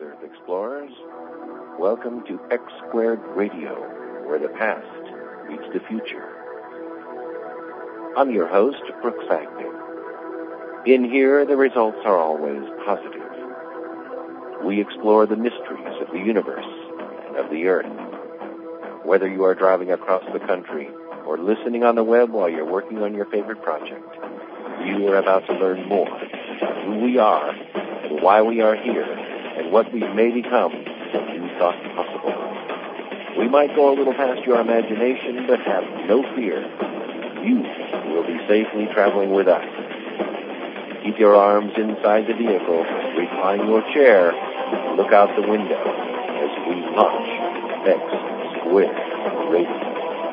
Earth Explorers. Welcome to X Squared Radio, where the past meets the future. I'm your host, Brooks Agnew. In here, the results are always positive. We explore the mysteries of the universe and of the Earth. Whether you are driving across the country or listening on the web while you're working on your favorite project, you are about to learn more about who we are and why we are here and what we may become than you thought possible. We might go a little past your imagination, but have no fear. You will be safely traveling with us. Keep your arms inside the vehicle, recline your chair, and look out the window as we launch X Squared Radio.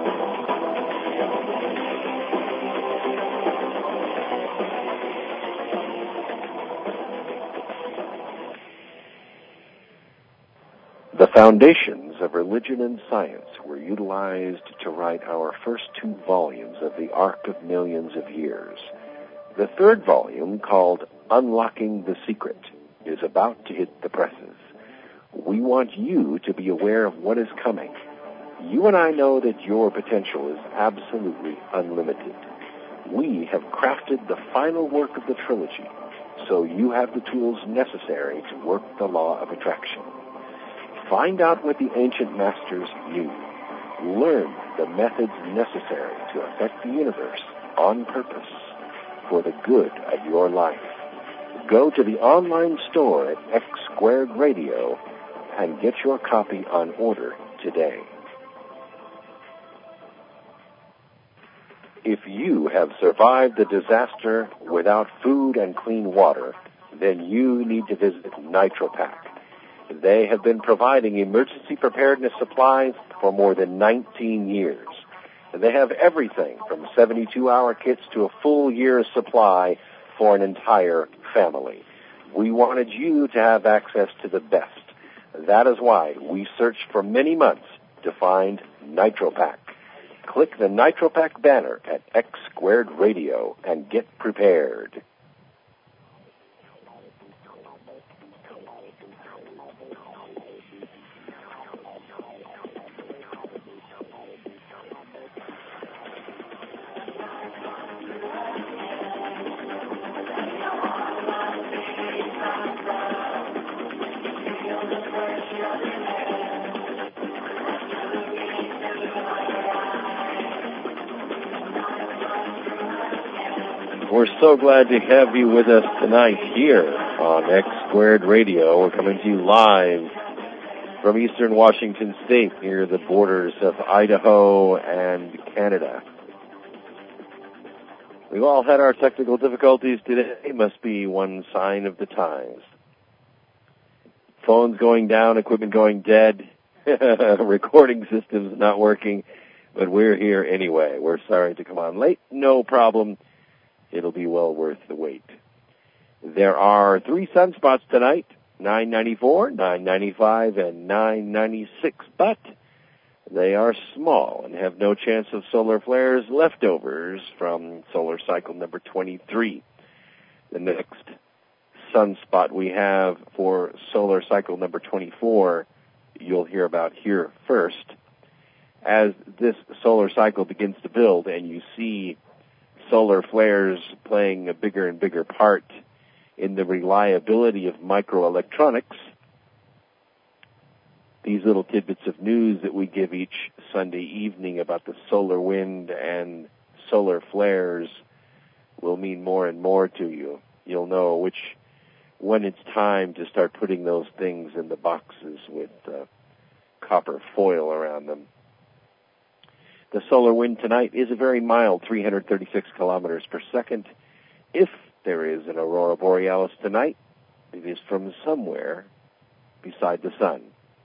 The foundations of religion and science were utilized to write our first 2 volumes of the Arc of Millions of Years. The 3rd volume, called Unlocking the Secret, is about to hit the presses. We want you to be aware of what is coming. You and I know that your potential is absolutely unlimited. We have crafted the final work of the trilogy, so you have the tools necessary to work the law of attraction. Find out what the ancient masters knew. Learn the methods necessary to affect the universe on purpose for the good of your life. Go to the online store at X Squared Radio and get your copy on order today. If you have survived the disaster without food and clean water, then you need to visit NitroPack. They have been providing emergency preparedness supplies for more than 19 years. They have everything from 72-hour kits to a full year's supply for an entire family. We wanted you to have access to the best. That is why we searched for many months to find NitroPack. Click the NitroPack banner at X Squared Radio and get prepared. We're so glad to have you with us tonight here on X Squared Radio. We're coming to you live from eastern Washington State near the borders of Idaho and Canada. We've all had our technical difficulties today. It must be one sign of the times. Phones going down, equipment going dead, recording systems not working, but we're here anyway. We're sorry to come on late. No problem. It'll be well worth the wait. There are 3 sunspots tonight, 994, 995, and 996, but they are small and have no chance of solar flares, leftovers from solar cycle number 23. The next sunspot we have for solar cycle number 24, you'll hear about here first. As this solar cycle begins to build and you see solar flares playing a bigger and bigger part in the reliability of microelectronics, these little tidbits of news that we give each Sunday evening about the solar wind and solar flares will mean more and more to you. You'll know when it's time to start putting those things in the boxes with copper foil around them. The solar wind tonight is a very mild 336 kilometers per second. If there is an aurora borealis tonight, it is from somewhere beside the sun.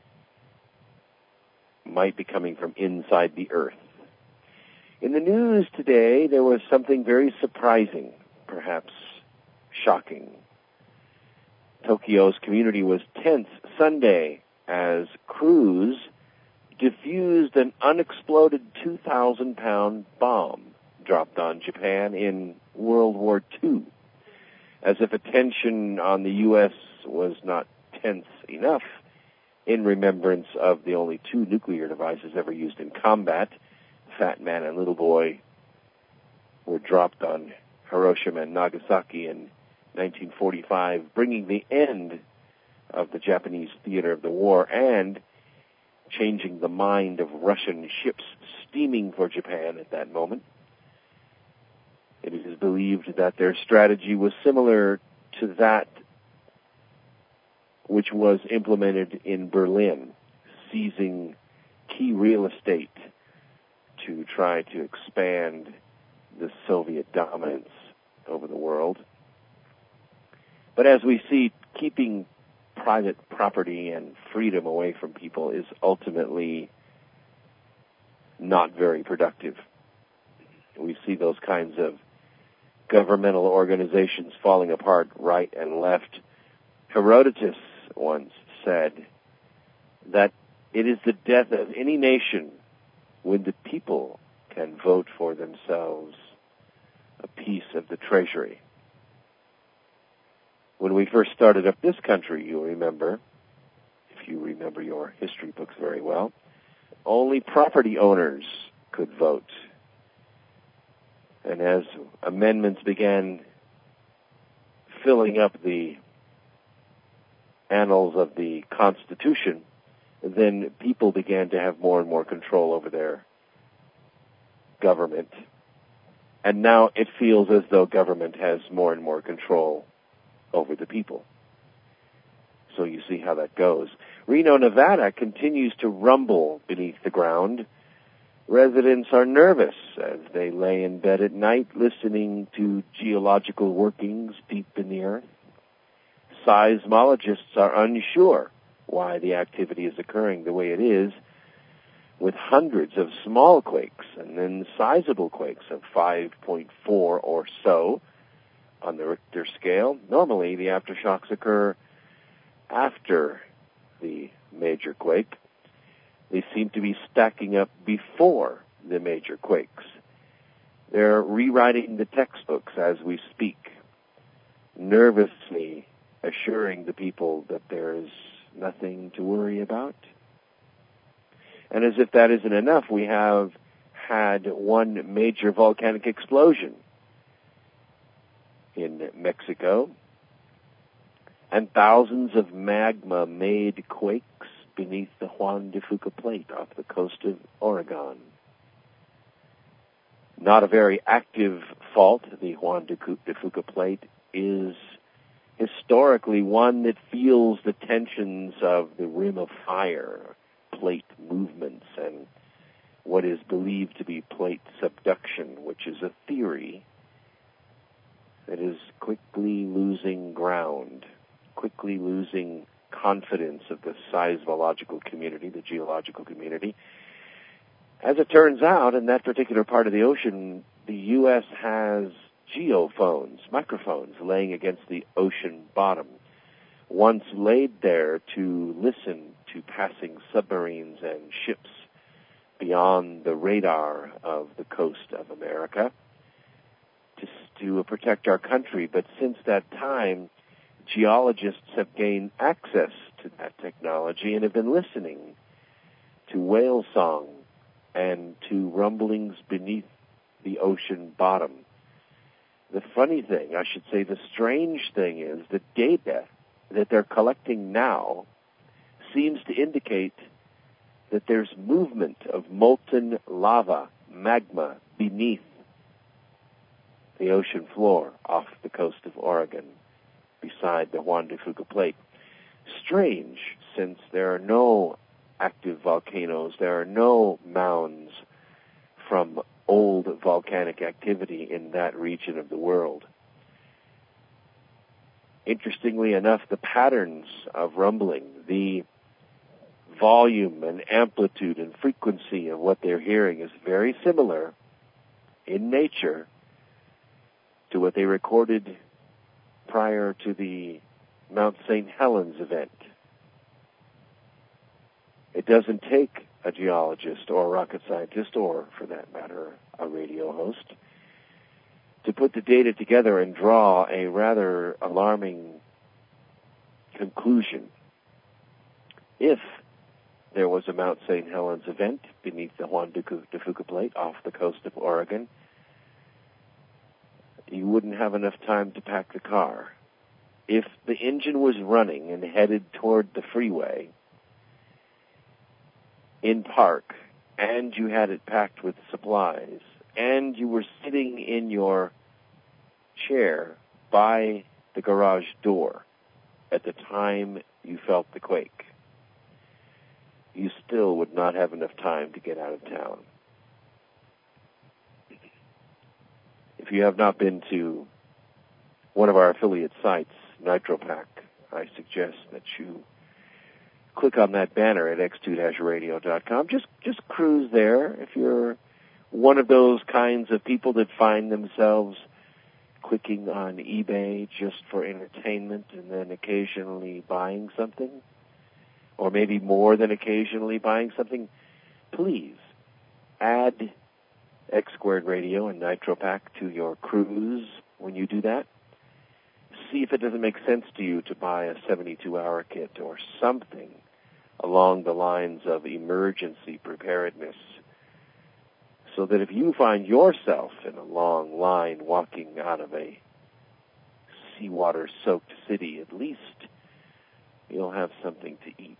Might be coming from inside the Earth. In the news today, there was something very surprising, perhaps shocking. Tokyo's community was tense Sunday as crews defused an unexploded 2,000-pound bomb dropped on Japan in World War II, as if attention on the U.S. was not intense enough in remembrance of the only 2 nuclear devices ever used in combat. Fat Man and Little Boy were dropped on Hiroshima and Nagasaki in 1945, bringing the end of the Japanese theater of the war and changing the mind of Russian ships steaming for Japan at that moment. It is believed that their strategy was similar to that which was implemented in Berlin, seizing key real estate to try to expand the Soviet dominance over the world. But as we see, keeping private property and freedom away from people is ultimately not very productive. We see those kinds of governmental organizations falling apart right and left. Herodotus once said that it is the death of any nation when the people can vote for themselves a piece of the treasury. When we first started up this country, you'll remember, if you remember your history books very well, only property owners could vote. And as amendments began filling up the annals of the Constitution, then people began to have more and more control over their government. And now it feels as though government has more and more control over the people. So you see how that goes. Reno, Nevada continues to rumble beneath the ground. Residents are nervous as they lay in bed at night listening to geological workings deep in the earth. Seismologists are unsure why the activity is occurring the way it is, with hundreds of small quakes and then sizable quakes of 5.4 or so on the Richter scale. Normally, the aftershocks occur after the major quake. They seem to be stacking up before the major quakes. They're rewriting the textbooks as we speak, nervously assuring the people that there is nothing to worry about. And as if that isn't enough, we have had one major volcanic explosion in Mexico and thousands of magma-made quakes beneath the Juan de Fuca Plate off the coast of Oregon. Not a very active fault. The Juan de Fuca Plate is historically one that feels the tensions of the rim of fire, plate movements, and what is believed to be plate subduction, which is a theory that is quickly losing ground, quickly losing confidence of the seismological community, the geological community. As it turns out, in that particular part of the ocean, the U.S. has geophones, microphones, laying against the ocean bottom, once laid there to listen to passing submarines and ships beyond the radar of the coast of America to protect our country. But since that time, geologists have gained access to that technology and have been listening to whale song and to rumblings beneath the ocean bottom. The funny thing, I should say the strange thing, is the data that they're collecting now seems to indicate that there's movement of molten lava, magma, beneath the ocean floor off the coast of Oregon, beside the Juan de Fuca Plate. Strange, since there are no active volcanoes, there are no mounds from old volcanic activity in that region of the world. Interestingly enough, the patterns of rumbling, the volume and amplitude and frequency of what they're hearing is very similar in nature to what they recorded prior to the Mount St. Helens event. It doesn't take a geologist or a rocket scientist, or, for that matter, a radio host, to put the data together and draw a rather alarming conclusion. if there was a Mount St. Helens event beneath the Juan de Fuca Plate off the coast of Oregon, you wouldn't have enough time to pack the car. If the engine was running and headed toward the freeway in park, and you had it packed with supplies, and you were sitting in your chair by the garage door at the time you felt the quake, you still would not have enough time to get out of town. If you have not been to one of our affiliate sites, NitroPack, I suggest that you click on that banner at x2-radio.com. Just cruise there. If you're one of those kinds of people that find themselves clicking on eBay just for entertainment and then occasionally buying something, or maybe more than occasionally buying something, please add X Squared Radio and NitroPack to your cruise when you do that. See if it doesn't make sense to you to buy a 72-hour kit or something along the lines of emergency preparedness, so that if you find yourself in a long line walking out of a seawater-soaked city, at least you'll have something to eat.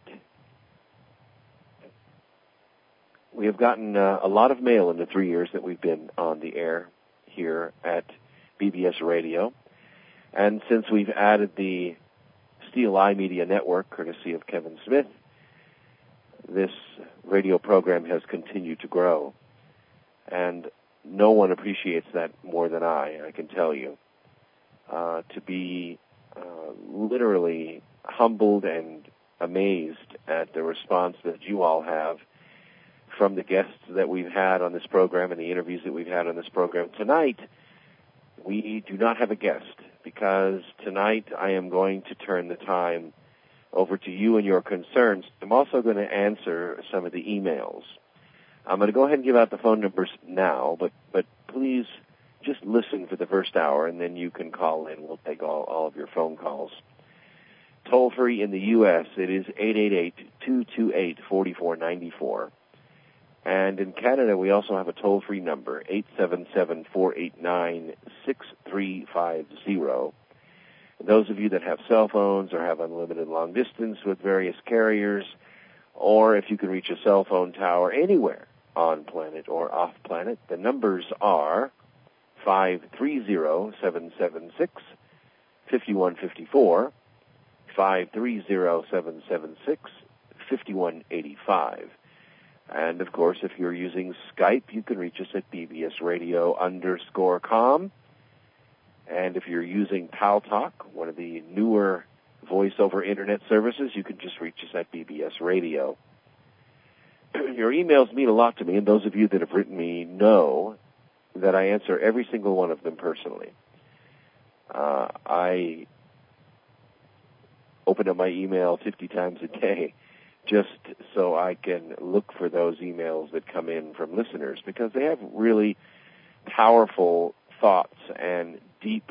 We have gotten a lot of mail in the 3 years that we've been on the air here at BBS Radio. And since we've added the Steel Eye Media Network, courtesy of Kevin Smith, this radio program has continued to grow. And no one appreciates that more than I can tell you. To be literally humbled and amazed at the response that you all have from the guests that we've had on this program and the interviews that we've had on this program. Tonight, we do not have a guest, because tonight I am going to turn the time over to you and your concerns. I'm also going to answer some of the emails. I'm going to go ahead and give out the phone numbers now, but please just listen for the first hour, and then you can call in. We'll take all of your phone calls. Toll-free in the U.S., it is 888-228-4494. And in Canada, we also have a toll-free number, 877-489-6350. Those of you that have cell phones or have unlimited long distance with various carriers, or if you can reach a cell phone tower anywhere on planet or off planet, the numbers are 530-776-5154, 530-776-5185. And, of course, if you're using Skype, you can reach us at bbsradio_com. And if you're using PalTalk, one of the newer voice-over Internet services, you can just reach us at BBS Radio. Your emails mean a lot to me, and those of you that have written me know that I answer every single one of them personally. I open up my email 50 times a day just so I can look for those emails that come in from listeners, because they have really powerful thoughts and deep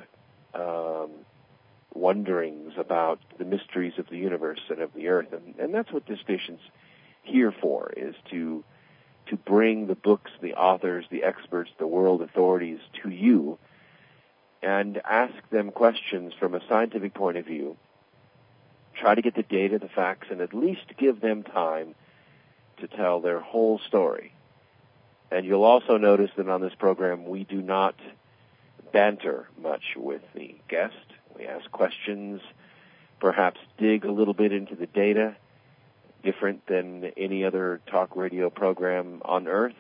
wonderings about the mysteries of the universe and of the earth. And that's what this station's here for, is to bring the books, the authors, the experts, the world authorities to you and ask them questions from a scientific point of view. Try to get the data, the facts, and at least give them time to tell their whole story. And you'll also notice that on this program we do not banter much with the guest. We ask questions, perhaps dig a little bit into the data, different than any other talk radio program on Earth.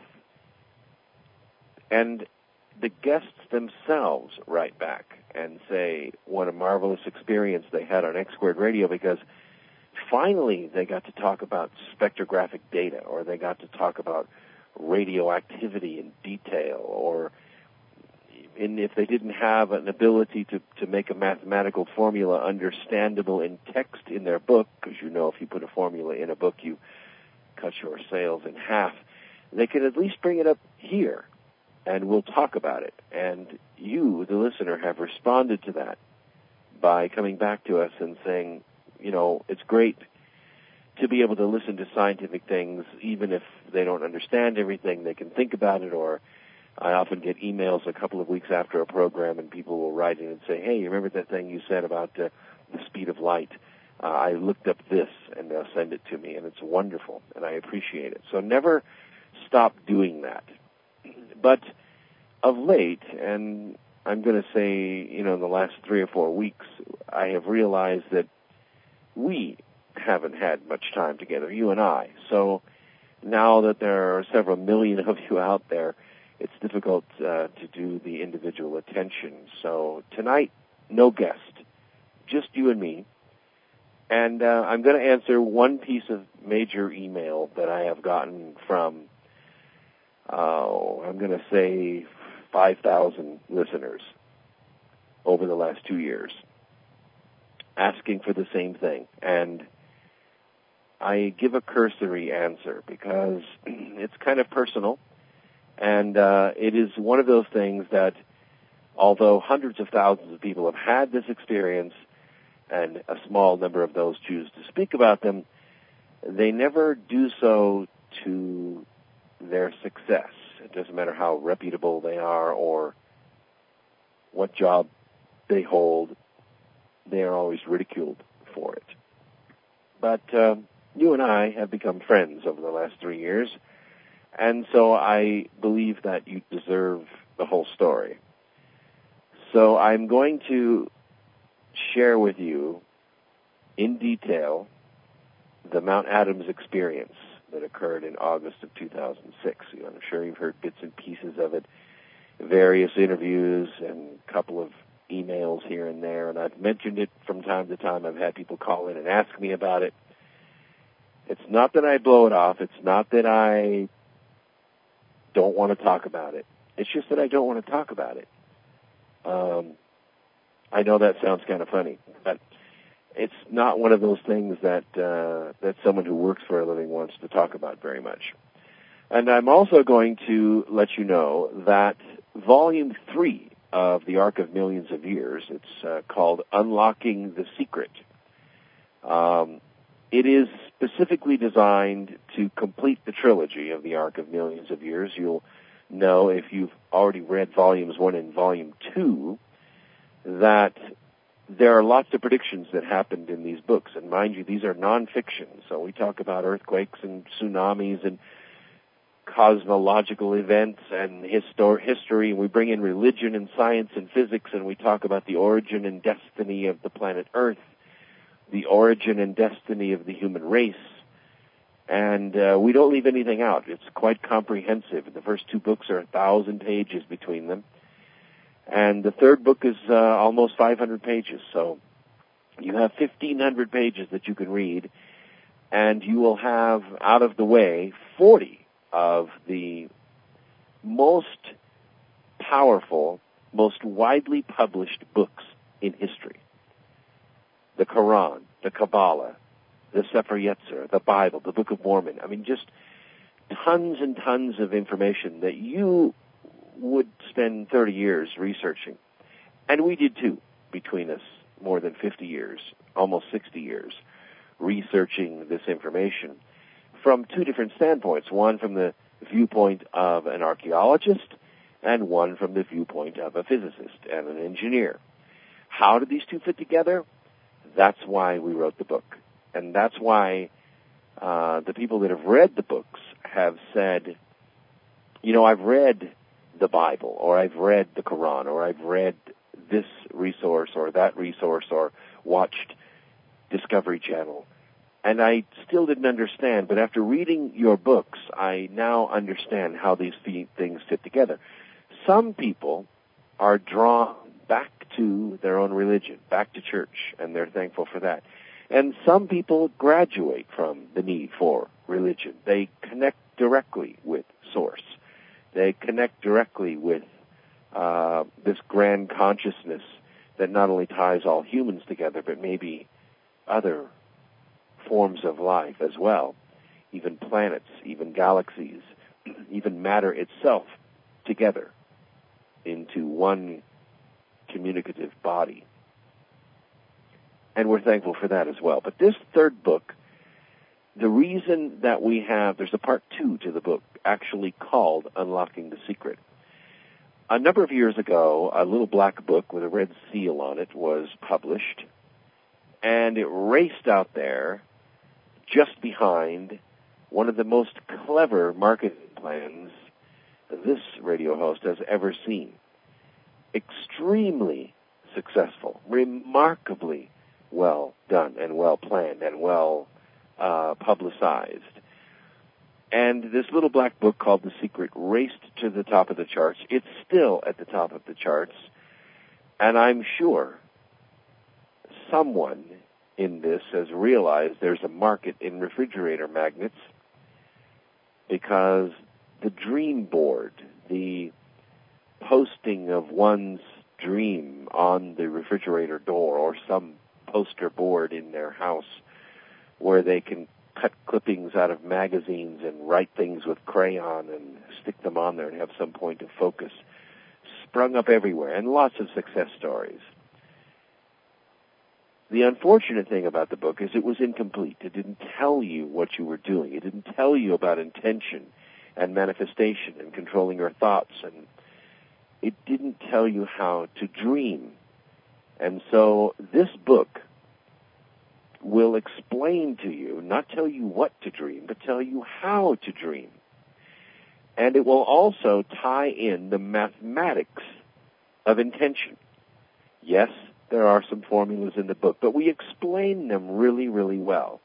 And the guests themselves write back and say what a marvelous experience they had on X Squared Radio, because finally they got to talk about spectrographic data, or they got to talk about radioactivity in detail, or if they didn't have an ability to make a mathematical formula understandable in text in their book, because you know if you put a formula in a book you cut your sales in half, they could at least bring it up here and we'll talk about it. And you, the listener, have responded to that by coming back to us and saying, you know, it's great to be able to listen to scientific things, even if they don't understand everything, they can think about it. Or I often get emails a couple of weeks after a program, and people will write in and say, hey, you remember that thing you said about the speed of light? I looked up this, and they'll send it to me, and it's wonderful, and I appreciate it. So never stop doing that. But of late, and I'm going to say, in the last 3 or 4 weeks, I have realized that we haven't had much time together, you and I. So now that there are several million of you out there, it's difficult to do the individual attention. So tonight, no guest, just you and me. And I'm going to answer one piece of major email that I have gotten from, I'm going to say 5,000 listeners over the last 2 years, asking for the same thing. And I give a cursory answer because it's kind of personal, and it is one of those things that, although hundreds of thousands of people have had this experience, and a small number of those choose to speak about them, they never do so to their success. It doesn't matter how reputable they are or what job they hold, they are always ridiculed for it. But you and I have become friends over the last 3 years, and so I believe that you deserve the whole story. So I'm going to share with you in detail the Mount Adams experience that occurred in August of 2006. I'm sure you've heard bits and pieces of it, various interviews and a couple of emails here and there, and I've mentioned it from time to time. I've had people call in and ask me about it. It's not that I blow it off. It's not that I don't want to talk about it. It's just that I don't want to talk about it. I know that sounds kind of funny, but it's not one of those things that that someone who works for a living wants to talk about very much. And I'm also going to let you know that Volume 3 of the Ark of Millions of Years, it's called Unlocking the Secret. It is specifically designed to complete the trilogy of the Ark of Millions of Years. You'll know, if you've already read Volumes 1 and Volume 2, that there are lots of predictions that happened in these books. And mind you, these are nonfiction. So we talk about earthquakes and tsunamis and cosmological events and history. And we bring in religion and science and physics, and we talk about the origin and destiny of the planet Earth, the origin and destiny of the human race. And we don't leave anything out. It's quite comprehensive. The first 2 books are 1,000 pages between them. And the third book is almost 500 pages. So you have 1,500 pages that you can read, and you will have, out of the way, 40 of the most powerful, most widely published books in history. The Quran, the Kabbalah, the Sefer Yetzirah, the Bible, the Book of Mormon. I mean, just tons and tons of information that you would spend 30 years researching. And we did too, between us, more than 50 years, almost 60 years, researching this information from 2 different standpoints, one from the viewpoint of an archaeologist and one from the viewpoint of a physicist and an engineer. How did these 2 fit together? That's why we wrote the book. And that's why the people that have read the books have said, I've read the Bible, or I've read the Quran, or I've read this resource or that resource, or watched Discovery Channel, and I still didn't understand. But after reading your books, I now understand how these things fit together. Some people are drawn back to their own religion, back to church, and they're thankful for that. And some people graduate from the need for religion. They connect directly with Source. They connect directly with this grand consciousness that not only ties all humans together, but maybe other forms of life as well, even planets, even galaxies, even matter itself together into one communicative body. And we're thankful for that as well. But this third book the reason that there's a part 2 to the book actually called Unlocking the Secret. A number of years ago, a little black book with a red seal on it was published, and it raced out there just behind one of the most clever marketing plans this radio host has ever seen. Extremely successful, remarkably well done and well planned and well publicized. And this little black book called The Secret raced to the top of the charts. It's still at the top of the charts. And I'm sure someone in this has realized there's a market in refrigerator magnets, because the dream board, the posting of one's dream on the refrigerator door or some poster board in their house where they can cut clippings out of magazines and write things with crayon and stick them on there and have some point of focus, sprung up everywhere, and lots of success stories. The unfortunate thing about the book is it was incomplete. It didn't tell you what you were doing. It didn't tell you about intention and manifestation and controlling your thoughts, and it didn't tell you how to dream. And so this book will explain to you, not tell you what to dream, but tell you how to dream. And it will also tie in the mathematics of intention. Yes, there are some formulas in the book, but we explain them really, really well.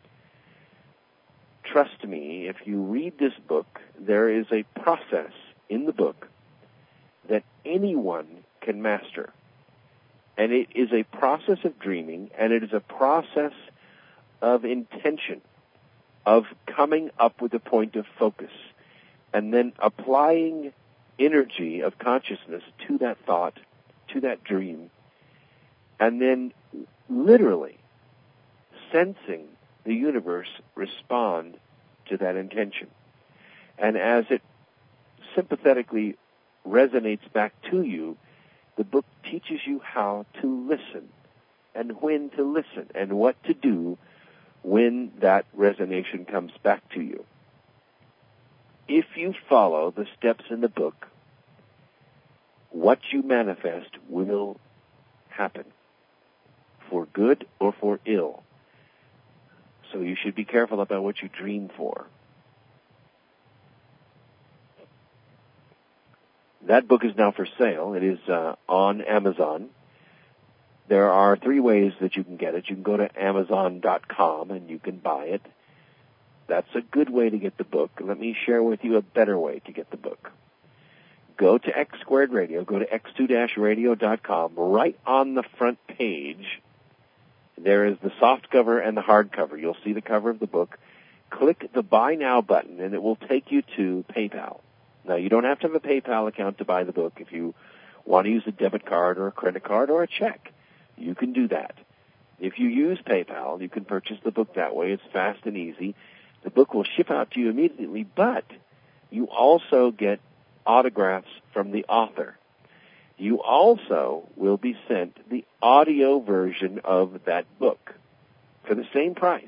Trust me, if you read this book, there is a process in the book that anyone can master. And it is a process of dreaming, and it is a process of intention, of coming up with a point of focus, and then applying energy of consciousness to that thought, to that dream, and then literally sensing the universe respond to that intention. And as it sympathetically resonates back to you, the book teaches you how to listen and when to listen and what to do when that resonation comes back to you. If you follow the steps in the book, what you manifest will happen, for good or for ill. So you should be careful about what you dream for. That book is now for sale. It is on Amazon. There are 3 ways that you can get it. You can go to Amazon.com and you can buy it. That's a good way to get the book. Let me share with you a better way to get the book. Go to X Squared Radio. Go to x2-radio.com. Right on the front page, there is the soft cover and the hard cover. You'll see the cover of the book. Click the Buy Now button, and it will take you to PayPal. Now, you don't have to have a PayPal account to buy the book. If you want to use a debit card or a credit card or a check, you can do that. If you use PayPal, you can purchase the book that way. It's fast and easy. The book will ship out to you immediately, but you also get autographs from the author. You also will be sent the audio version of that book for the same price.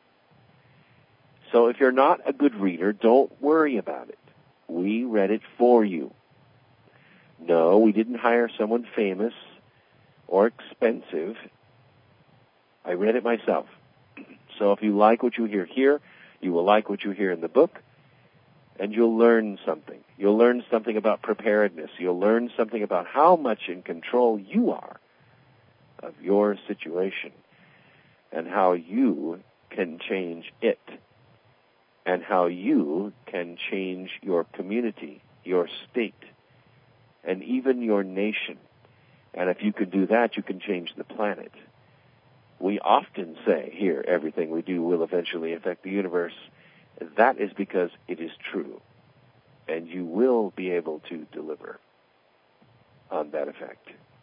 So if you're not a good reader, don't worry about it. We read it for you. No, we didn't hire someone famous or expensive. I read it myself. So if you like what you hear here, you will like what you hear in the book, and you'll learn something. You'll learn something about preparedness. You'll learn something about how much in control you are of your situation and how you can change it, and how you can change your community, your state, and even your nation. And if you can do that, you can change the planet. We often say here, everything we do will eventually affect the universe. That is because it is true. And you will be able to deliver on that effect.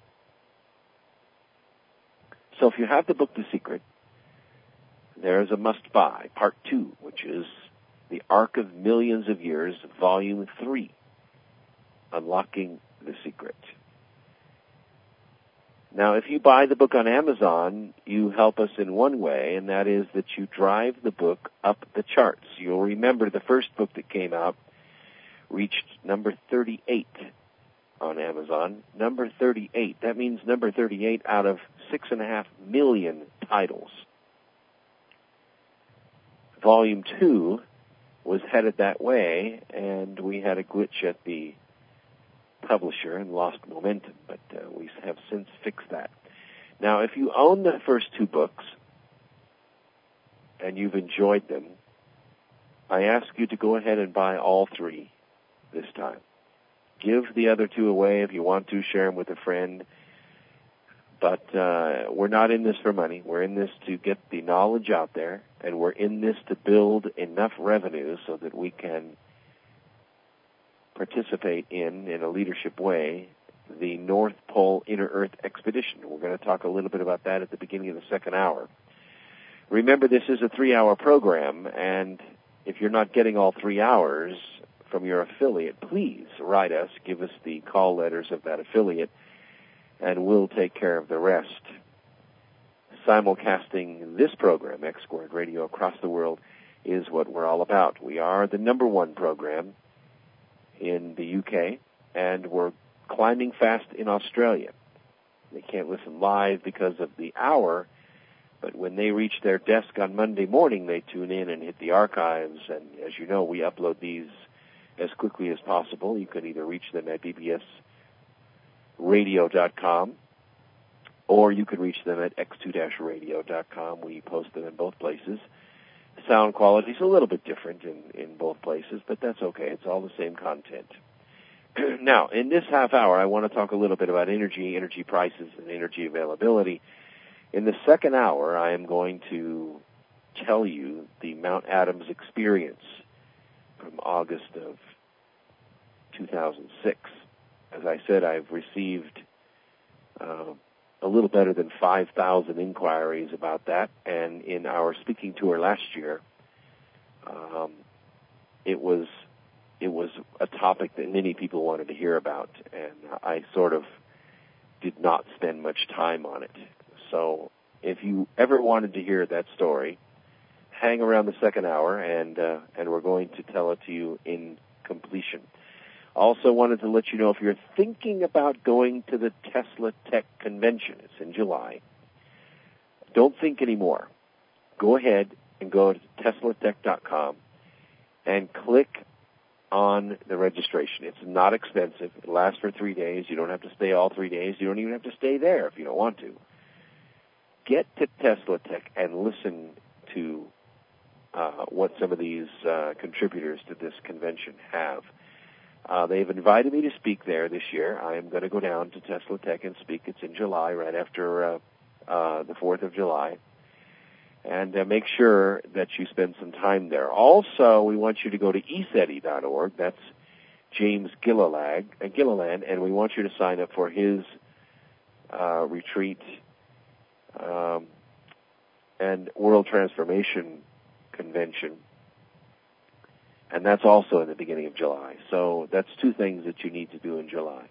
So if you have the book, The Secret, there is a must-buy, Part 2, which is The Arc of Millions of Years, Volume 3, Unlocking the Secret. Now, if you buy the book on Amazon, you help us in one way, and that is that you drive the book up the charts. You'll remember the first book that came out reached number 38 on Amazon. Number 38. That means number 38 out of 6.5 million titles. Volume 2 was headed that way, and we had a glitch at the publisher and lost momentum, but we have since fixed that. Now, if you own the first 2 books and you've enjoyed them, I ask you to go ahead and buy all 3 this time. Give the other 2 away if you want to, share them with a friend, but we're not in this for money. We're in this to get the knowledge out there, and we're in this to build enough revenue so that we can participate in a leadership way, the North Pole Inner Earth Expedition. We're going to talk a little bit about that at the beginning of the second hour. Remember, this is a 3-hour program, and if you're not getting all 3 hours from your affiliate, please write us, give us the call letters of that affiliate, and we'll take care of the rest. Simulcasting this program, X Squared Radio, across the world is what we're all about. We are the number 1 program in the UK, and we're climbing fast in Australia. They can't listen live because of the hour, but when they reach their desk on Monday morning, they tune in and hit the archives, and as you know, we upload these as quickly as possible. You can either reach them at bbsradio.com, or you can reach them at x2-radio.com. We post them in both places. Sound quality is a little bit different in both places, but that's okay. It's all the same content. Now, in this half hour, I want to talk a little bit about energy prices, and energy availability. In the second hour, I am going to tell you the Mount Adams experience from August of 2006. As I said, I've received a little better than 5,000 inquiries about that, and in our speaking tour last year, it was a topic that many people wanted to hear about, and I sort of did not spend much time on it. So if you ever wanted to hear that story, hang around the second hour, and we're going to tell it to you in completion. Also wanted to let you know, if you're thinking about going to the Tesla Tech Convention, it's in July, don't think anymore. Go ahead and go to teslatech.com and click on the registration. It's not expensive. It lasts for 3 days. You don't have to stay all 3 days. You don't even have to stay there if you don't want to. Get to Tesla Tech and listen to what some of these contributors to this convention have. They've invited me to speak there this year. I am going to go down to Tesla Tech and speak. It's in July, right after the 4th of July. And make sure that you spend some time there. Also, we want you to go to ECETI.org. That's James Gilliland, and we want you to sign up for his retreat and World Transformation Convention. And that's also in the beginning of July. So that's 2 things that you need to do in July.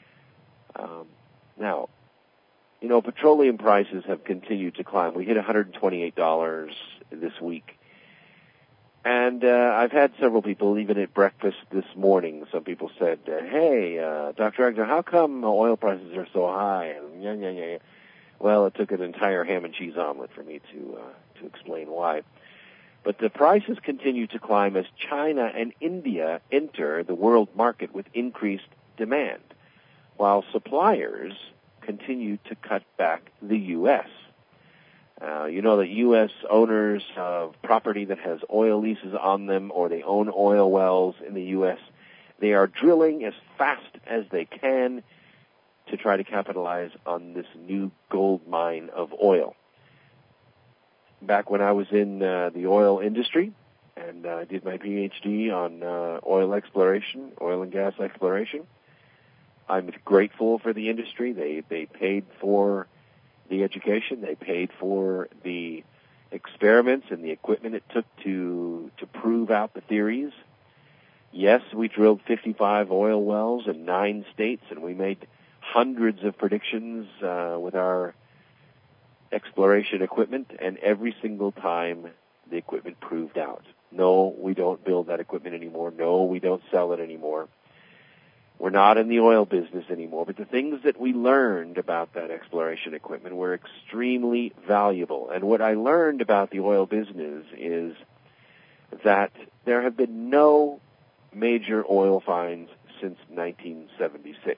Now, you know, petroleum prices have continued to climb. We hit $128 this week. And I've had several people, even at breakfast this morning, some people said, hey, Dr. Agnew, how come oil prices are so high? And well, it took an entire ham and cheese omelet for me to explain why. But the prices continue to climb as China and India enter the world market with increased demand, while suppliers continue to cut back the U.S. You know that U.S. owners of property that has oil leases on them, or they own oil wells in the U.S., they are drilling as fast as they can to try to capitalize on this new gold mine of oil. Back when I was in the oil industry, and I did my PhD on oil exploration, oil and gas exploration, I'm grateful for the industry. They paid for the education. They paid for the experiments and the equipment it took to prove out the theories. Yes, we drilled 55 oil wells in 9 states, and we made hundreds of predictions with our exploration equipment, and every single time the equipment proved out. No, we don't build that equipment anymore. No, we don't sell it anymore. We're not in the oil business anymore. But the things that we learned about that exploration equipment were extremely valuable. And what I learned about the oil business is that there have been no major oil finds since 1976.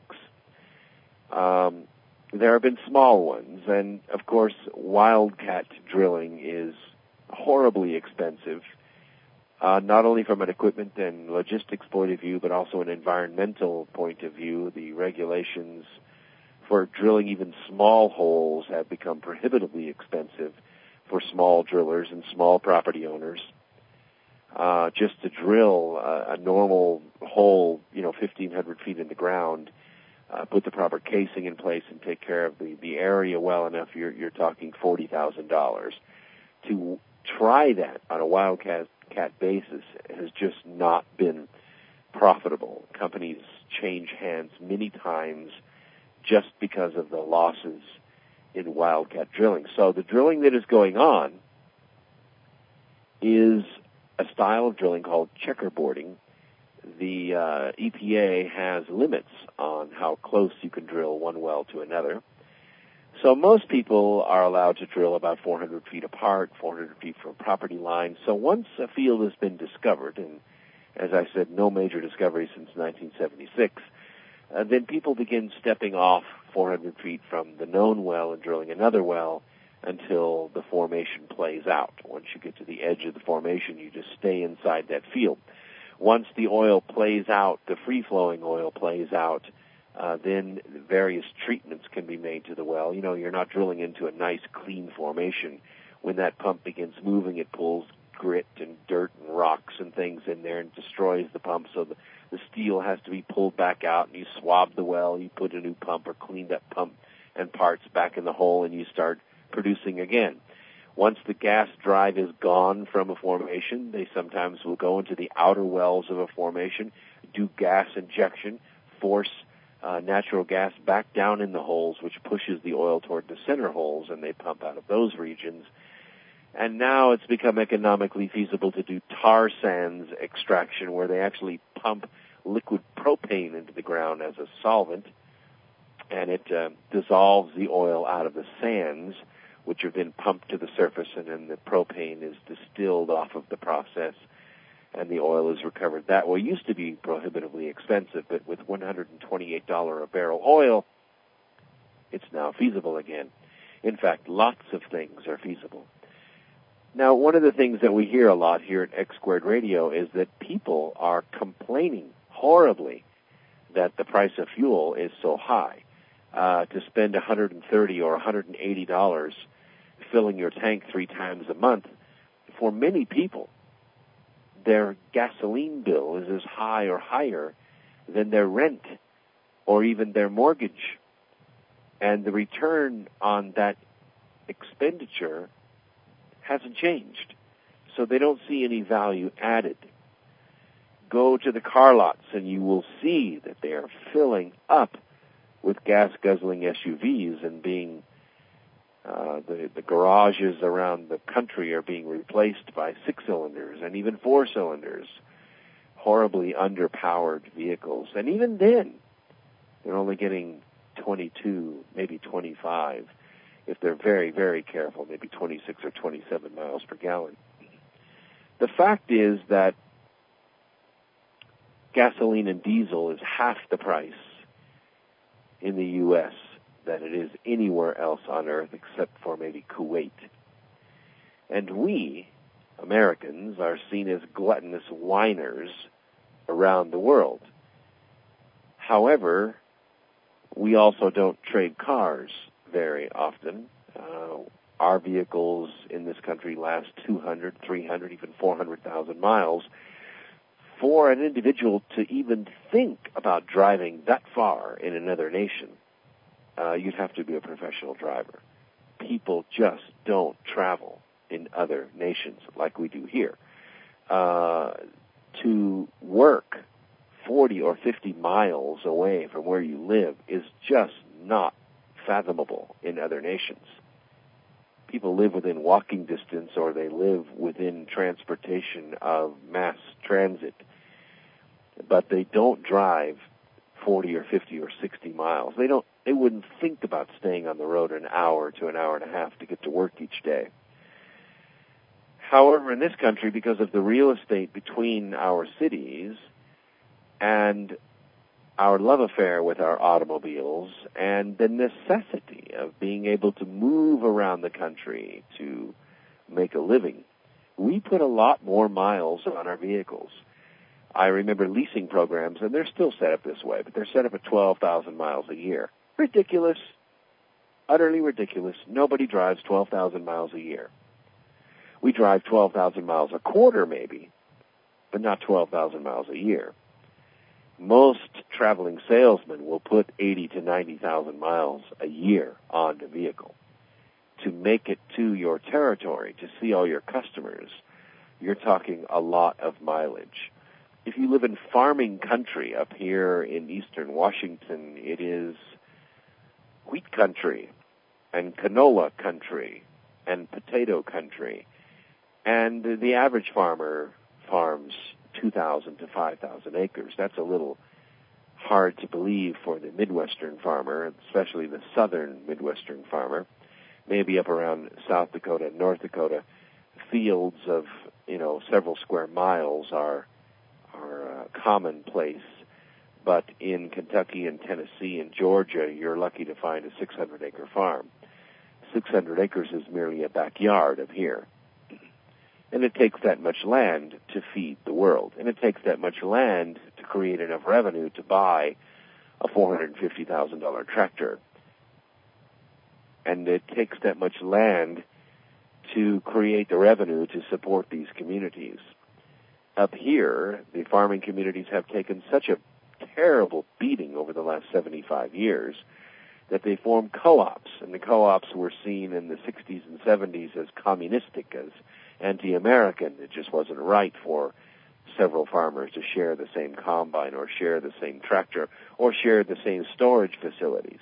There have been small ones, and of course, wildcat drilling is horribly expensive, not only from an equipment and logistics point of view, but also an environmental point of view. The regulations for drilling even small holes have become prohibitively expensive for small drillers and small property owners. Just to drill a normal hole, 1,500 feet in the ground, put the proper casing in place and take care of the area well enough, you're talking $40,000. To try that on a wildcat basis has just not been profitable. Companies change hands many times just because of the losses in wildcat drilling. So the drilling that is going on is a style of drilling called checkerboarding. The EPA has limits on how close you can drill one well to another. So most people are allowed to drill about 400 feet apart, 400 feet from property lines. So once a field has been discovered, and as I said, no major discovery since 1976, then people begin stepping off 400 feet from the known well and drilling another well until the formation plays out. Once you get to the edge of the formation, you just stay inside that field. Once the oil plays out, the free-flowing oil plays out, then various treatments can be made to the well. You're not drilling into a nice, clean formation. When that pump begins moving, it pulls grit and dirt and rocks and things in there and destroys the pump, so the steel has to be pulled back out, and you swab the well, you put a new pump or cleaned up pump and parts back in the hole, and you start producing again. Once the gas drive is gone from a formation, they sometimes will go into the outer wells of a formation, do gas injection, force natural gas back down in the holes, which pushes the oil toward the center holes, and they pump out of those regions. And now it's become economically feasible to do tar sands extraction, where they actually pump liquid propane into the ground as a solvent, and it dissolves the oil out of the sands, which have been pumped to the surface, and then the propane is distilled off of the process, and the oil is recovered that way. It used to be prohibitively expensive, but with $128 a barrel oil, it's now feasible again. In fact, lots of things are feasible. Now, one of the things that we hear a lot here at X Squared Radio is that people are complaining horribly that the price of fuel is so high. To spend $130 or $180 filling your tank 3 times a month, for many people, their gasoline bill is as high or higher than their rent or even their mortgage. And the return on that expenditure hasn't changed. So they don't see any value added. Go to the car lots and you will see that they are filling up with gas-guzzling SUVs and being the garages around the country are being replaced by 6-cylinders and even 4-cylinders, horribly underpowered vehicles. And even then, they're only getting 22, maybe 25, if they're very, very careful, maybe 26 or 27 miles per gallon. The fact is that gasoline and diesel is half the price in the U.S. than it is anywhere else on Earth except for maybe Kuwait. And we, Americans, are seen as gluttonous whiners around the world. However, we also don't trade cars very often. Our vehicles in this country last 200, 300, even 400,000 miles. For an individual to even think about driving that far in another nation, you'd have to be a professional driver. People just don't travel in other nations like we do here. To work 40 or 50 miles away from where you live is just not fathomable in other nations. People live within walking distance, or they live within transportation of mass transit, but they don't drive 40 or 50 or 60 miles. They wouldn't think about staying on the road an hour to an hour and a half to get to work each day. However, in this country, because of the real estate between our cities and our love affair with our automobiles and the necessity of being able to move around the country to make a living, we put a lot more miles on our vehicles. I remember leasing programs, and they're still set up this way, but they're set up at 12,000 miles a year. Ridiculous. Utterly ridiculous. Nobody drives 12,000 miles a year. We drive 12,000 miles a quarter, maybe, but not 12,000 miles a year. Most traveling salesmen will put 80 to 90,000 miles a year on the vehicle. To make it to your territory, to see all your customers, you're talking a lot of mileage. If you live in farming country up here in eastern Washington, it is wheat country and canola country and potato country. And the average farmer farms 2,000 to 5,000 acres. That's a little hard to believe for the Midwestern farmer, especially the southern Midwestern farmer. Maybe up around South Dakota and North Dakota, fields of, several square miles are commonplace. But in Kentucky and Tennessee and Georgia, you're lucky to find a 600-acre farm. 600 acres is merely a backyard of here. And it takes that much land to feed the world. And it takes that much land to create enough revenue to buy a $450,000 tractor. And it takes that much land to create the revenue to support these communities. Up here, the farming communities have taken such a terrible beating over the last 75 years that they formed co-ops. And the co-ops were seen in the 60s and 70s as communistic, as anti-American. It just wasn't right for several farmers to share the same combine or share the same tractor or share the same storage facilities.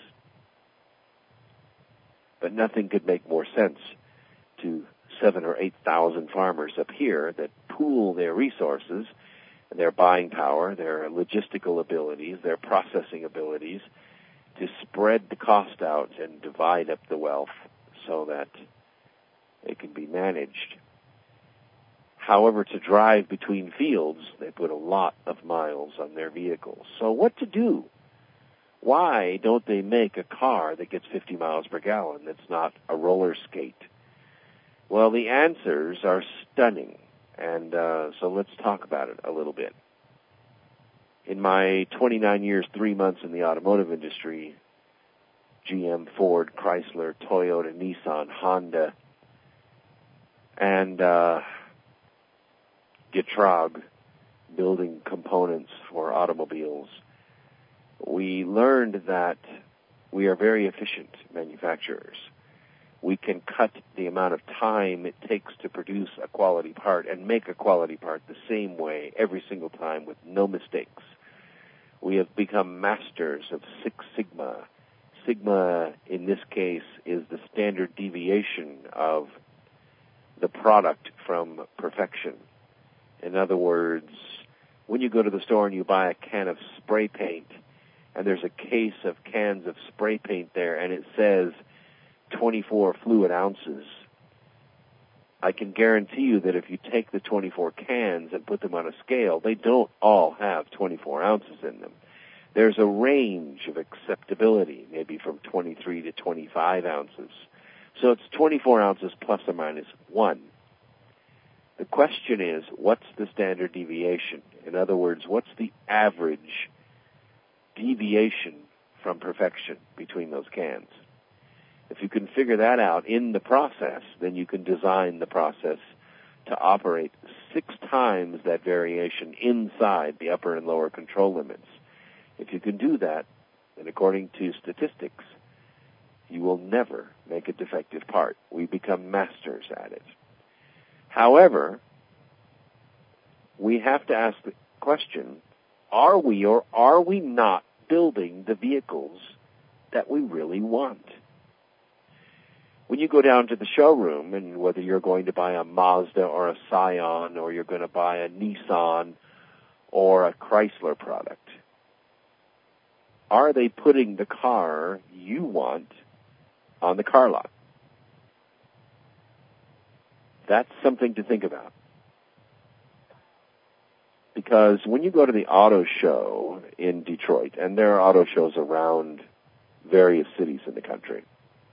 But nothing could make more sense to 7,000 or 8,000 farmers up here that pool their resources, their buying power, their logistical abilities, their processing abilities, to spread the cost out and divide up the wealth so that it can be managed. However, to drive between fields, they put a lot of miles on their vehicles. So what to do? Why don't they make a car that gets 50 miles per gallon that's not a roller skate? Well, the answers are stunning, and so let's talk about it a little bit. In my 29 years, 3 months in the automotive industry, GM, Ford, Chrysler, Toyota, Nissan, Honda, and Getrag, building components for automobiles, we learned that we are very efficient manufacturers. We can cut the amount of time it takes to produce a quality part and make a quality part the same way every single time with no mistakes. We have become masters of Six Sigma. Sigma, in this case, is the standard deviation of the product from perfection. In other words, when you go to the store and you buy a can of spray paint, and there's a case of cans of spray paint there, and it says 24 fluid ounces, I can guarantee you that if you take the 24 cans and put them on a scale, they don't all have 24 ounces in them. There's a range of acceptability, maybe from 23 to 25 ounces. So it's 24 ounces plus or minus 1. The question is, what's the standard deviation? In other words, what's the average deviation from perfection between those cans? If you can figure that out in the process, then you can design the process to operate 6 times that variation inside the upper and lower control limits. If you can do that, then according to statistics, you will never make a defective part. We become masters at it. However, we have to ask the question, are we or are we not building the vehicles that we really want. When you go down to the showroom, and whether you're going to buy a Mazda or a Scion, or you're going to buy a Nissan or a Chrysler product, are they putting the car you want on the car lot? That's something to think about. Because when you go to the auto show in Detroit, and there are auto shows around various cities in the country,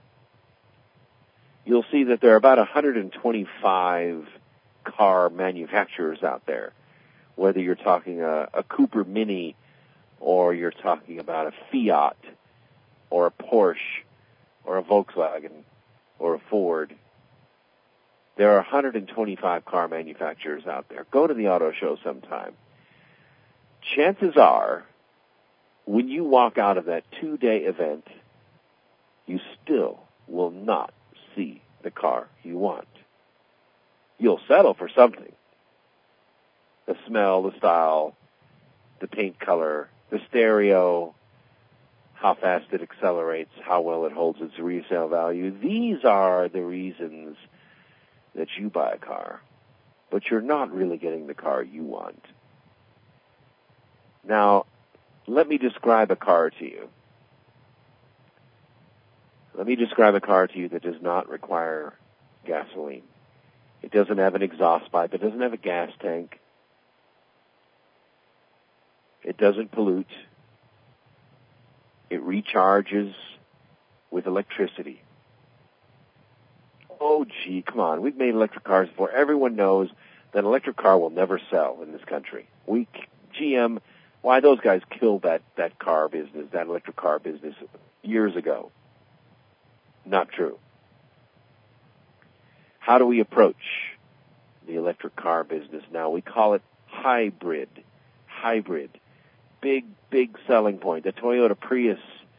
you'll see that there are about 125 car manufacturers out there, whether you're talking a Cooper Mini, or you're talking about a Fiat, or a Porsche, or a Volkswagen, or a Ford. There are 125 car manufacturers out there. Go to the auto show sometime. Chances are, when you walk out of that 2-day event, you still will not see the car you want. You'll settle for something. The smell, the style, the paint color, the stereo, how fast it accelerates, how well it holds its resale value. These are the reasons that you buy a car, but you're not really getting the car you want. Now, let me describe a car to you. Let me describe a car to you that does not require gasoline. It doesn't have an exhaust pipe. It doesn't have a gas tank. It doesn't pollute. It recharges with electricity. Oh, gee, come on. We've made electric cars before. Everyone knows that an electric car will never sell in this country. GM, why, those guys killed that car business, that electric car business years ago. Not true. How do we approach the electric car business now? We call it hybrid. Hybrid. Big selling point. The Toyota Prius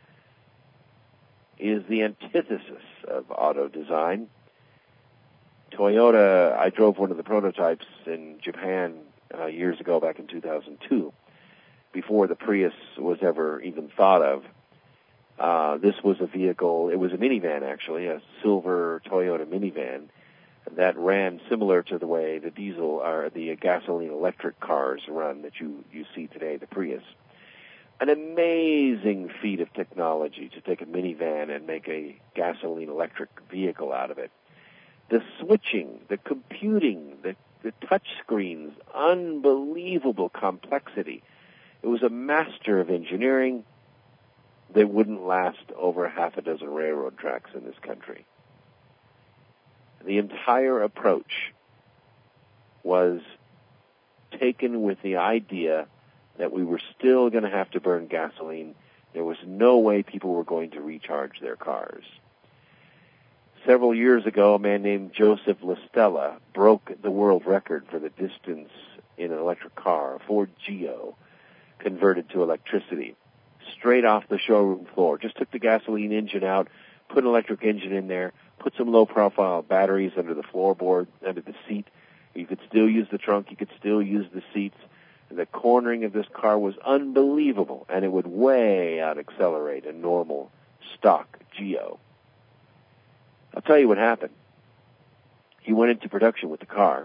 is the antithesis of auto design. Toyota, I drove one of the prototypes in Japan years ago, back in 2002, before the Prius was ever even thought of. This was a vehicle, it was a minivan actually, a silver Toyota minivan that ran similar to the way the diesel or the gasoline electric cars run that you see today, the Prius. An amazing feat of technology to take a minivan and make a gasoline electric vehicle out of it. The switching, the computing, the touch screens, unbelievable complexity. It was a master of engineering that wouldn't last over half a dozen railroad tracks in this country. The entire approach was taken with the idea that we were still going to have to burn gasoline. There was no way people were going to recharge their cars. Several years ago, a man named Joseph LaStella broke the world record for the distance in an electric car, a Ford Geo, converted to electricity, straight off the showroom floor. Just took the gasoline engine out, put an electric engine in there, put some low-profile batteries under the floorboard, under the seat. You could still use the trunk. You could still use the seats. The cornering of this car was unbelievable, and it would way out-accelerate a normal stock Geo. I'll tell you what happened. He went into production with the car.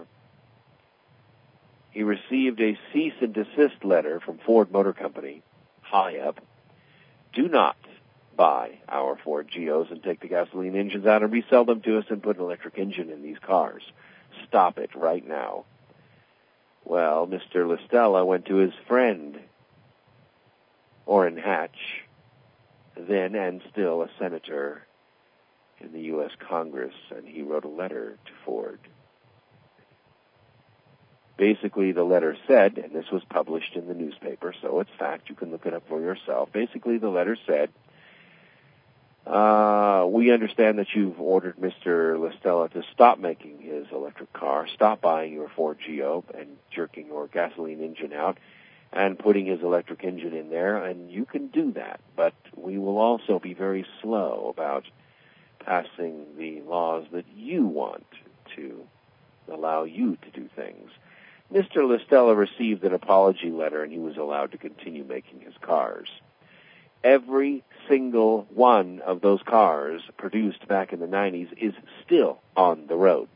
He received a cease and desist letter from Ford Motor Company, high up. Do not buy our Ford Geos and take the gasoline engines out and resell them to us and put an electric engine in these cars. Stop it right now. Well, Mr. LaStella went to his friend, Orrin Hatch, then and still a senator in the U.S. Congress, and he wrote a letter to Ford. Basically, the letter said, and this was published in the newspaper, so it's fact, you can look it up for yourself. Basically, the letter said, we understand that you've ordered Mr. LaStella to stop making his electric car, stop buying your Ford Geo and jerking your gasoline engine out and putting his electric engine in there, and you can do that, but we will also be very slow about passing the laws that you want to allow you to do things. Mr. LaStella received an apology letter, and he was allowed to continue making his cars. Every single one of those cars produced back in the 90s is still on the road.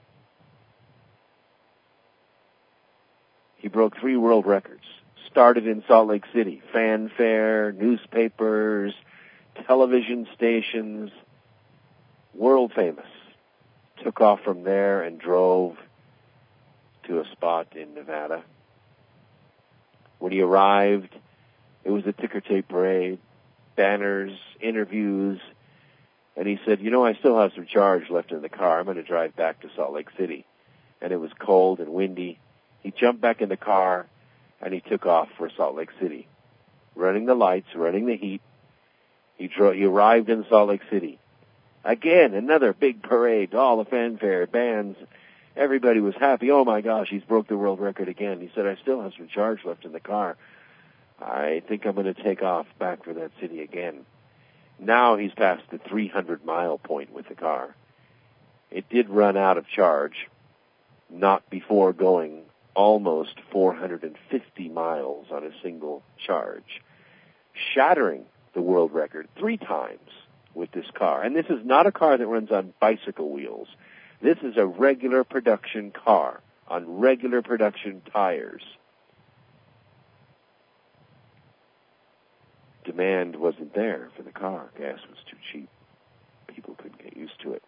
He broke 3 world records. Started in Salt Lake City. Fanfare, newspapers, television stations. World famous. Took off from there and drove to a spot in Nevada. When he arrived, it was a ticker tape parade, banners, interviews, and he said, I still have some charge left in the car. I'm going to drive back to Salt Lake City. And it was cold and windy. He jumped back in the car, and he took off for Salt Lake City, running the lights, running the heat. He arrived in Salt Lake City. Again, another big parade, all the fanfare, bands. Everybody was happy. Oh, my gosh, he's broke the world record again. He said, I still have some charge left in the car. I think I'm going to take off back for that city again. Now he's past the 300-mile point with the car. It did run out of charge, not before going almost 450 miles on a single charge, shattering the world record 3 times with this car. And this is not a car that runs on bicycle wheels. This is a regular production car on regular production tires. Demand wasn't there for the car. Gas was too cheap. People couldn't get used to it.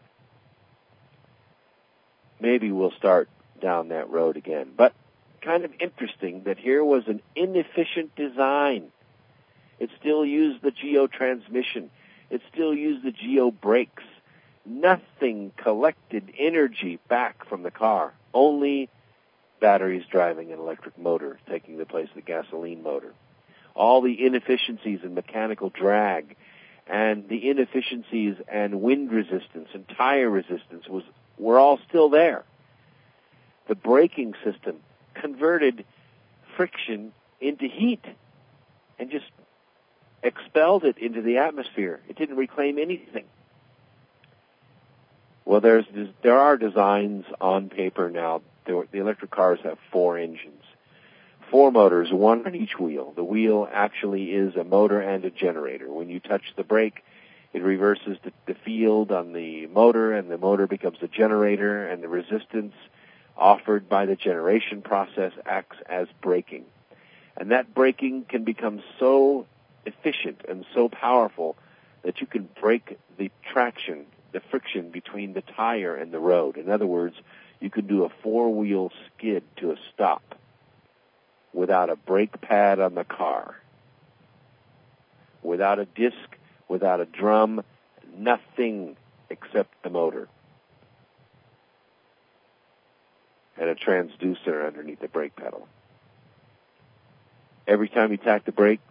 Maybe we'll start down that road again. But kind of interesting that here was an inefficient design. It still used the Geo transmission. It still used the Geo brakes. Nothing collected energy back from the car. Only batteries driving an electric motor, taking the place of the gasoline motor. All the inefficiencies in mechanical drag and the inefficiencies and wind resistance and tire resistance were all still there. The braking system converted friction into heat and just expelled it into the atmosphere. It didn't reclaim anything. Well, there are designs on paper now. The electric cars have 4 engines. 4 motors, 1 on each wheel. The wheel actually is a motor and a generator. When you touch the brake, it reverses the field on the motor, and the motor becomes a generator, and the resistance offered by the generation process acts as braking. And that braking can become so efficient and so powerful that you can break the traction, the friction between the tire and the road. In other words, you can do a 4-wheel skid to a stop without a brake pad on the car, without a disc, without a drum, nothing except the motor and a transducer underneath the brake pedal. Every time you touch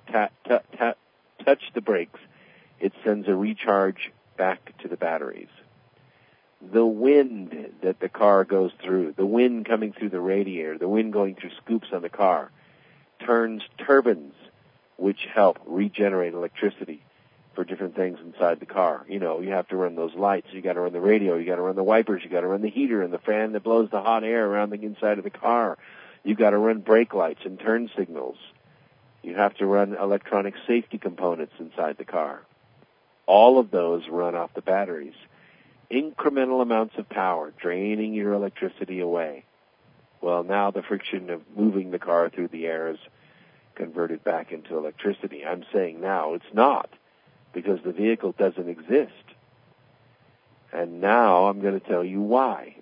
the brakes, it sends a recharge back to the batteries. The wind that the car goes through, the wind coming through the radiator, the wind going through scoops on the car, turns turbines which help regenerate electricity for different things inside the car. You have to run those lights, you got to run the radio, you got to run the wipers, you got to run the heater and the fan that blows the hot air around the inside of the car. You got to run brake lights and turn signals. You have to run electronic safety components inside the car. All of those run off the batteries. Incremental amounts of power, draining your electricity away. Well, now the friction of moving the car through the air is converted back into electricity. I'm saying now it's not, because the vehicle doesn't exist. And now I'm going to tell you why.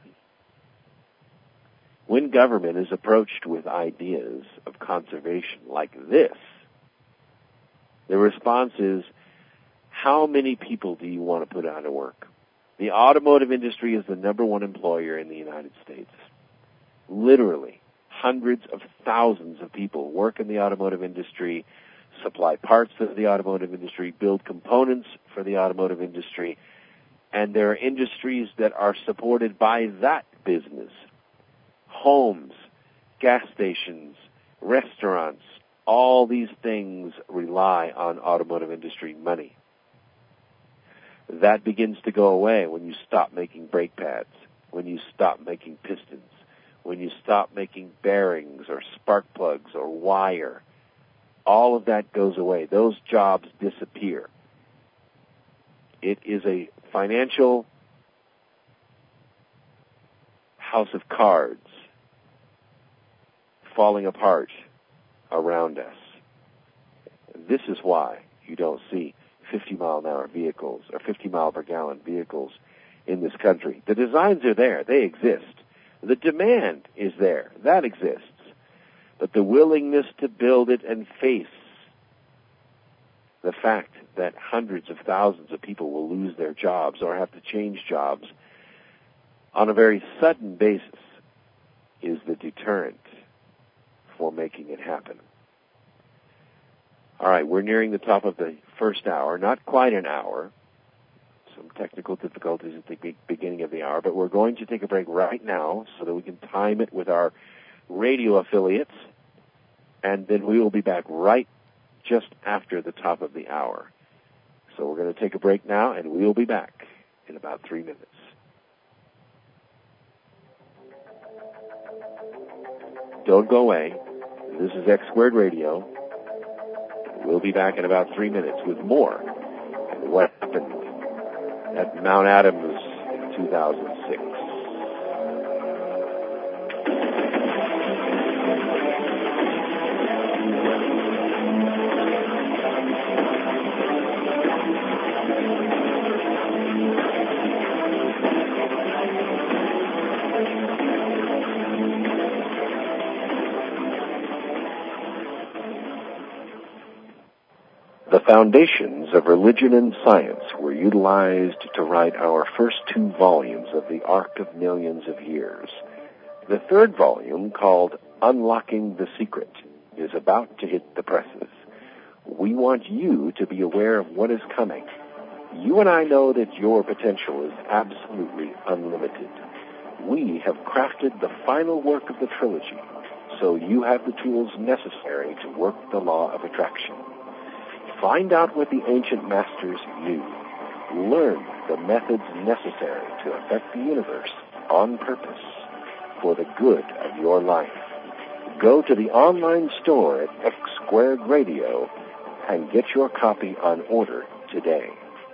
When government is approached with ideas of conservation like this, the response is, how many people do you want to put out of work? The automotive industry is the #1 employer in the United States. Literally, hundreds of thousands of people work in the automotive industry, supply parts for the automotive industry, build components for the automotive industry, and there are industries that are supported by that business. Homes, gas stations, restaurants, all these things rely on automotive industry money. That begins to go away when you stop making brake pads, when you stop making pistons, when you stop making bearings or spark plugs or wire. all of that goes away. Those jobs disappear. It is a financial house of cards falling apart around us. This is why you don't see 50-mile-an-hour vehicles or 50-mile-per-gallon vehicles in this country. The designs are there. They exist. The demand is there. That exists. But the willingness to build it and face the fact that hundreds of thousands of people will lose their jobs or have to change jobs on a very sudden basis is the deterrent for making it happen. All right, we're nearing the top of the first hour, not quite an hour. Some technical difficulties at the beginning of the hour, but we're going to take a break right now so that we can time it with our radio affiliates, and then we will be back right just after the top of the hour. So we're going to take a break now, and we will be back in about 3 minutes. Don't go away. This is X Squared Radio. We'll be back in about 3 minutes with more and what happened at Mount Adams in 2006. The foundations of religion and science were utilized to write our first 2 volumes of the Arc of Millions of Years. The 3rd volume, called Unlocking the Secret, is about to hit the presses. We want you to be aware of what is coming. You and I know that your potential is absolutely unlimited. We have crafted the final work of the trilogy, so you have the tools necessary to work the law of attraction. Find out what the ancient masters knew. Learn the methods necessary to affect the universe on purpose for the good of your life. Go to the online store at X Squared Radio and get your copy on order today.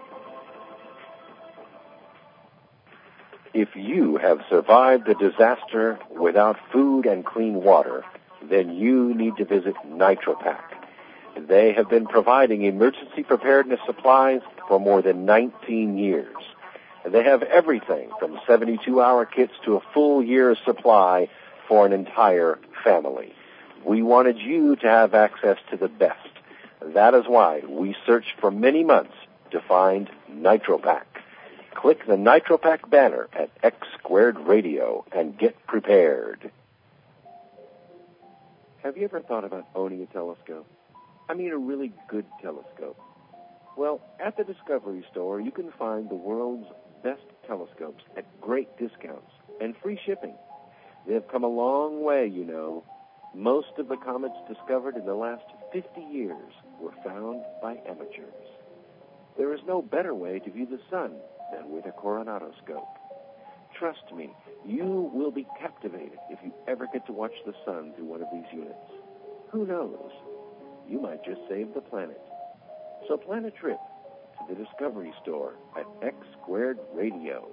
If you have survived a disaster without food and clean water, then you need to visit NitroPack. They have been providing emergency preparedness supplies for more than 19 years. They have everything from 72-hour kits to a full year's supply for an entire family. We wanted you to have access to the best. That is why we searched for many months to find NitroPack. Click the NitroPack banner at X Squared Radio and get prepared. Have you ever thought about owning a telescope? I mean a really good telescope. Well, at the Discovery Store, you can find the world's best telescopes at great discounts and free shipping. They have come a long way, you know. Most of the comets discovered in the last 50 years were found by amateurs. There is no better way to view the sun than with a Coronadoscope. Trust me, you will be captivated if you ever get to watch the sun through one of these units. Who knows? You might just save the planet. So plan a trip to the Discovery Store at X Squared Radio.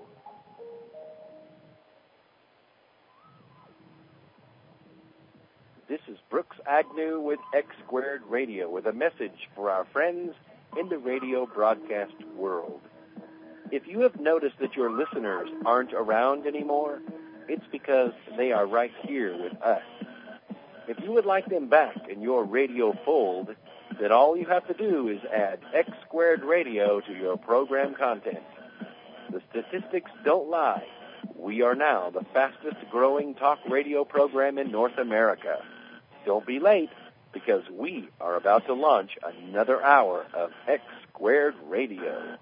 This is Brooks Agnew with X Squared Radio with a message for our friends in the radio broadcast world. If you have noticed that your listeners aren't around anymore, it's because they are right here with us. If you would like them back in your radio fold, then all you have to do is add X Squared Radio to your program content. The statistics don't lie. We are now the fastest growing talk radio program in North America. Don't be late, because we are about to launch another hour of X Squared Radio.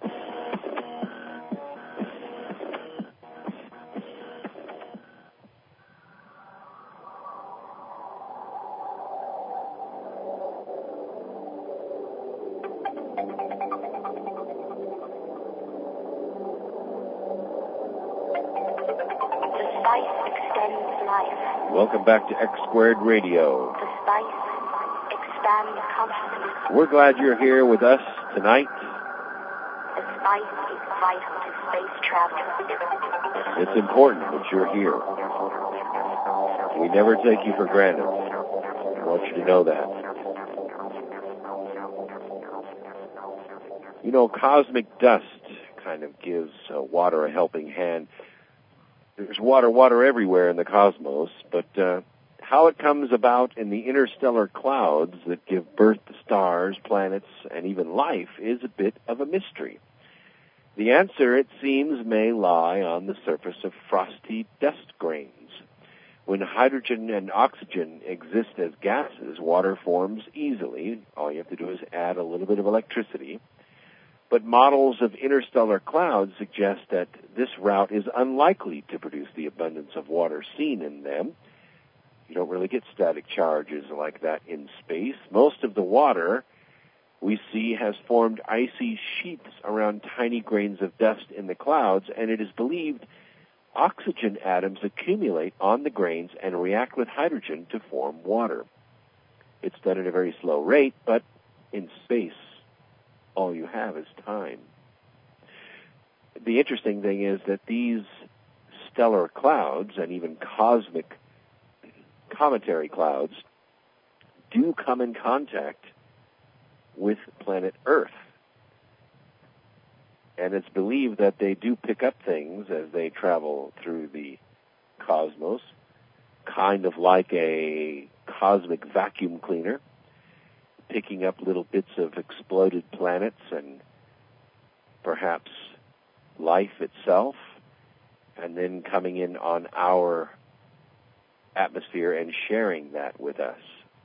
Welcome back to X Squared Radio. The spice expand consciousness. We're glad you're here with us tonight. The spice is vital to space travel. It's important that you're here. We never take you for granted. I want you to know that. You know, cosmic dust kind of gives water a helping hand. There's water everywhere in the cosmos, but how it comes about in the interstellar clouds that give birth to stars, planets, and even life is a bit of a mystery. The answer, it seems, may lie on the surface of frosty dust grains. When hydrogen and oxygen exist as gases, water forms easily. All you have to do is add a little bit of electricity. But models of interstellar clouds suggest that this route is unlikely to produce the abundance of water seen in them. You don't really get static charges like that in space. Most of the water we see has formed icy sheets around tiny grains of dust in the clouds, and it is believed oxygen atoms accumulate on the grains and react with hydrogen to form water. It's done at a very slow rate, but in space, all you have is time. The interesting thing is that these stellar clouds and even cosmic cometary clouds do come in contact with planet Earth. And it's believed that they do pick up things as they travel through the cosmos, kind of like a cosmic vacuum cleaner, picking up little bits of exploded planets and perhaps life itself, and then coming in on our atmosphere and sharing that with us.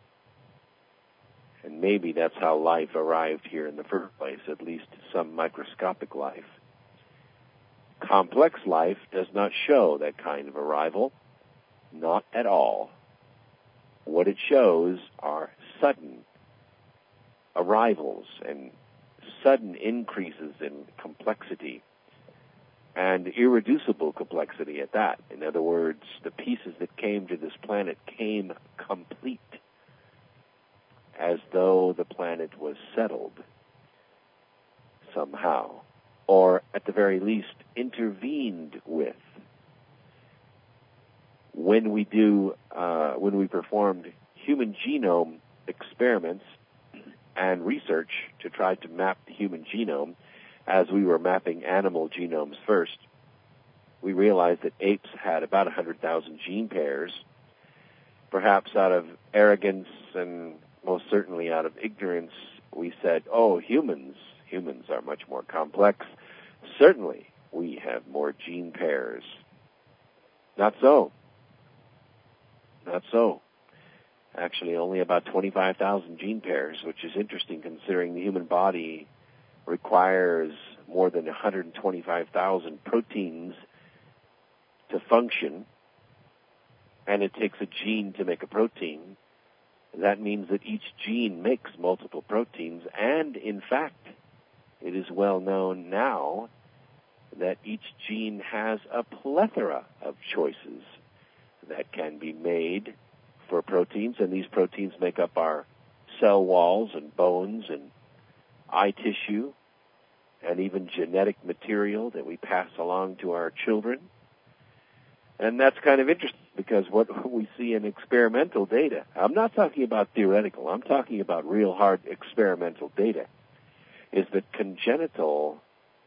And maybe that's how life arrived here in the first place, at least some microscopic life. Complex life does not show that kind of arrival, not at all. What it shows are sudden arrivals and sudden increases in complexity, and irreducible complexity at that. In other words, the pieces that came to this planet came complete, as though the planet was settled somehow, or at the very least intervened with. When we performed human genome experiments and research to try to map the human genome, as we were mapping animal genomes first, we realized that apes had about 100,000 gene pairs. Perhaps out of arrogance and most certainly out of ignorance, we said, oh, humans are much more complex. Certainly, we have more gene pairs. Not so. Actually, only about 25,000 gene pairs, which is interesting considering the human body requires more than 125,000 proteins to function, and it takes a gene to make a protein. That means that each gene makes multiple proteins, and in fact, it is well known now that each gene has a plethora of choices that can be made for proteins, and these proteins make up our cell walls and bones and eye tissue and even genetic material that we pass along to our children. And that's kind of interesting because what we see in experimental data, I'm not talking about theoretical, I'm talking about real hard experimental data, is that congenital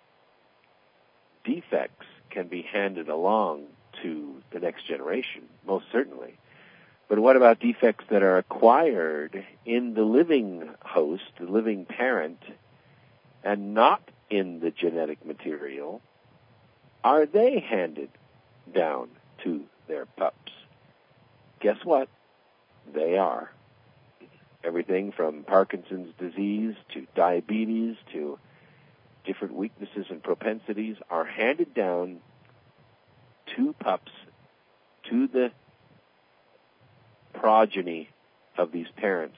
defects can be handed along to the next generation, most certainly. But what about defects that are acquired in the living host, the living parent, and not in the genetic material? Are they handed down to their pups? Guess what? They are. Everything from Parkinson's disease to diabetes to different weaknesses and propensities are handed down to pups, to the progeny of these parents,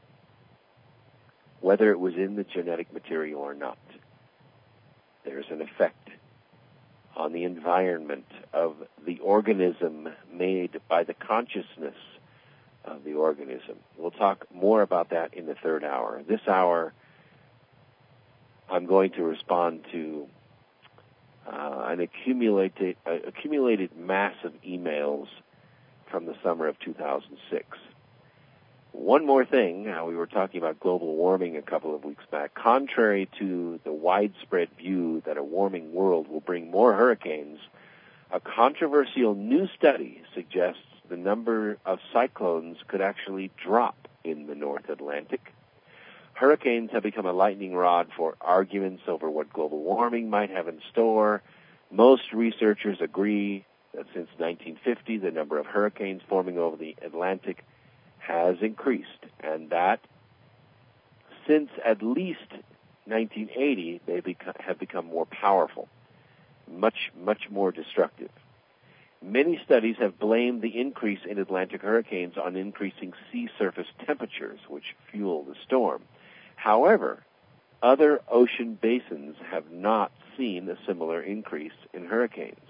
whether it was in the genetic material or not. There's an effect on the environment of the organism made by the consciousness of the organism. We'll talk more about that in the third hour. This hour, I'm going to respond to an accumulated mass of emails from the summer of 2006. One more thing, we were talking about global warming a couple of weeks back. Contrary to the widespread view that a warming world will bring more hurricanes, a controversial new study suggests the number of cyclones could actually drop in the North Atlantic. Hurricanes have become a lightning rod for arguments over what global warming might have in store. Most researchers agree that since 1950, the number of hurricanes forming over the Atlantic has increased, and that since at least 1980, they have become more powerful, much more destructive. Many studies have blamed the increase in Atlantic hurricanes on increasing sea surface temperatures, which fuel the storm. However, other ocean basins have not seen a similar increase in hurricanes.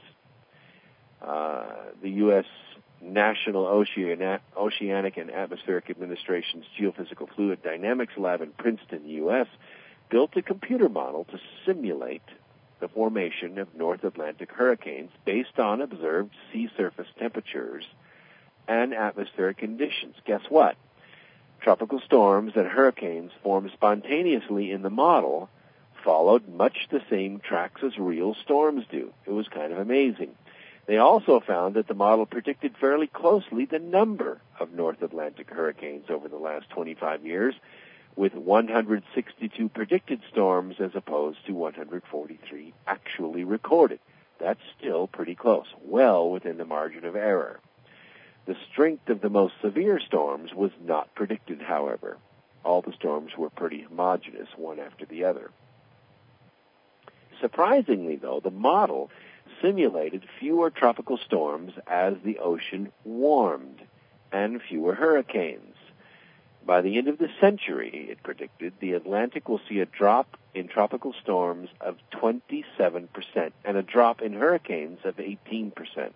The U.S. National Oceanic and Atmospheric Administration's Geophysical Fluid Dynamics Lab in Princeton, U.S., built a computer model to simulate the formation of North Atlantic hurricanes based on observed sea surface temperatures and atmospheric conditions. Guess what? Tropical storms and hurricanes formed spontaneously in the model followed much the same tracks as real storms do. It was kind of amazing. They also found that the model predicted fairly closely the number of North Atlantic hurricanes over the last 25 years, with 162 predicted storms as opposed to 143 actually recorded. That's still pretty close, well within the margin of error. The strength of the most severe storms was not predicted, however. All the storms were pretty homogeneous, one after the other. Surprisingly, though, the model simulated fewer tropical storms as the ocean warmed and fewer hurricanes. By the end of the century, it predicted, the Atlantic will see a drop in tropical storms of 27% and a drop in hurricanes of 18%.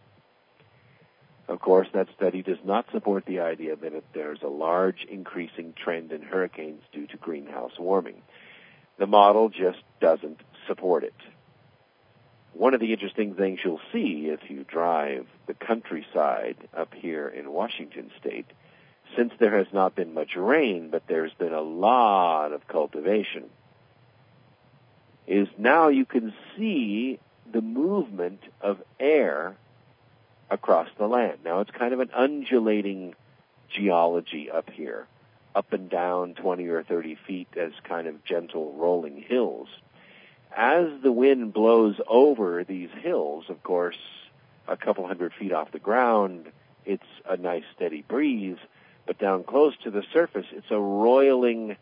Of course, that study does not support the idea that there's a large increasing trend in hurricanes due to greenhouse warming. The model just doesn't support it. One of the interesting things you'll see if you drive the countryside up here in Washington State, since there has not been much rain, but there's been a lot of cultivation, is now you can see the movement of air across the land. Now, it's kind of an undulating geology up here, up and down 20 or 30 feet as kind of gentle rolling hills. As the wind blows over these hills, of course, a couple hundred feet off the ground, it's a nice steady breeze, but down close to the surface, it's a roiling,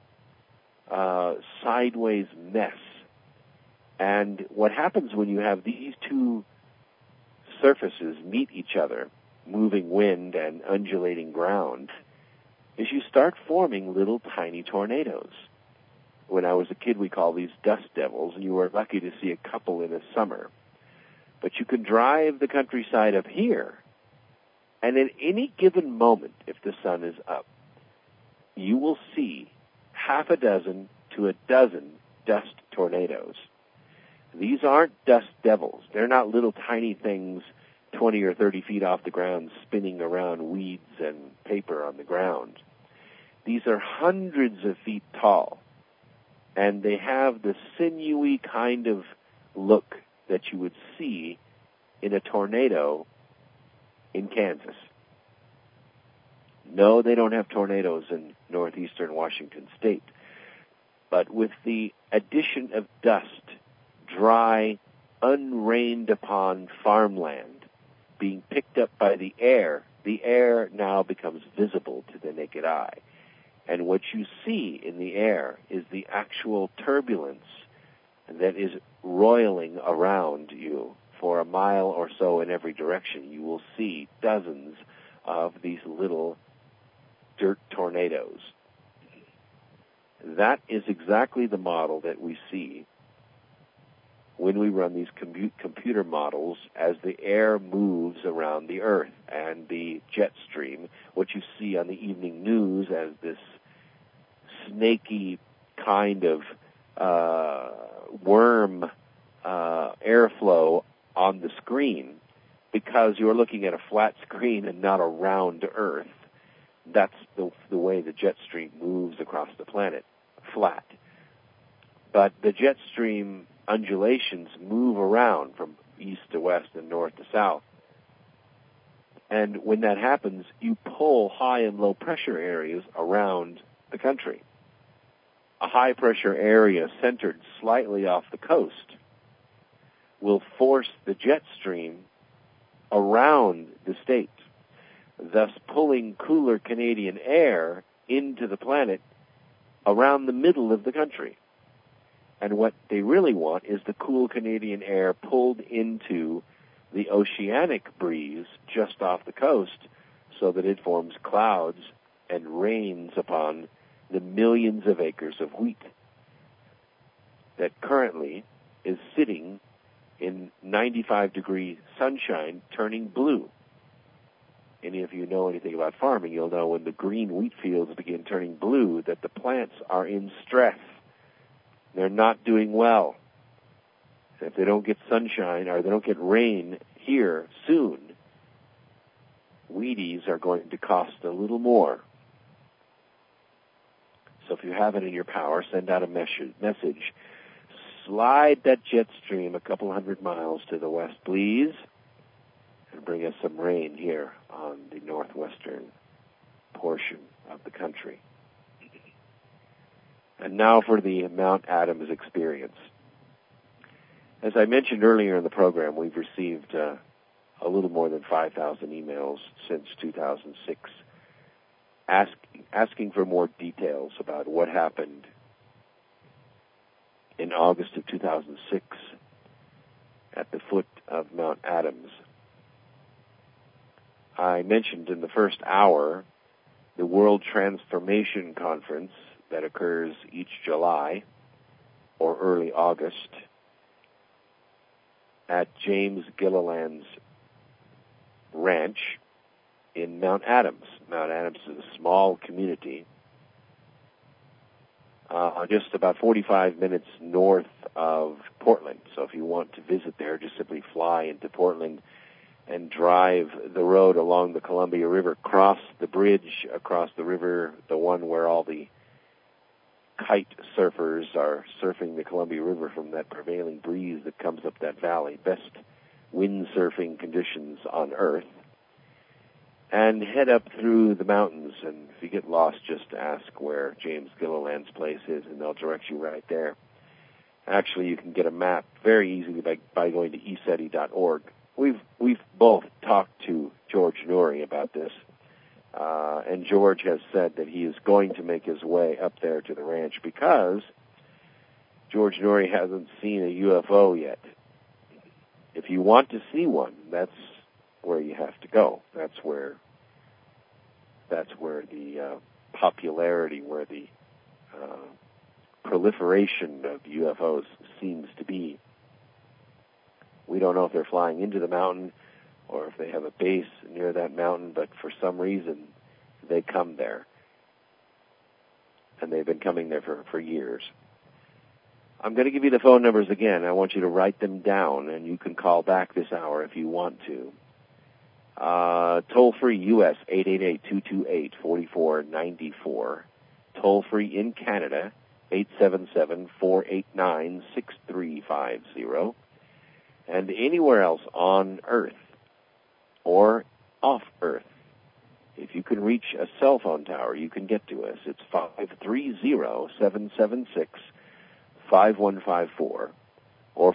sideways mess. And what happens when you have these two surfaces meet each other, moving wind and undulating ground, is you start forming little tiny tornadoes. When I was a kid, we called these dust devils, and you were lucky to see a couple in a summer. But you can drive the countryside up here, and at any given moment, if the sun is up, you will see half a dozen to a dozen dust tornadoes. These aren't dust devils. They're not little tiny things 20 or 30 feet off the ground spinning around weeds and paper on the ground. These are hundreds of feet tall, and they have the sinewy kind of look that you would see in a tornado in Kansas. No, they don't have tornadoes in northeastern Washington State. But with the addition of dust, dry, unrained upon farmland being picked up by the air now becomes visible to the naked eye. And what you see in the air is the actual turbulence that is roiling around you. For a mile or so in every direction, you will see dozens of these little dirt tornadoes. That is exactly the model that we see when we run these computer models as the air moves around the Earth and the jet stream, what you see on the evening news as this snaky kind of worm airflow on the screen, because you're looking at a flat screen and not a round Earth. That's the way the jet stream moves across the planet, flat. But the jet stream undulations move around from east to west and north to south. And when that happens, you pull high and low pressure areas around the country. A high pressure area centered slightly off the coast will force the jet stream around the state, thus pulling cooler Canadian air into the planet around the middle of the country. And what they really want is the cool Canadian air pulled into the oceanic breeze just off the coast so that it forms clouds and rains upon the millions of acres of wheat that currently is sitting in 95-degree sunshine turning blue. Any of you know anything about farming, you'll know when the green wheat fields begin turning blue that the plants are in stress. They're not doing well. If they don't get sunshine or they don't get rain here soon, Wheaties are going to cost a little more. So if you have it in your power, send out a message. Slide that jet stream a couple 100 miles to the west, please, and bring us some rain here on the northwestern portion of the country. And now for the Mount Adams experience. As I mentioned earlier in the program, we've received a little more than 5,000 emails since 2006 asking for more details about what happened in August of 2006 at the foot of Mount Adams. I mentioned in the first hour the World Transformation Conference that occurs each July or early August at James Gilliland's ranch in Mount Adams. Mount Adams is a small community just about 45 minutes north of Portland. So if you want to visit there, just simply fly into Portland and drive the road along the Columbia River, cross the bridge across the river, the one where all the kite surfers are surfing the Columbia River from that prevailing breeze that comes up that valley. Best windsurfing conditions on Earth. And head up through the mountains, and if you get lost, just ask where James Gilliland's place is, and they'll direct you right there. Actually, you can get a map very easily by going to eseti.org. We've both talked to George Noory about this, and George has said that he is going to make his way up there to the ranch because George Noory hasn't seen a UFO yet. If you want to see one, that's where you have to go. That's where the popularity, where the proliferation of UFOs seems to be. We don't know if they're flying into the mountain or if they have a base near that mountain, but for some reason they come there. And they've been coming there for years. I'm going to give you the phone numbers again. I want you to write them down, and you can call back this hour if you want to. Toll-free U.S., 888-228-4494. Toll-free in Canada, 877-489-6350. And anywhere else on Earth or off Earth, if you can reach a cell phone tower, you can get to us. It's 530-776-5154 or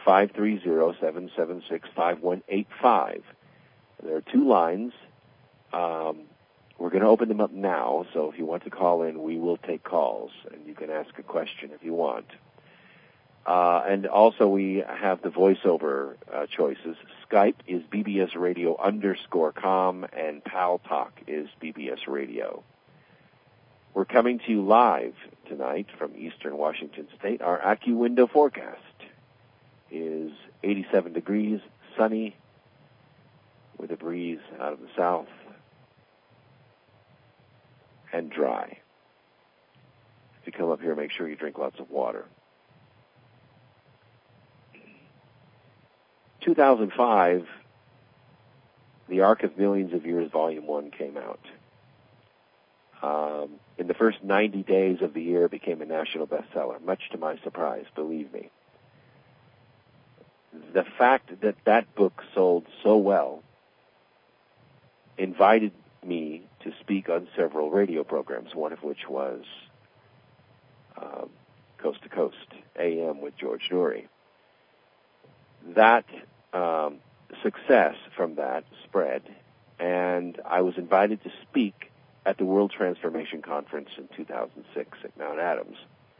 530-776-5185. There are two lines. We're going to open them up now, so if you want to call in, we will take calls, and you can ask a question if you want. And also we have the voiceover choices. Skype is BBS Radio _com, and Pal Talk is BBS Radio. We're coming to you live tonight from Eastern Washington State, our AccuWindow forecast. is 87 degrees, sunny, with a breeze out of the south, and dry. If you come up here, make sure you drink lots of water. 2005, The Ark of Millions of Years, Volume 1 came out. In the first 90 days of the year, it became a national bestseller, much to my surprise, believe me. The fact that that book sold so well invited me to speak on several radio programs, one of which was Coast to Coast, AM with George Noory. That success from that spread, and I was invited to speak at the World Transformation Conference in 2006 at Mount Adams.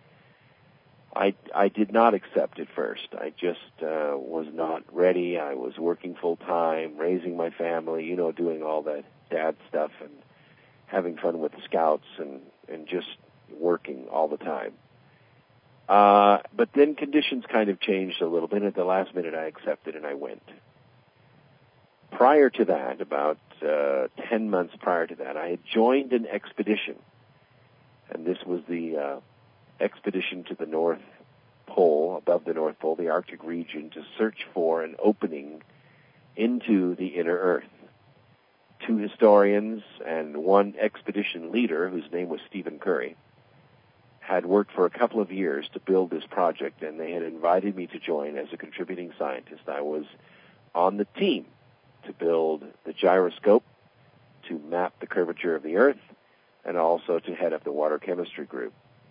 I did not accept at first. I just was not ready. I was working full-time, raising my family, doing all that dad stuff and having fun with the scouts and just working all the time. But then conditions kind of changed a little bit. At the last minute, I accepted and I went. Prior to that, about 10 months prior to that, I had joined an expedition. And this was the expedition to the North Pole, above the North Pole, the Arctic region, to search for an opening into the inner Earth. 2 historians and 1 expedition leader, whose name was Stephen Curry, had worked for a couple of years to build this project, and they had invited me to join as a contributing scientist. I was on the team to build the gyroscope, to map the curvature of the Earth, and also to head up the water chemistry group.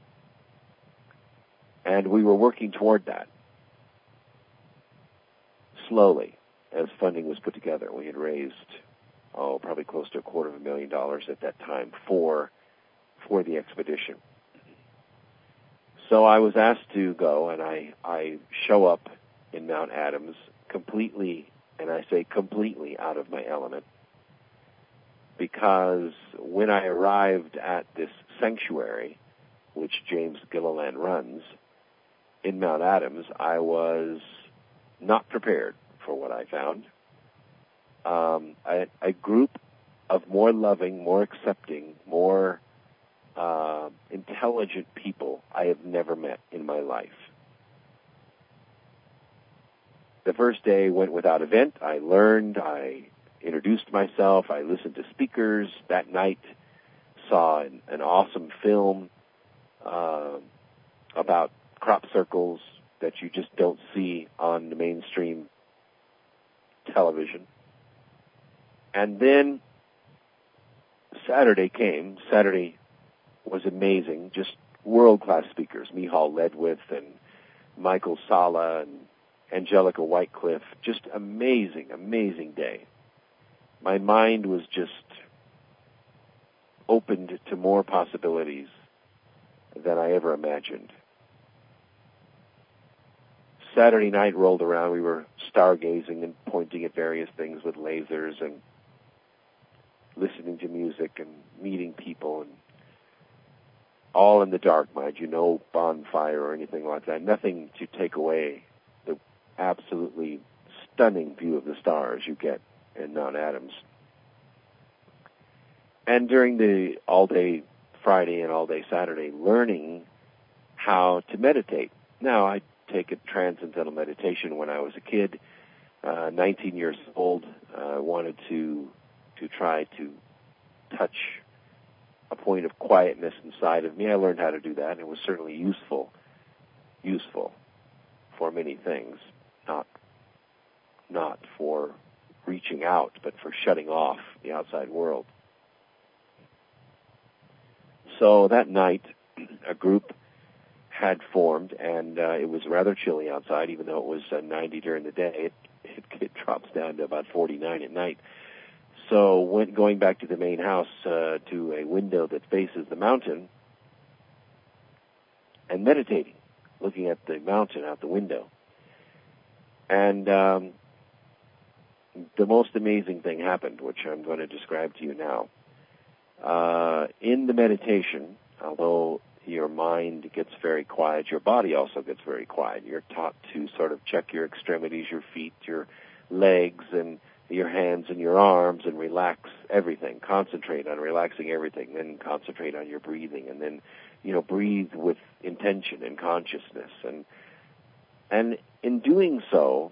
And we were working toward that slowly as funding was put together. We had raised, probably close to $250,000 at that time for the expedition. So I was asked to go, and I show up in Mount Adams completely, and I say completely out of my element, because when I arrived at this sanctuary, which James Gilliland runs, in Mount Adams, I was not prepared for what I found. A group of more loving, more accepting, more intelligent people I have never met in my life. The first day went without event. I learned, I introduced myself, I listened to speakers. That night saw an awesome film about crop circles that you just don't see on the mainstream television. And then Saturday came. Saturday was amazing, just world-class speakers, Michal Ledwith and Michael Sala and Angelica Whitecliffe. Just amazing, amazing day. My mind was just opened to more possibilities than I ever imagined. Saturday night rolled around. We were stargazing and pointing at various things with lasers and listening to music and meeting people, and all in the dark, mind you, no bonfire or anything like that. Nothing to take away the absolutely stunning view of the stars you get in Mount Adams. And during the all-day Friday and all-day Saturday, learning how to meditate. Now, I take a transcendental meditation when I was a kid, 19 years old. I wanted to try to touch a point of quietness inside of me. I learned how to do that, and it was certainly useful for many things, not for reaching out, but for shutting off the outside world. So that night, a group had formed, and it was rather chilly outside, even though it was 90 during the day. It drops down to about 49 at night. So going back to the main house, to a window that faces the mountain, and meditating, looking at the mountain out the window. And the most amazing thing happened, which I'm going to describe to you now. In the meditation, although your mind gets very quiet. Your body also gets very quiet. You're taught to sort of check your extremities, your feet, your legs, and your hands and your arms, and relax everything. Concentrate on relaxing everything. Then concentrate on your breathing, and then, breathe with intention and consciousness. And in doing so,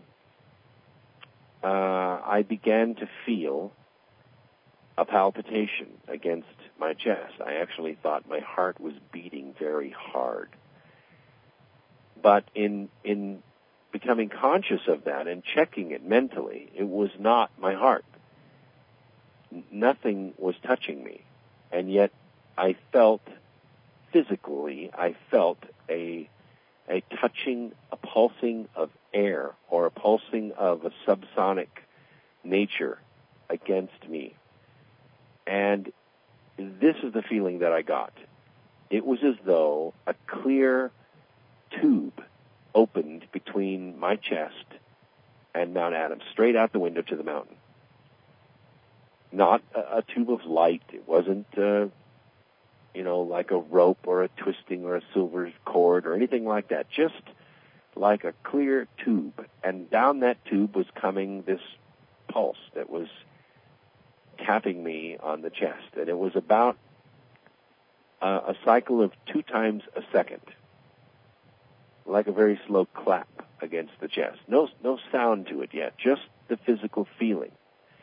I began to feel a palpitation against my chest. I actually thought my heart was beating very hard. But in becoming conscious of that and checking it mentally, it was not my heart. Nothing was touching me. And yet I felt physically, a touching, a pulsing of air, or a pulsing of a subsonic nature against me. And this is the feeling that I got. It was as though a clear tube opened between my chest and Mount Adams, straight out the window to the mountain. Not a tube of light. It wasn't, like a rope or a twisting or a silver cord or anything like that. Just like a clear tube. And down that tube was coming this pulse that was tapping me on the chest. And it was about a cycle of 2 times a second. Like a very slow clap against the chest. No sound to it yet, just the physical feeling.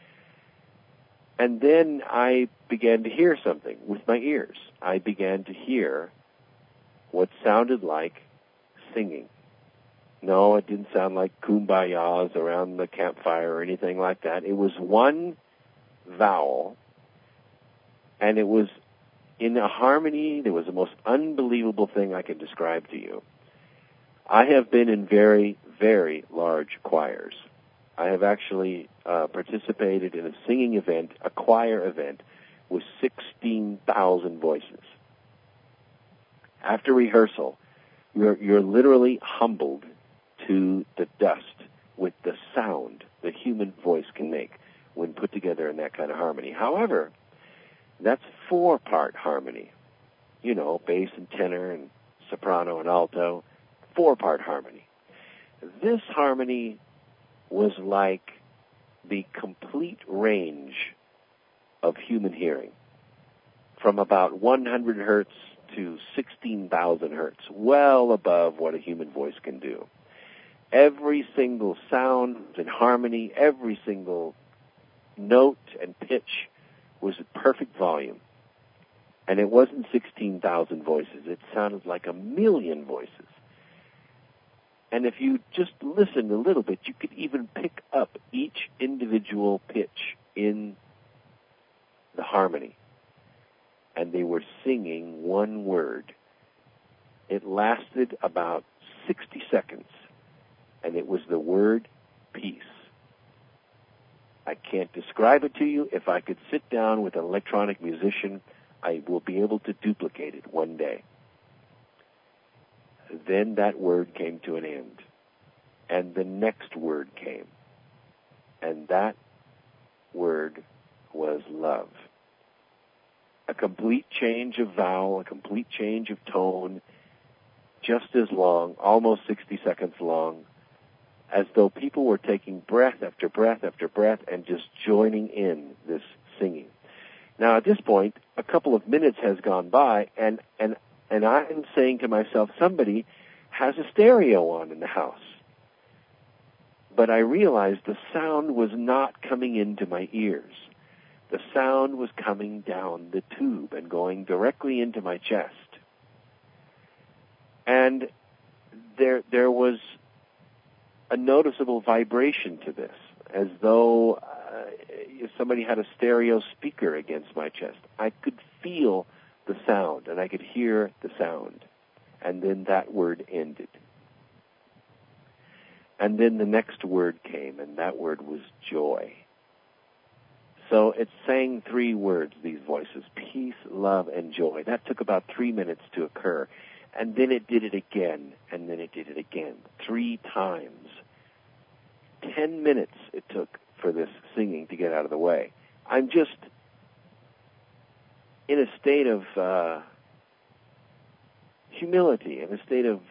And then I began to hear something with my ears. I began to hear what sounded like singing. No, it didn't sound like kumbayas around the campfire or anything like that. It was one vowel, and it was in a harmony. There was the most unbelievable thing I can describe to you. I have been in very, very large choirs. I have actually participated in a singing event, a choir event, with 16,000 voices. After rehearsal, you're literally humbled to the dust with the sound the human voice can make when put together in that kind of harmony. However, that's 4-part harmony. Bass and tenor and soprano and alto, 4-part harmony. This harmony was like the complete range of human hearing, from about 100 hertz to 16,000 hertz, well above what a human voice can do. Every single sound and harmony, every single note and pitch was at perfect volume. And it wasn't 16,000 voices. It sounded like 1,000,000 voices. And if you just listened a little bit, you could even pick up each individual pitch in the harmony. And they were singing one word. It lasted about 60 seconds, and it was the word peace. I can't describe it to you. If I could sit down with an electronic musician, I will be able to duplicate it one day. Then that word came to an end, and the next word came, and that word was love. A complete change of vowel, a complete change of tone, just as long, almost 60 seconds long, as though people were taking breath after breath after breath and just joining in this singing. Now, at this point, a couple of minutes has gone by, and I'm saying to myself, somebody has a stereo on in the house. But I realized the sound was not coming into my ears. The sound was coming down the tube and going directly into my chest. And there was a noticeable vibration to this, as though somebody had a stereo speaker against my chest. I could feel the sound, and I could hear the sound. And then that word ended. And then the next word came, and that word was joy. So it sang 3 words, these voices: peace, love, and joy. That took about 3 minutes to occur. And then it did it again, and then it did it again, 3 times. 10 minutes it took for this singing to get out of the way. I'm just in a state of humility, in a state of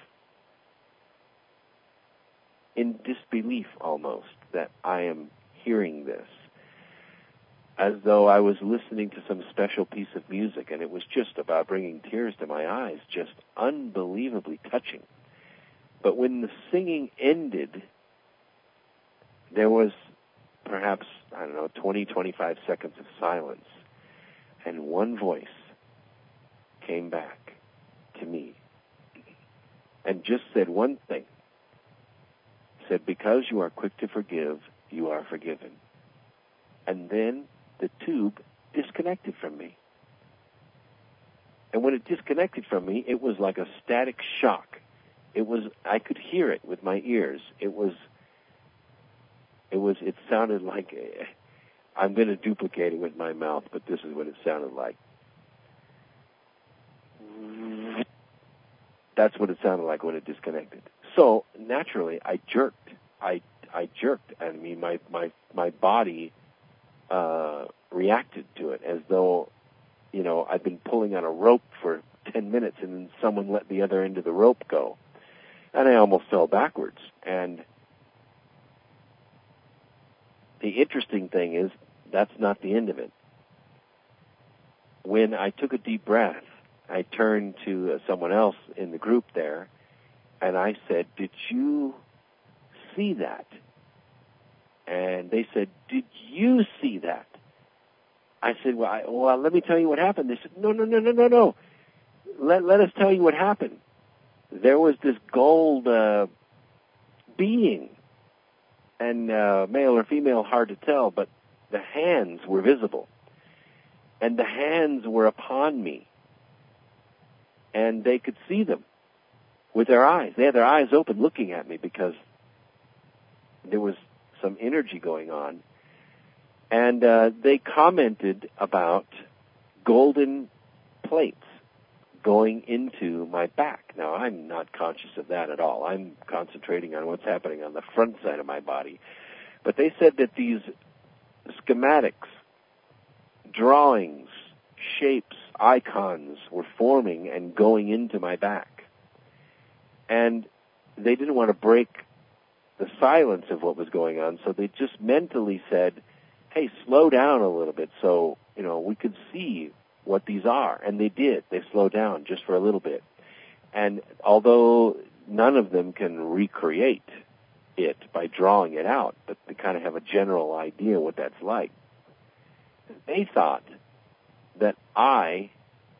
in disbelief almost that I am hearing this, as though I was listening to some special piece of music, and it was just about bringing tears to my eyes, just unbelievably touching. But when the singing ended, there was perhaps, 20, 25 seconds of silence, and one voice came back to me and just said one thing. Said, because you are quick to forgive, you are forgiven. And then the tube disconnected from me. And when it disconnected from me, it was like a static shock. I could hear it with my ears. It sounded like, I'm going to duplicate it with my mouth, but this is what it sounded like. That's what it sounded like when it disconnected. So naturally, I jerked. I jerked. I mean, my body reacted to it as though, I'd been pulling on a rope for 10 minutes and then someone let the other end of the rope go. And I almost fell backwards. And the interesting thing is, that's not the end of it. When I took a deep breath, I turned to someone else in the group there, and I said, did you see that? And they said, did you see that? I said, well, let me tell you what happened. They said, no. Let us tell you what happened. There was this gold being, and male or female, hard to tell, but the hands were visible. And the hands were upon me. And they could see them with their eyes. They had their eyes open looking at me because there was some energy going on. And they commented about golden plates going into my back. Now, I'm not conscious of that at all. I'm concentrating on what's happening on the front side of my body. But they said that these schematics, drawings, shapes, icons were forming and going into my back. And they didn't want to break the silence of what was going on, so they just mentally said, hey, slow down a little bit so, we could see what these are. And they did. They slowed down just for a little bit. And although none of them can recreate it by drawing it out, but they kind of have a general idea what that's like, they thought that I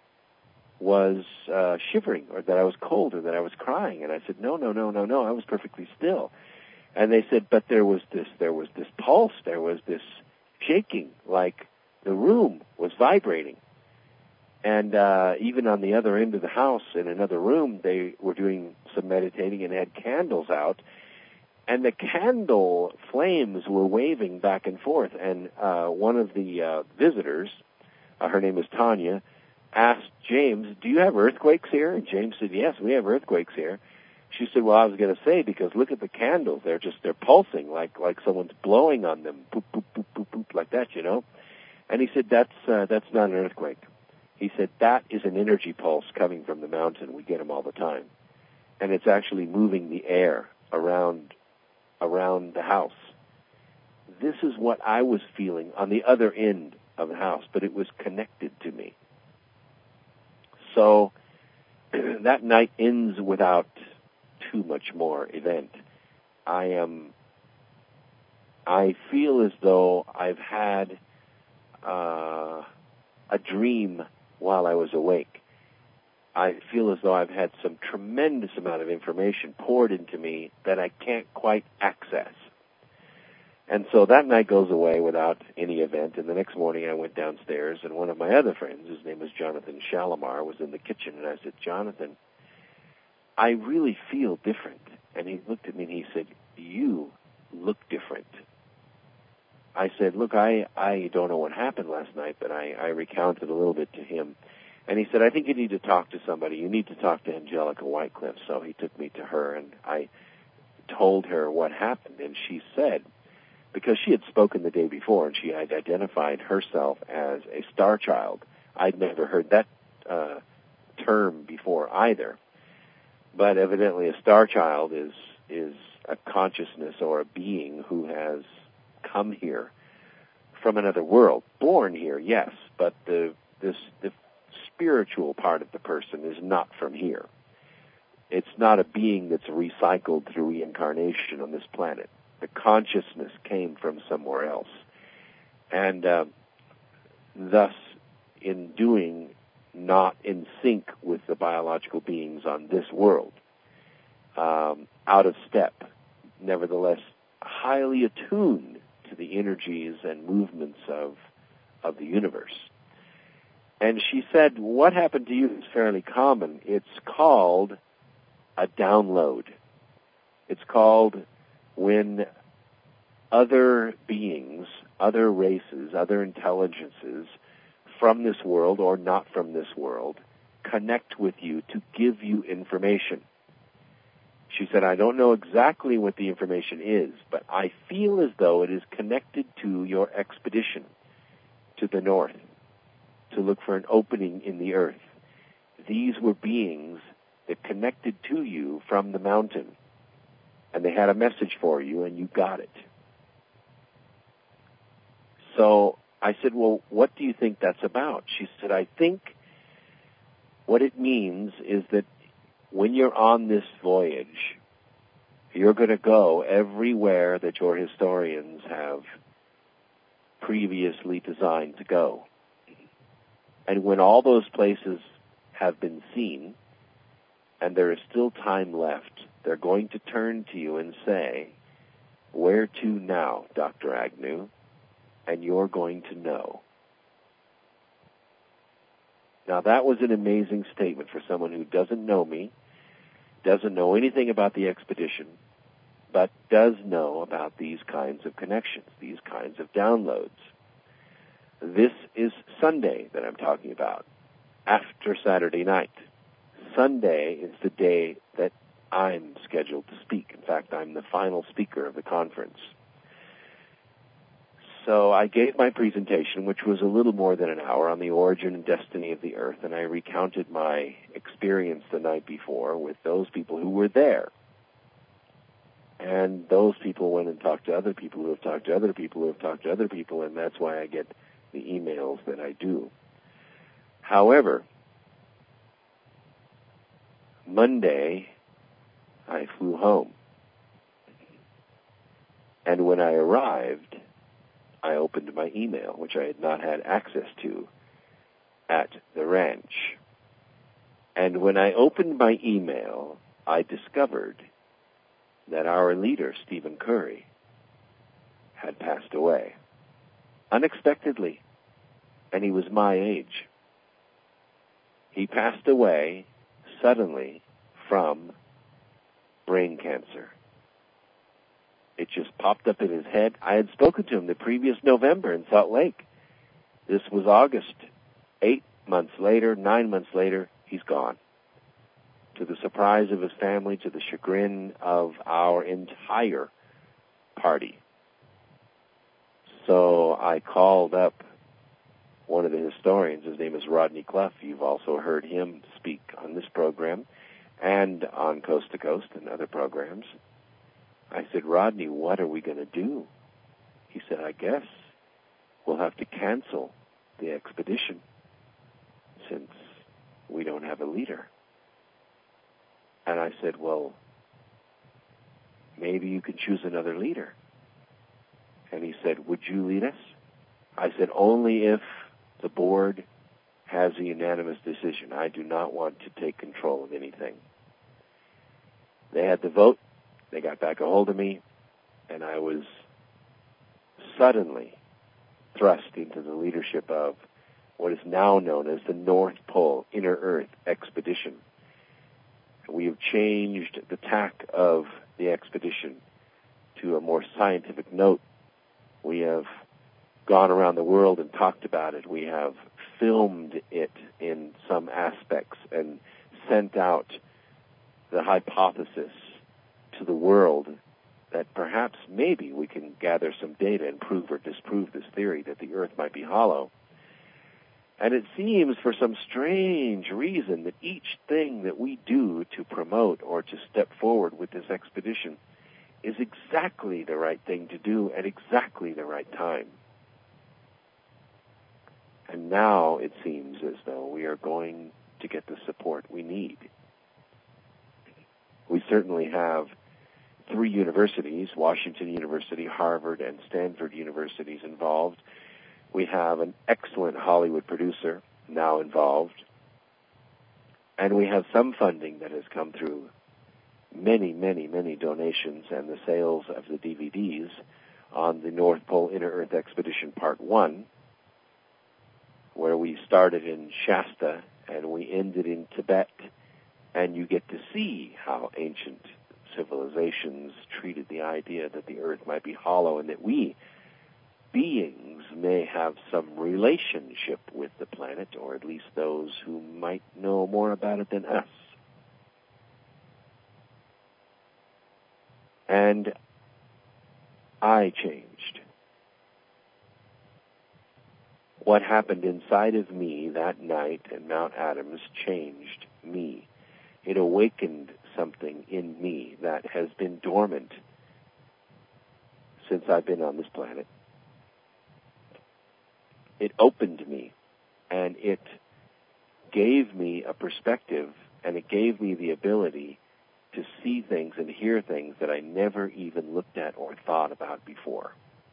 was shivering, or that I was cold, or that I was crying. And I said, no, I was perfectly still. And they said, but there was this pulse, there was this shaking, like the room was vibrating. And even on the other end of the house, in another room, they were doing some meditating and had candles out. And the candle flames were waving back and forth. And one of the visitors, her name is Tanya, asked James, do you have earthquakes here? And James said, yes, we have earthquakes here. She said, well, I was going to say, because look at the candles. They're pulsing like someone's blowing on them, poop, poop, poop, poop, poop, like that, And he said, that's not an earthquake. He said, that is an energy pulse coming from the mountain. We get them all the time. And it's actually moving the air around the house. This is what I was feeling on the other end of the house, but it was connected to me. So that night ends without too much more event. I feel as though I've had a dream while I was awake. I feel as though I've had some tremendous amount of information poured into me that I can't quite access. And so that night goes away without any event, and the next morning I went downstairs, and one of my other friends, his name is Jonathan Shalimar, was in the kitchen, and I said, Jonathan, I really feel different. And he looked at me and he said, you look different. I said, look, I don't know what happened last night, but I recounted a little bit to him. And he said, I think you need to talk to somebody. You need to talk to Angelica Whitecliff. So he took me to her, and I told her what happened. And she said, because she had spoken the day before, and she had identified herself as a star child. I'd never heard that term before either. But evidently a star child is a consciousness or a being who has come here from another world, born here, yes, but the spiritual part of the person is not from here. It's not a being that's recycled through reincarnation on this planet. The consciousness came from somewhere else. And thus, in doing, not in sync with the biological beings on this world, out of step, nevertheless highly attuned to the energies and movements of the universe. And she said, what happened to you is fairly common. It's called a download. It's called when other beings, other races, other intelligences from this world or not from this world connect with you to give you information. She said, I don't know exactly what the information is, but I feel as though it is connected to your expedition to the north to look for an opening in the earth. These were beings that connected to you from the mountain, and they had a message for you, and you got it. So I said, well, what do you think that's about? She said, I think what it means is that when you're on this voyage, you're going to go everywhere that your historians have previously designed to go. And when all those places have been seen, and there is still time left, they're going to turn to you and say, where to now, Dr. Agnew? And you're going to know. Now that was an amazing statement for someone who doesn't know me, doesn't know anything about the expedition, but does know about these kinds of connections, these kinds of downloads. This is Sunday that I'm talking about, after Saturday night. Sunday is the day that I'm scheduled to speak. In fact, I'm the final speaker of the conference. So I gave my presentation, which was a little more than an hour, on the origin and destiny of the earth, and I recounted my experience the night before with those people who were there. And those people went and talked to other people who have talked to other people who have talked to other people, and that's why I get the emails that I do. However, Monday, I flew home. And when I arrived, I opened my email, which I had not had access to at the ranch. And when I opened my email, I discovered that our leader, Stephen Curry, had passed away. Unexpectedly. And he was my age. He passed away suddenly from brain cancer. It just popped up in his head. I had spoken to him the previous November in Salt Lake. This was August. 9 months later, he's gone. To the surprise of his family, to the chagrin of our entire party. So I called up one of the historians. His name is Rodney Clough. You've also heard him speak on this program and on Coast to Coast and other programs. I said, Rodney, what are we going to do? He said, I guess we'll have to cancel the expedition since we don't have a leader. And I said, well, maybe you can choose another leader. And he said, would you lead us? I said, only if the board has a unanimous decision. I do not want to take control of anything. They had the vote. They got back a hold of me, and I was suddenly thrust into the leadership of what is now known as the North Pole Inner Earth Expedition. We have changed the tack of the expedition to a more scientific note. We have gone around the world and talked about it. We have filmed it in some aspects and sent out the hypothesis to the world that perhaps maybe we can gather some data and prove or disprove this theory that the earth might be hollow. And it seems for some strange reason that each thing that we do to promote or to step forward with this expedition is exactly the right thing to do at exactly the right time. And now it seems as though we are going to get the support we need. We certainly have 3 universities, Washington University, Harvard, and Stanford universities involved. We have an excellent Hollywood producer now involved. And we have some funding that has come through many, many, many donations and the sales of the DVDs on the North Pole Inner Earth Expedition Part 1, where we started in Shasta and we ended in Tibet, and you get to see how ancient civilizations treated the idea that the earth might be hollow and that we beings may have some relationship with the planet, or at least those who might know more about it than us. And I changed. What happened inside of me that night at Mount Adams changed me. It awakened something in me that has been dormant since I've been on this planet. It opened me, and it gave me a perspective, and it gave me the ability to see things and hear things that I never even looked at or thought about before.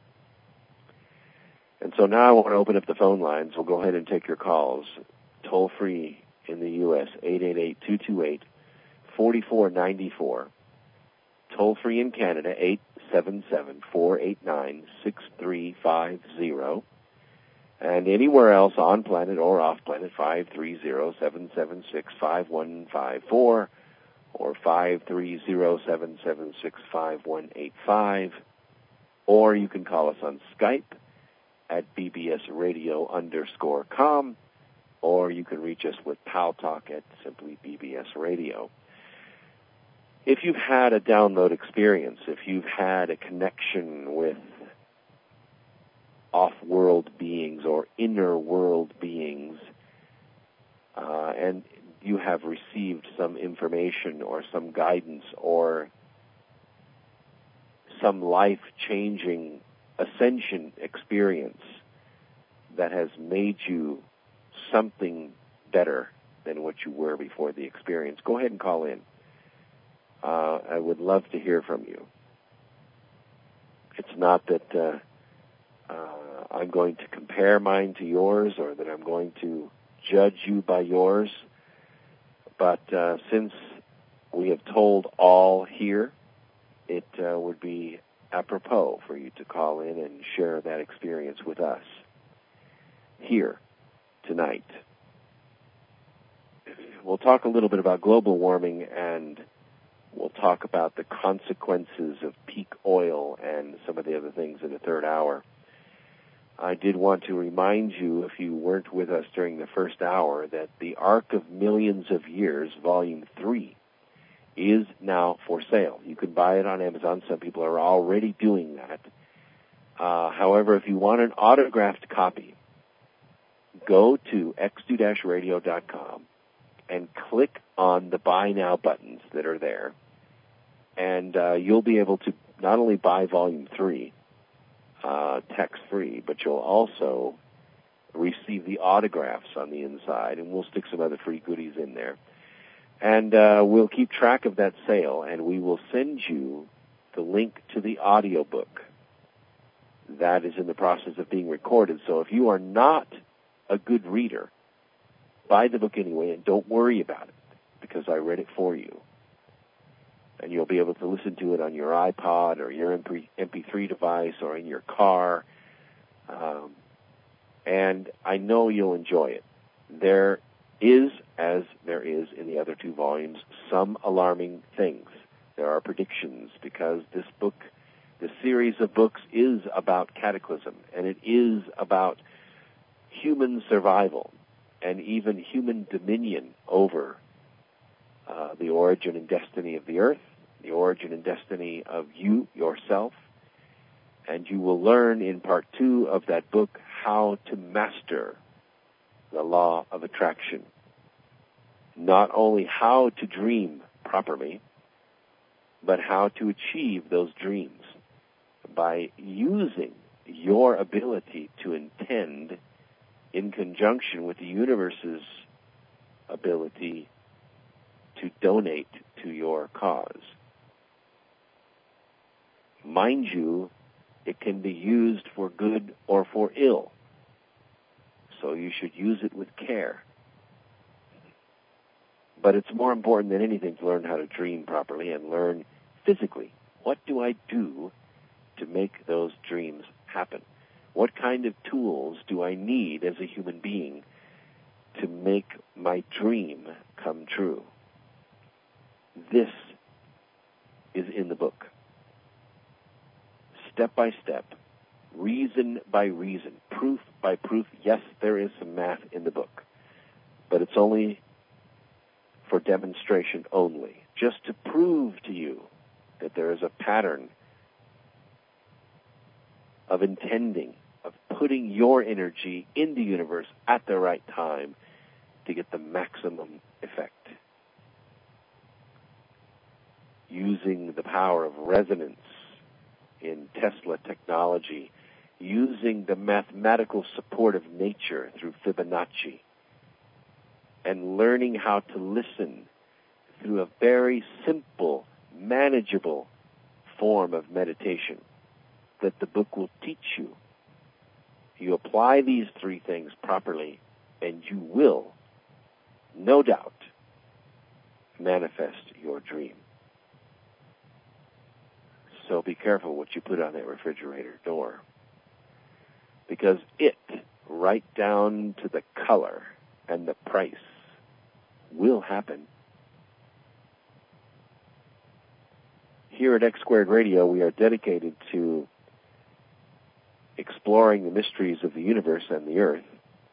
And so now I want to open up the phone lines. We'll go ahead and take your calls. Toll free in the U.S., 888-228-4494. Toll free in Canada, 877-489-6350. And anywhere else on planet or off planet, 530-776-5154 or 530-776-5185. Or you can call us on Skype at bbsradio_com, or you can reach us with Pal Talk at simply BBS Radio. If you've had a download experience, if you've had a connection with off-world beings or inner-world beings, and you have received some information or some guidance or some life-changing ascension experience that has made you something better than what you were before the experience, go ahead and call in. I would love to hear from you. It's not that I'm going to compare mine to yours or that I'm going to judge you by yours, but since we have told all here, it would be apropos for you to call in and share that experience with us here tonight. We'll talk a little bit about global warming, and we'll talk about the consequences of peak oil and some of the other things in the third hour. I did want to remind you, if you weren't with us during the first hour, that The Ark of Millions of Years, Volume 3, is now for sale. You can buy it on Amazon. Some people are already doing that. However, if you want an autographed copy, go to x2-radio.com and click on the Buy Now buttons that are there, and you'll be able to not only buy Volume 3 text-free, but you'll also receive the autographs on the inside, and we'll stick some other free goodies in there. And we'll keep track of that sale, and we will send you the link to the audiobook. That is in the process of being recorded. So if you are not a good reader, buy the book anyway, and don't worry about it, because I read it for you. And you'll be able to listen to it on your iPod or your MP3 device or in your car. And I know you'll enjoy it. There is, as there is in the other 2 volumes, some alarming things. There are predictions, because this book, this series of books, is about cataclysm, and it is about human survival and even human dominion over the origin and destiny of the earth, the origin and destiny of you, yourself. And you will learn in part 2 of that book how to master the law of attraction. Not only how to dream properly, but how to achieve those dreams by using your ability to intend in conjunction with the universe's ability to donate to your cause. Mind you, it can be used for good or for ill, so you should use it with care. But it's more important than anything to learn how to dream properly and learn physically. What do I do to make those dreams happen? What kind of tools do I need as a human being to make my dream come true? This is in the book. Step by step, reason by reason, proof by proof. Yes, there is some math in the book, but it's only for demonstration only, just to prove to you that there is a pattern of intending, of putting your energy in the universe at the right time to get the maximum effect. Using the power of resonance in Tesla technology, using the mathematical support of nature through Fibonacci, and learning how to listen through a very simple, manageable form of meditation that the book will teach you. You apply these three things properly, and you will, no doubt, manifest your dream. So be careful what you put on that refrigerator door, because it, right down to the color and the price, will happen. Here at X Squared Radio, we are dedicated to exploring the mysteries of the universe and the earth.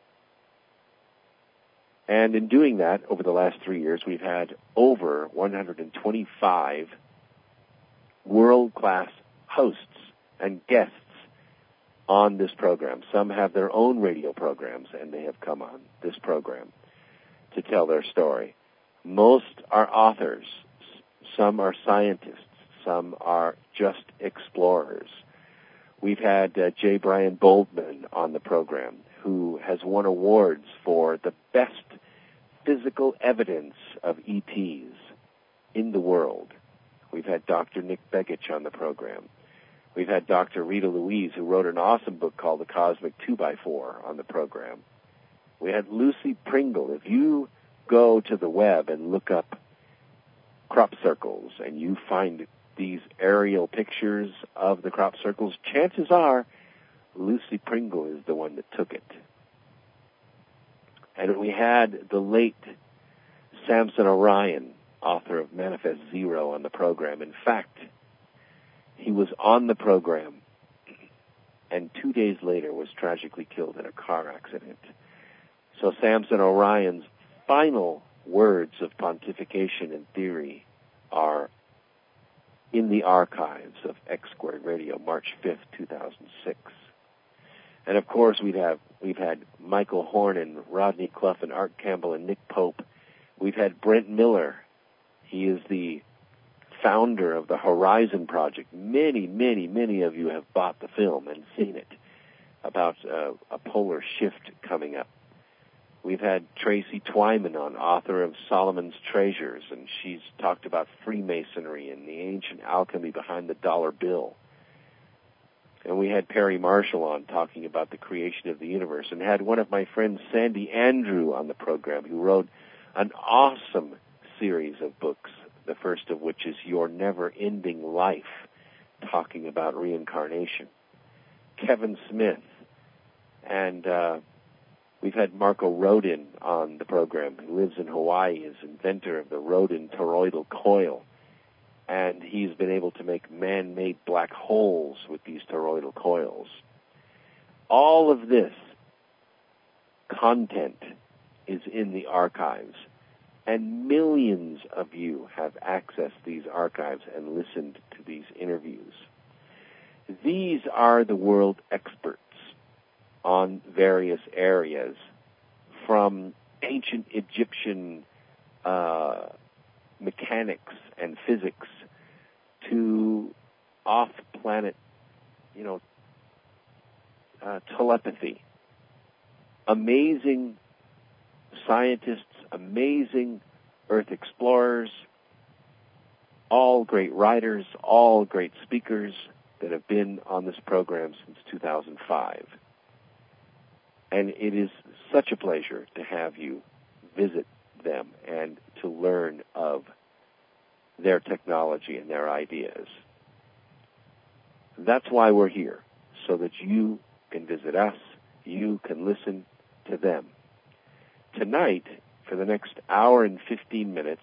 And in doing that, over the last 3 years, we've had over 125 world-class hosts and guests on this program. Some have their own radio programs, and they have come on this program to tell their story. Most are authors. Some are scientists. Some are just explorers. We've had J. Brian Boldman on the program, who has won awards for the best physical evidence of ETs in the world. We've had Dr. Nick Begich on the program. We've had Dr. Rita Louise, who wrote an awesome book called The Cosmic 2x4, on the program. We had Lucy Pringle. If you go to the web and look up crop circles and you find these aerial pictures of the crop circles, chances are Lucy Pringle is the one that took it. And we had the late Samson Orion, author of Manifest Zero, on the program. In fact, he was on the program and 2 days later was tragically killed in a car accident. So Samson Orion's final words of pontification and theory are in the archives of X Squared Radio, March 5th, 2006. And of course, we've had Michael Horn, Rodney Clough, and Art Campbell, and Nick Pope. We've had Brent Miller. He is the founder of the Horizon Project. Many, many, many of you have bought the film and seen it about a polar shift coming up. We've had Tracy Twyman on, author of Solomon's Treasures, and she's talked about Freemasonry and the ancient alchemy behind the dollar bill. And we had Perry Marshall on, talking about the creation of the universe, and had one of my friends, Sandy Andrew, on the program, who wrote an awesome series of books, the first of which is Your Never-Ending Life, talking about reincarnation. Kevin Smith, and we've had Marco Rodin on the program, who lives in Hawaii, is inventor of the Rodin toroidal coil. And he's been able to make man-made black holes with these toroidal coils. All of this content is in the archives, and millions of you have accessed these archives and listened to these interviews. These are the world experts on various areas from ancient Egyptian mechanics and physics to off-planet, telepathy. Amazing scientists, amazing Earth explorers, all great writers, all great speakers that have been on this program since 2005. And it is such a pleasure to have you visit them and to learn of their technology and their ideas. That's why we're here, so that you can visit us, you can listen to them. Tonight, for the next hour and 15 minutes,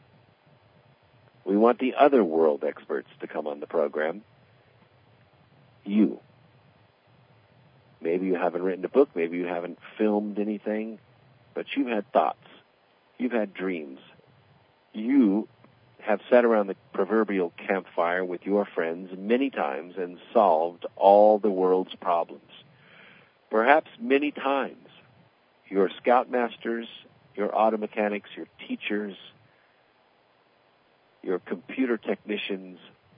we want the other world experts to come on the program. You. Maybe you haven't written a book, maybe you haven't filmed anything, but you've had thoughts, you've had dreams. You have sat around the proverbial campfire with your friends many times and solved all the world's problems. Perhaps many times. Your scoutmasters, your auto mechanics, your teachers, your computer technicians.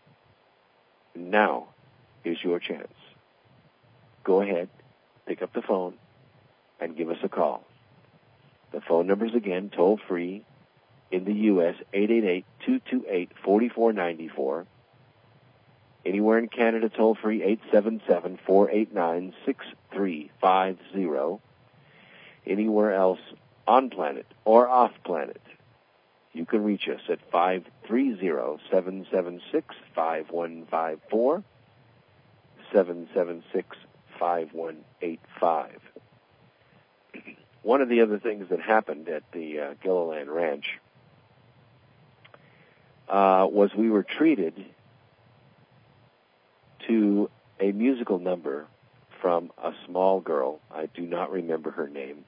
Now is your chance. Go ahead, pick up the phone, and give us a call. The phone number's again, toll-free, in the U.S., 888-228-4494. Anywhere in Canada, toll-free, 877-489-6350. Anywhere else on planet or off planet, you can reach us at 530-776-5154, 776-5185. One of the other things that happened at the Gilliland Ranch was we were treated to a musical number from a small girl. I do not remember her name.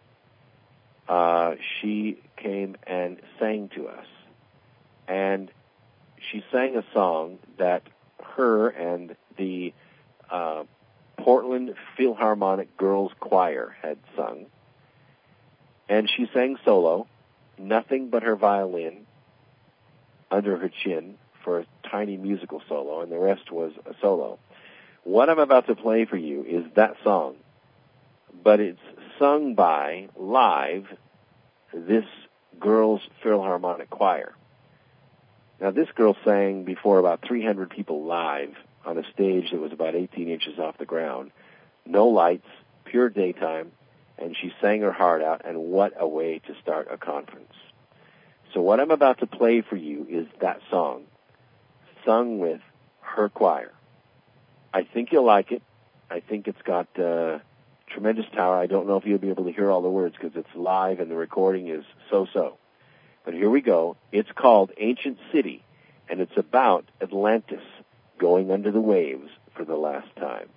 She came and sang to us. And she sang a song that her and the Portland Philharmonic Girls Choir had sung. And she sang solo, nothing but her violin under her chin for a tiny musical solo, and the rest was a solo. What I'm about to play for you is that song, but it's sung by, live, this Girls Philharmonic Choir. Now, this girl sang before about 300 people live on a stage that was about 18 inches off the ground. No lights, pure daytime, and she sang her heart out, and what a way to start a conference. So what I'm about to play for you is that song, sung with her choir. I think you'll like it. I think it's got tremendous power. I don't know if you'll be able to hear all the words because it's live and the recording is so-so. But here we go. It's called Ancient City, and it's about Atlantis going under the waves for the last time.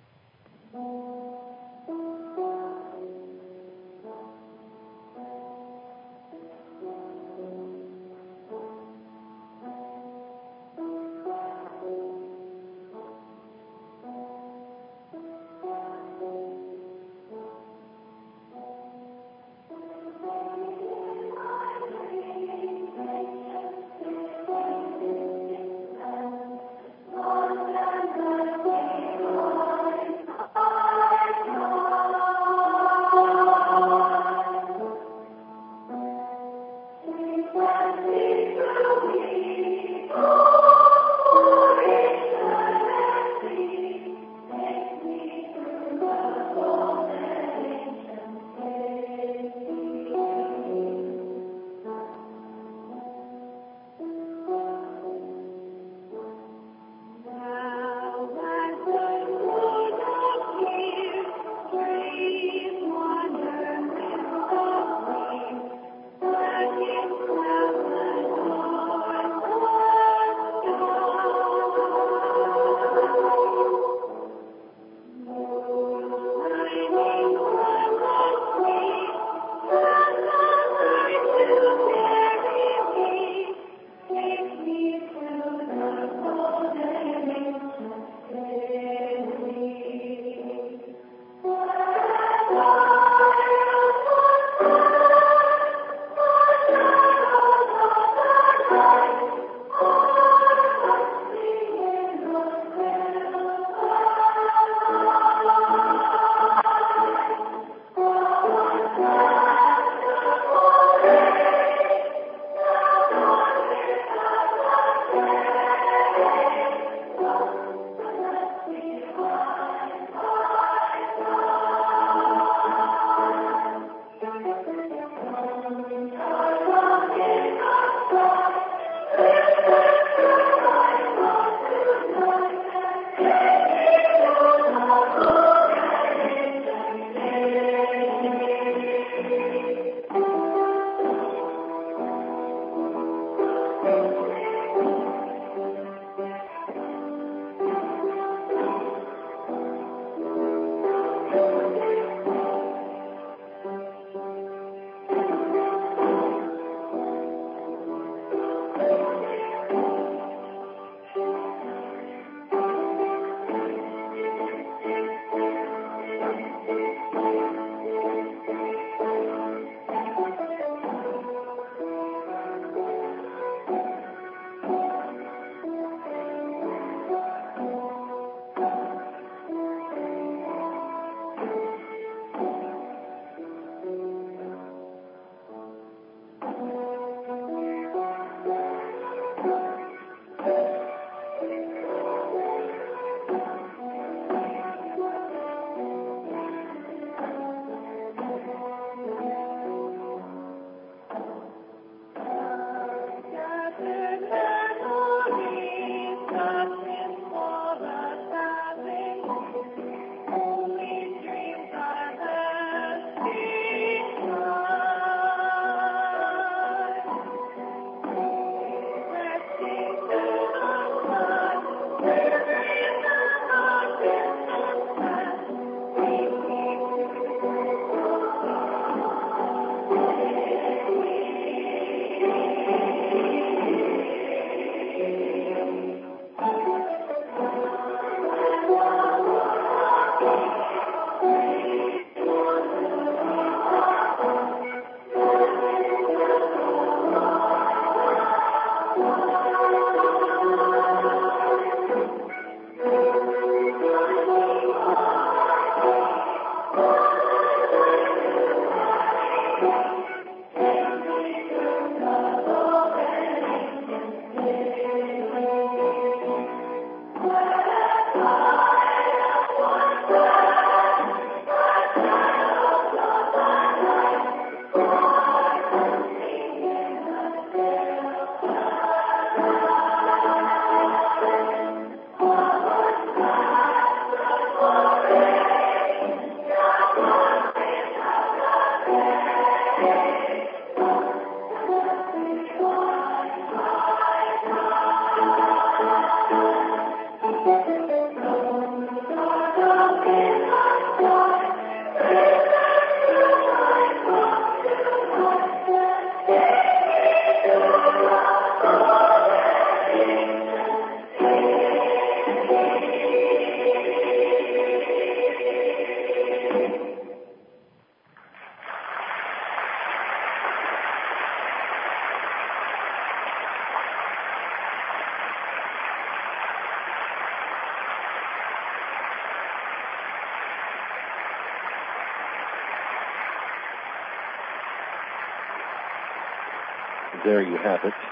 there you have it.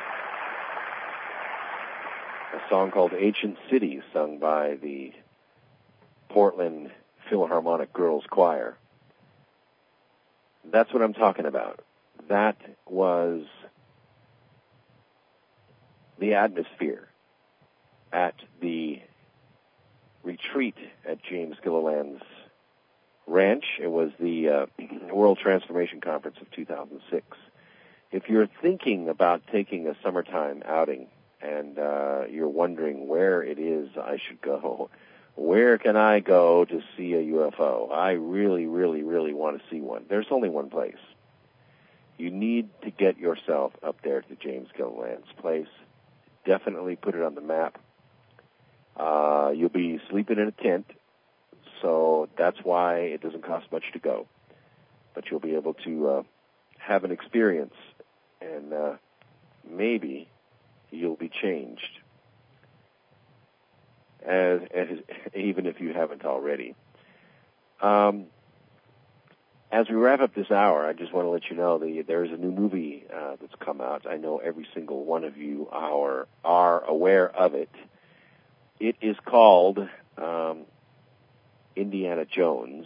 A song called Ancient City, sung by the Portland Philharmonic Girls Choir. That's what I'm talking about. That was the atmosphere at the retreat at James Gilliland's ranch. It was the World Transformation Conference of 2006. If you're thinking about taking a summertime outing and you're wondering where it is I should go, where can I go to see a UFO? I really, really, really want to see one. There's only one place. You need to get yourself up there to James Gilliland's place. Definitely put it on the map. You'll be sleeping in a tent, so that's why it doesn't cost much to go. But you'll be able to have an experience, and maybe you'll be changed, as even if you haven't already. As we wrap up this hour, I just want to let you know there's a new movie that's come out. I know every single one of you are aware of it. It is called Indiana Jones,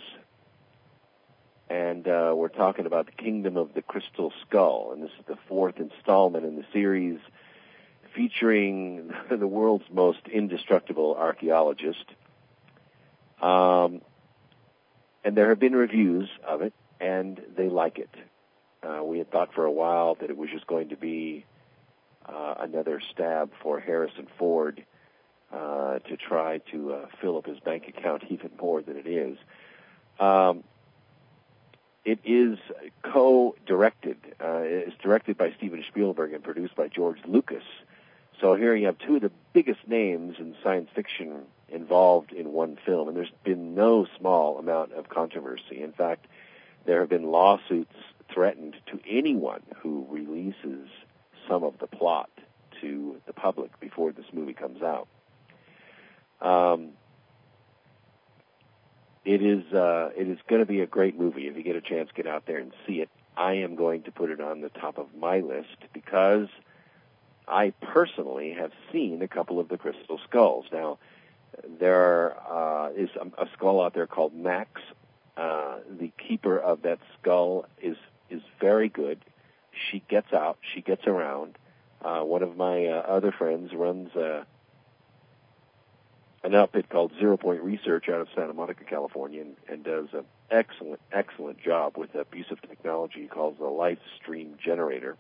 and we're talking about the Kingdom of the Crystal Skull, and this is the fourth installment in the series featuring the world's most indestructible archaeologist. And there have been reviews of it, and they like it. We had thought for a while that it was just going to be another stab for Harrison Ford to try to fill up his bank account even more than it is. It is co-directed. It's directed by Steven Spielberg and produced by George Lucas. So here you have two of the biggest names in science fiction involved in one film, and there's been no small amount of controversy. In fact, there have been lawsuits threatened to anyone who releases some of the plot to the public before this movie comes out. It is going to be a great movie. If you get a chance, get out there and see it. I am going to put it on the top of my list because I personally have seen a couple of the crystal skulls. Now, there is a skull out there called Max. The keeper of that skull is very good. She gets out. She gets around. One of my other friends runs an outfit called 0 Point Research out of Santa Monica, California, and does an excellent job with a piece of technology he calls the Life Stream Generator.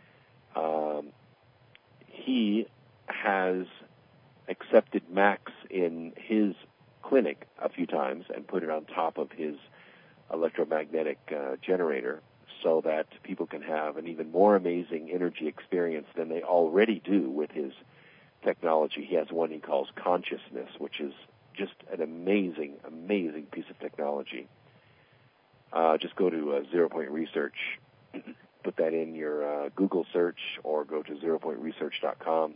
He has accepted Max in his clinic a few times and put it on top of his electromagnetic generator so that people can have an even more amazing energy experience than they already do with his technology. He has one he calls Consciousness, which is just an amazing piece of technology. Just go to 0 Point Research, put that in your Google search, or go to 0pointresearch.com,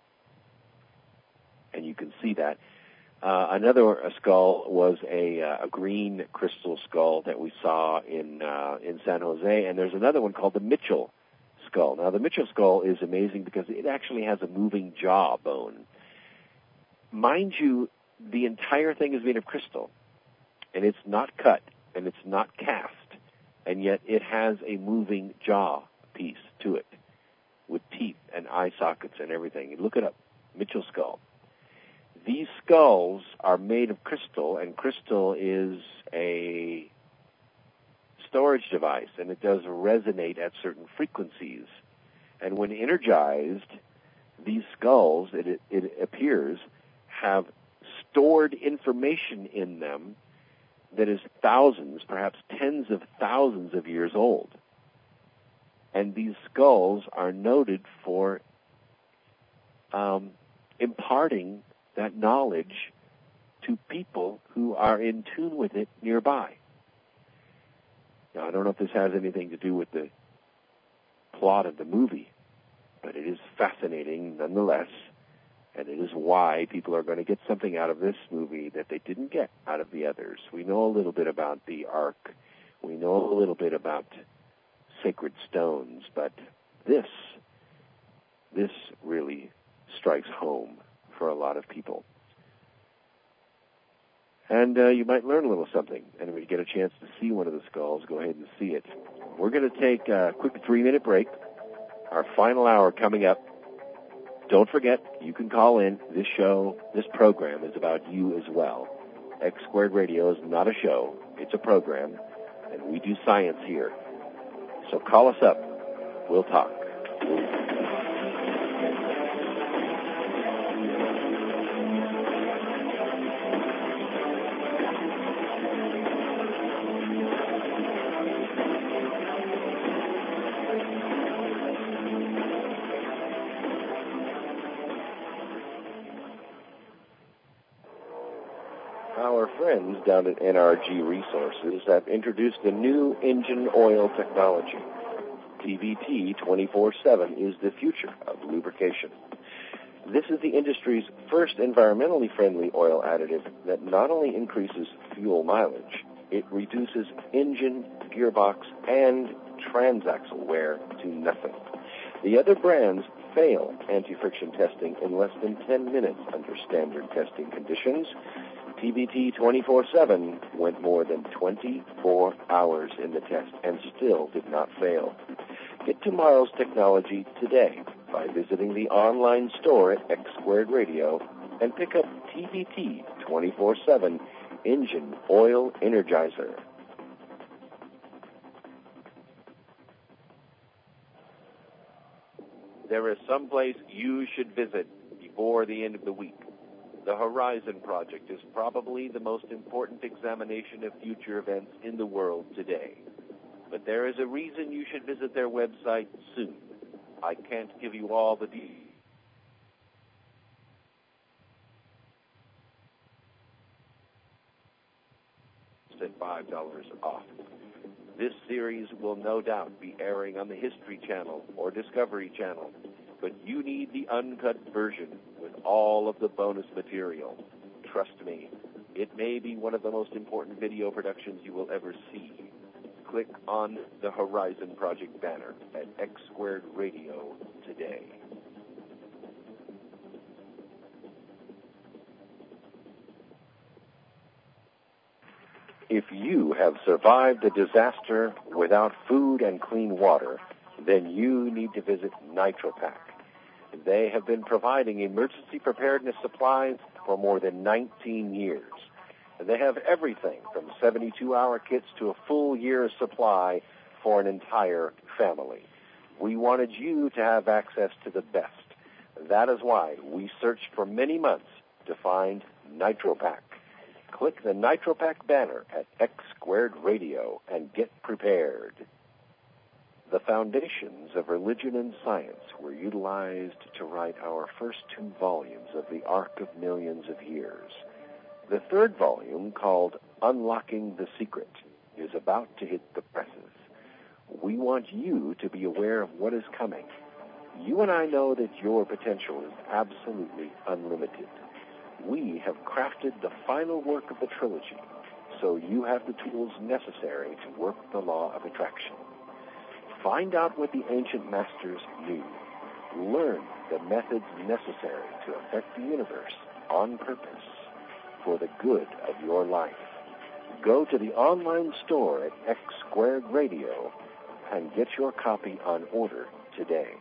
and you can see that. Another skull was a green crystal skull that we saw in San Jose, and there's another one called the Mitchell skull. Now, the Mitchell skull is amazing because it actually has a moving jaw bone. Mind you, the entire thing is made of crystal, and it's not cut, and it's not cast, and yet it has a moving jaw piece to it with teeth and eye sockets and everything. Look it up, Mitchell skull. These skulls are made of crystal, and crystal is a storage device, and it does resonate at certain frequencies. And when energized, these skulls, it appears, have stored information in them that is thousands, perhaps tens of thousands of years old. And these skulls are noted for imparting that knowledge to people who are in tune with it nearby. Now, I don't know if this has anything to do with the plot of the movie, but it is fascinating nonetheless, and it is why people are going to get something out of this movie that they didn't get out of the others. We know a little bit about the Ark. We know a little bit about sacred stones, but this This really strikes home for a lot of people. And you might learn a little something. And when you get a chance to see one of the skulls, go ahead and see it. We're going to take a quick 3-minute break. Our final hour coming up. Don't forget, you can call in. This show, this program is about you as well. X Squared Radio is not a show. It's a program. And we do science here. So call us up. We'll talk. Our friends down at NRG Resources have introduced a new engine oil technology. TVT 24/7 is the future of lubrication. This is the industry's first environmentally friendly oil additive that not only increases fuel mileage, it reduces engine, gearbox, and transaxle wear to nothing. The other brands fail anti-friction testing in less than 10 minutes under standard testing conditions. TVT 24/7 went more than 24 hours in the test and still did not fail. Get tomorrow's technology today by visiting the online store at X Squared Radio and pick up TVT 24/7 Engine Oil Energizer. There is someplace you should visit before the end of the week. The Horizon Project is probably the most important examination of future events in the world today. But there is a reason you should visit their website soon. I can't give you all the details. At $5 off. This series will no doubt be airing on the History Channel or Discovery Channel, but you need the uncut version with all of the bonus material. Trust me, it may be one of the most important video productions you will ever see. Click on the Horizon Project banner at X Squared Radio today. If you have survived a disaster without food and clean water, then you need to visit NitroPack. They have been providing emergency preparedness supplies for more than 19 years. They have everything from 72-hour kits to a full year's supply for an entire family. We wanted you to have access to the best. That is why we searched for many months to find NitroPack. Click the NitroPack banner at X Squared Radio and get prepared. The foundations of religion and science were utilized to write our first 2 volumes of the Arc of Millions of Years. The 3rd volume, called Unlocking the Secret, is about to hit the presses. We want you to be aware of what is coming. You and I know that your potential is absolutely unlimited. We have crafted the final work of the trilogy, so you have the tools necessary to work the law of attraction. Find out what the ancient masters knew. Learn the methods necessary to affect the universe on purpose for the good of your life. Go to the online store at X Squared Radio and get your copy on order today.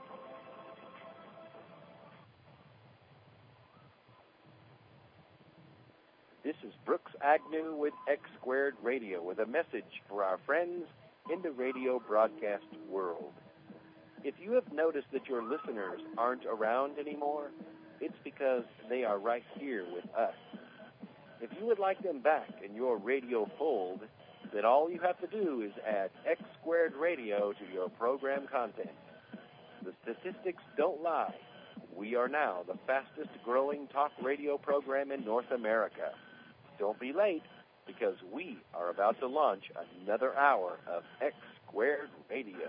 This is Brooks Agnew with X Squared Radio with a message for our friends in the radio broadcast world. If you have noticed that your listeners aren't around anymore, it's because they are right here with us. If you would like them back in your radio fold, then all you have to do is add X Squared Radio to your program content. The statistics don't lie. We are now the fastest growing talk radio program in North America. Don't be late, because we are about to launch another hour of X Squared Radio.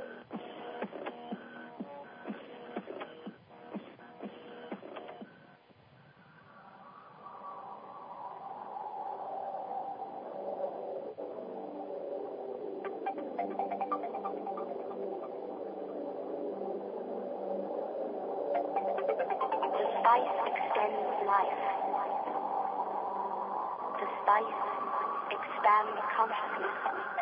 spice extends life. The spice expands consciousness.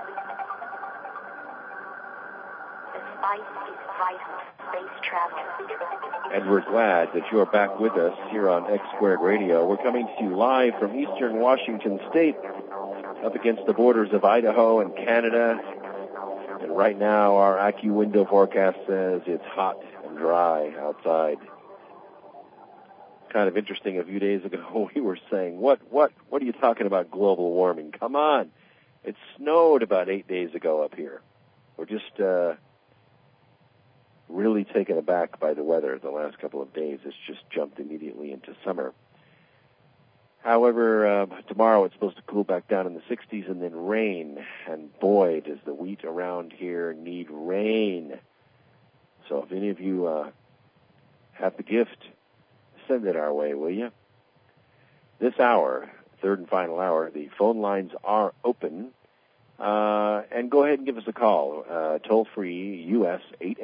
The spice is vital to space travel. And we're glad that you're back with us here on X Squared Radio. We're coming to you live from eastern Washington State, up against the borders of Idaho and Canada. And right now, our AccuWindow forecast says it's hot and dry outside. Kind of interesting, a few days ago, we were saying, what are you talking about global warming? Come on. It snowed about 8 days ago up here. We're just really taken aback by the weather the last couple of days. It's just jumped immediately into summer. However, tomorrow it's supposed to cool back down in the 60s and then rain. And boy, does the wheat around here need rain. So if any of you have the gift, send it our way, will you? This hour, third and final hour, the phone lines are open. And go ahead and give us a call. Toll-free, U.S.,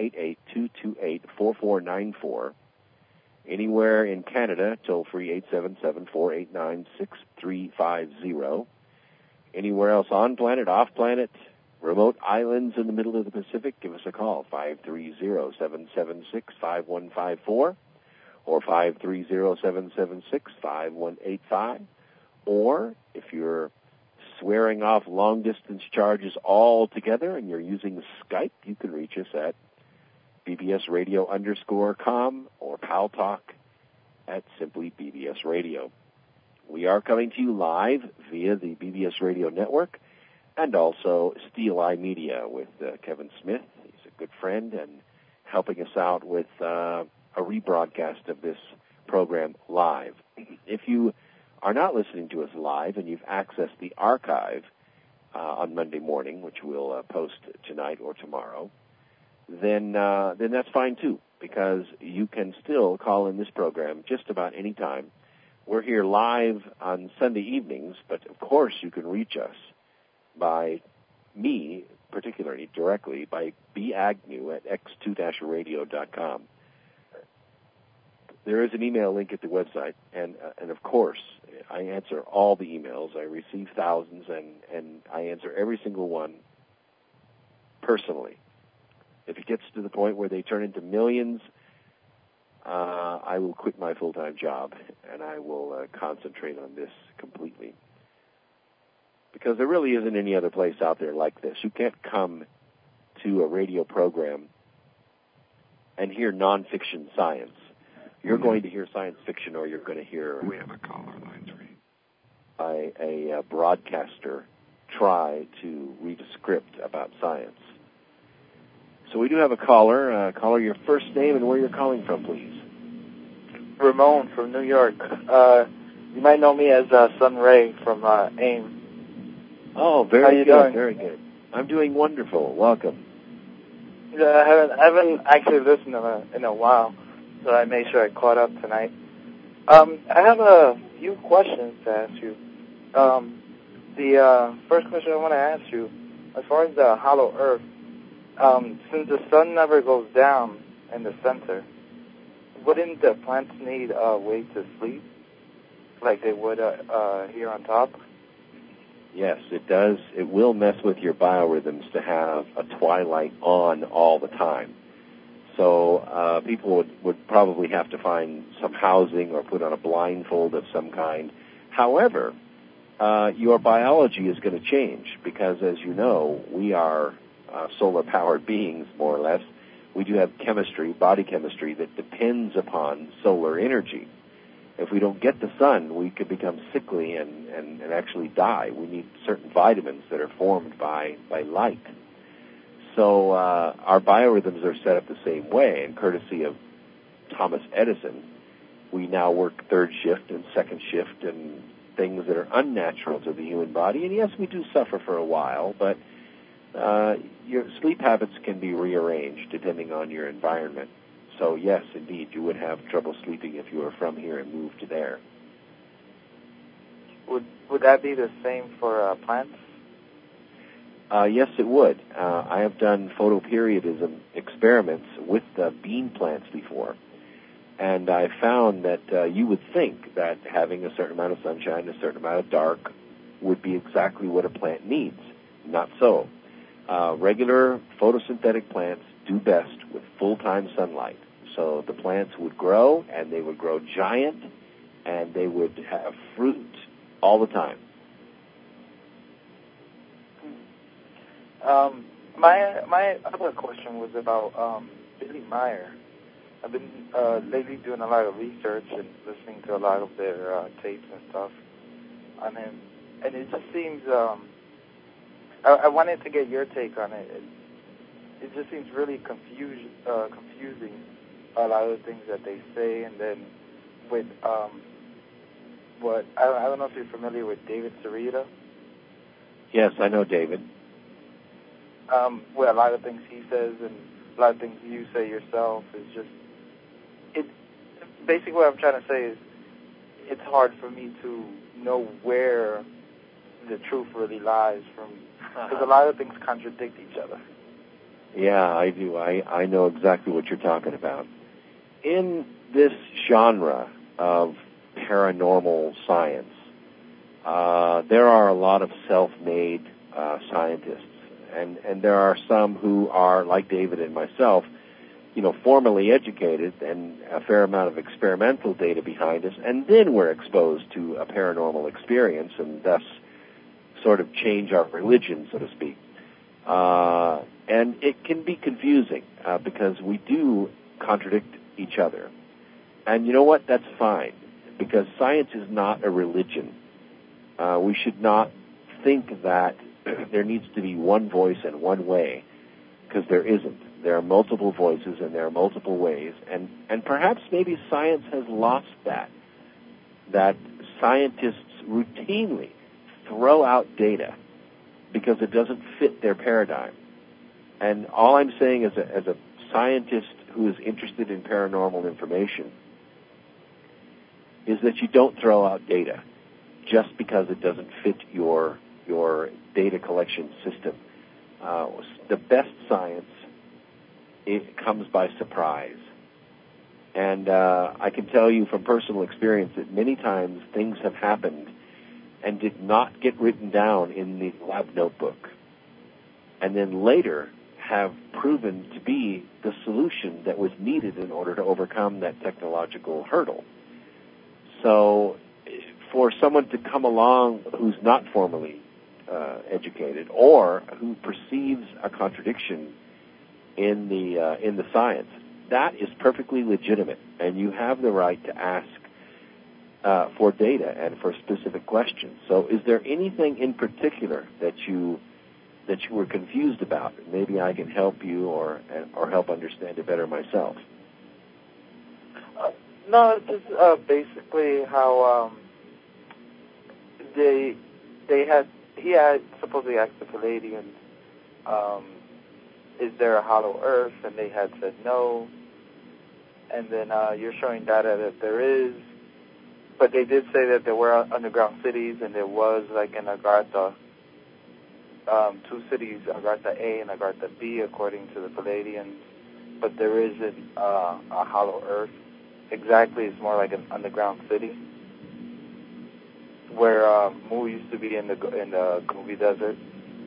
888-228-4494. Anywhere in Canada, toll-free, 877-489-6350. Anywhere else on planet, off planet, remote islands in the middle of the Pacific, give us a call, 530-776-5154 or 530-776-5185. Or if you're swearing off long-distance charges altogether and you're using Skype, you can reach us at bbsradio_com or PalTalk at simply BBS Radio. We are coming to you live via the BBS Radio Network and also Steel Eye Media with Kevin Smith. He's a good friend and helping us out with a rebroadcast of this program live. If you are not listening to us live and you've accessed the archive on Monday morning, which we'll post tonight or tomorrow, then that's fine too, because you can still call in this program just about any time. We're here live on Sunday evenings, but of course you can reach us by me, particularly directly, by bagnew at x2-radio.com. There is an email link at the website, and of course, I answer all the emails. I receive thousands, and I answer every single one personally. If it gets to the point where they turn into millions, I will quit my full-time job, and I will concentrate on this completely. Because there really isn't any other place out there like this. You can't come to a radio program and hear nonfiction science. You're going to hear science fiction, or you're going to hear... We have a caller, line 3. A broadcaster try to read a script about science. So we do have a caller. Caller, your first name and where you're calling from, please. Ramon from New York. You might know me as Sun Ray from AIM. Oh, very good, very good. I'm doing wonderful. Welcome. I haven't actually listened in a while, so I made sure I caught up tonight. I have a few questions to ask you. The first question I want to ask you, as far as the hollow Earth, since the sun never goes down in the center, wouldn't the plants need a way to sleep like they would here on top? Yes, it does. It will mess with your biorhythms to have a twilight on all the time. So people would probably have to find some housing or put on a blindfold of some kind. However, your biology is going to change because, as you know, we are solar-powered beings, more or less. We do have chemistry, body chemistry, that depends upon solar energy. If we don't get the sun, we could become sickly and actually die. We need certain vitamins that are formed by light. So our biorhythms are set up the same way, and courtesy of Thomas Edison, we now work third shift and second shift and things that are unnatural to the human body. And yes, we do suffer for a while, but your sleep habits can be rearranged depending on your environment. So yes, indeed, you would have trouble sleeping if you were from here and moved to there. Would that be the same for plants? Yes, it would. I have done photoperiodism experiments with bean plants before, And I found that you would think that having a certain amount of sunshine, a certain amount of dark, would be exactly what a plant needs. Not so. Regular photosynthetic plants do best with full-time sunlight. So the plants would grow, and they would grow giant, and they would have fruit all the time. My other question was about Billy Meyer. I've been lately doing a lot of research and listening to a lot of their tapes and stuff on him, and it just seems. I wanted to get your take on it. It just seems really confusing. A lot of the things that they say, and then with what I don't know if you're familiar with David Sarita. Yes, I know David. Well, a lot of things he says and a lot of things you say yourself is just basically what I'm trying to say is it's hard for me to know where the truth really lies from, because a lot of things contradict each other. Yeah, I do. I know exactly what you're talking about. In this genre of paranormal science, there are a lot of self-made scientists, and there are some who are, like David and myself, formally educated and a fair amount of experimental data behind us, and then we're exposed to a paranormal experience and thus sort of change our religion, so to speak. And it can be confusing because we do contradict each other. And you know what? That's fine, because science is not a religion. We should not think that there needs to be one voice and one way, because there isn't. There are multiple voices and there are multiple ways, and perhaps maybe science has lost that scientists routinely throw out data because it doesn't fit their paradigm. And all I'm saying as a scientist who is interested in paranormal information is that you don't throw out data just because it doesn't fit your data collection system. The best science, it comes by surprise. And I can tell you from personal experience that many times things have happened and did not get written down in the lab notebook, and then later have proven to be the solution that was needed in order to overcome that technological hurdle. So for someone to come along who's not formally educated, or who perceives a contradiction in the science, that is perfectly legitimate, and you have the right to ask for data and for specific questions. So is there anything in particular that you were confused about? Maybe I can help you or help understand it better myself. No, it's just basically how he had supposedly asked the Palladians, is there a hollow earth? And they had said no. And then you're showing data that there is. But they did say that there were underground cities, and there was, like in Agartha, two cities, Agartha A and Agartha B, according to the Palladians. But there isn't a hollow earth. Exactly, it's more like an underground city, where Mu used to be in the Gobi Desert.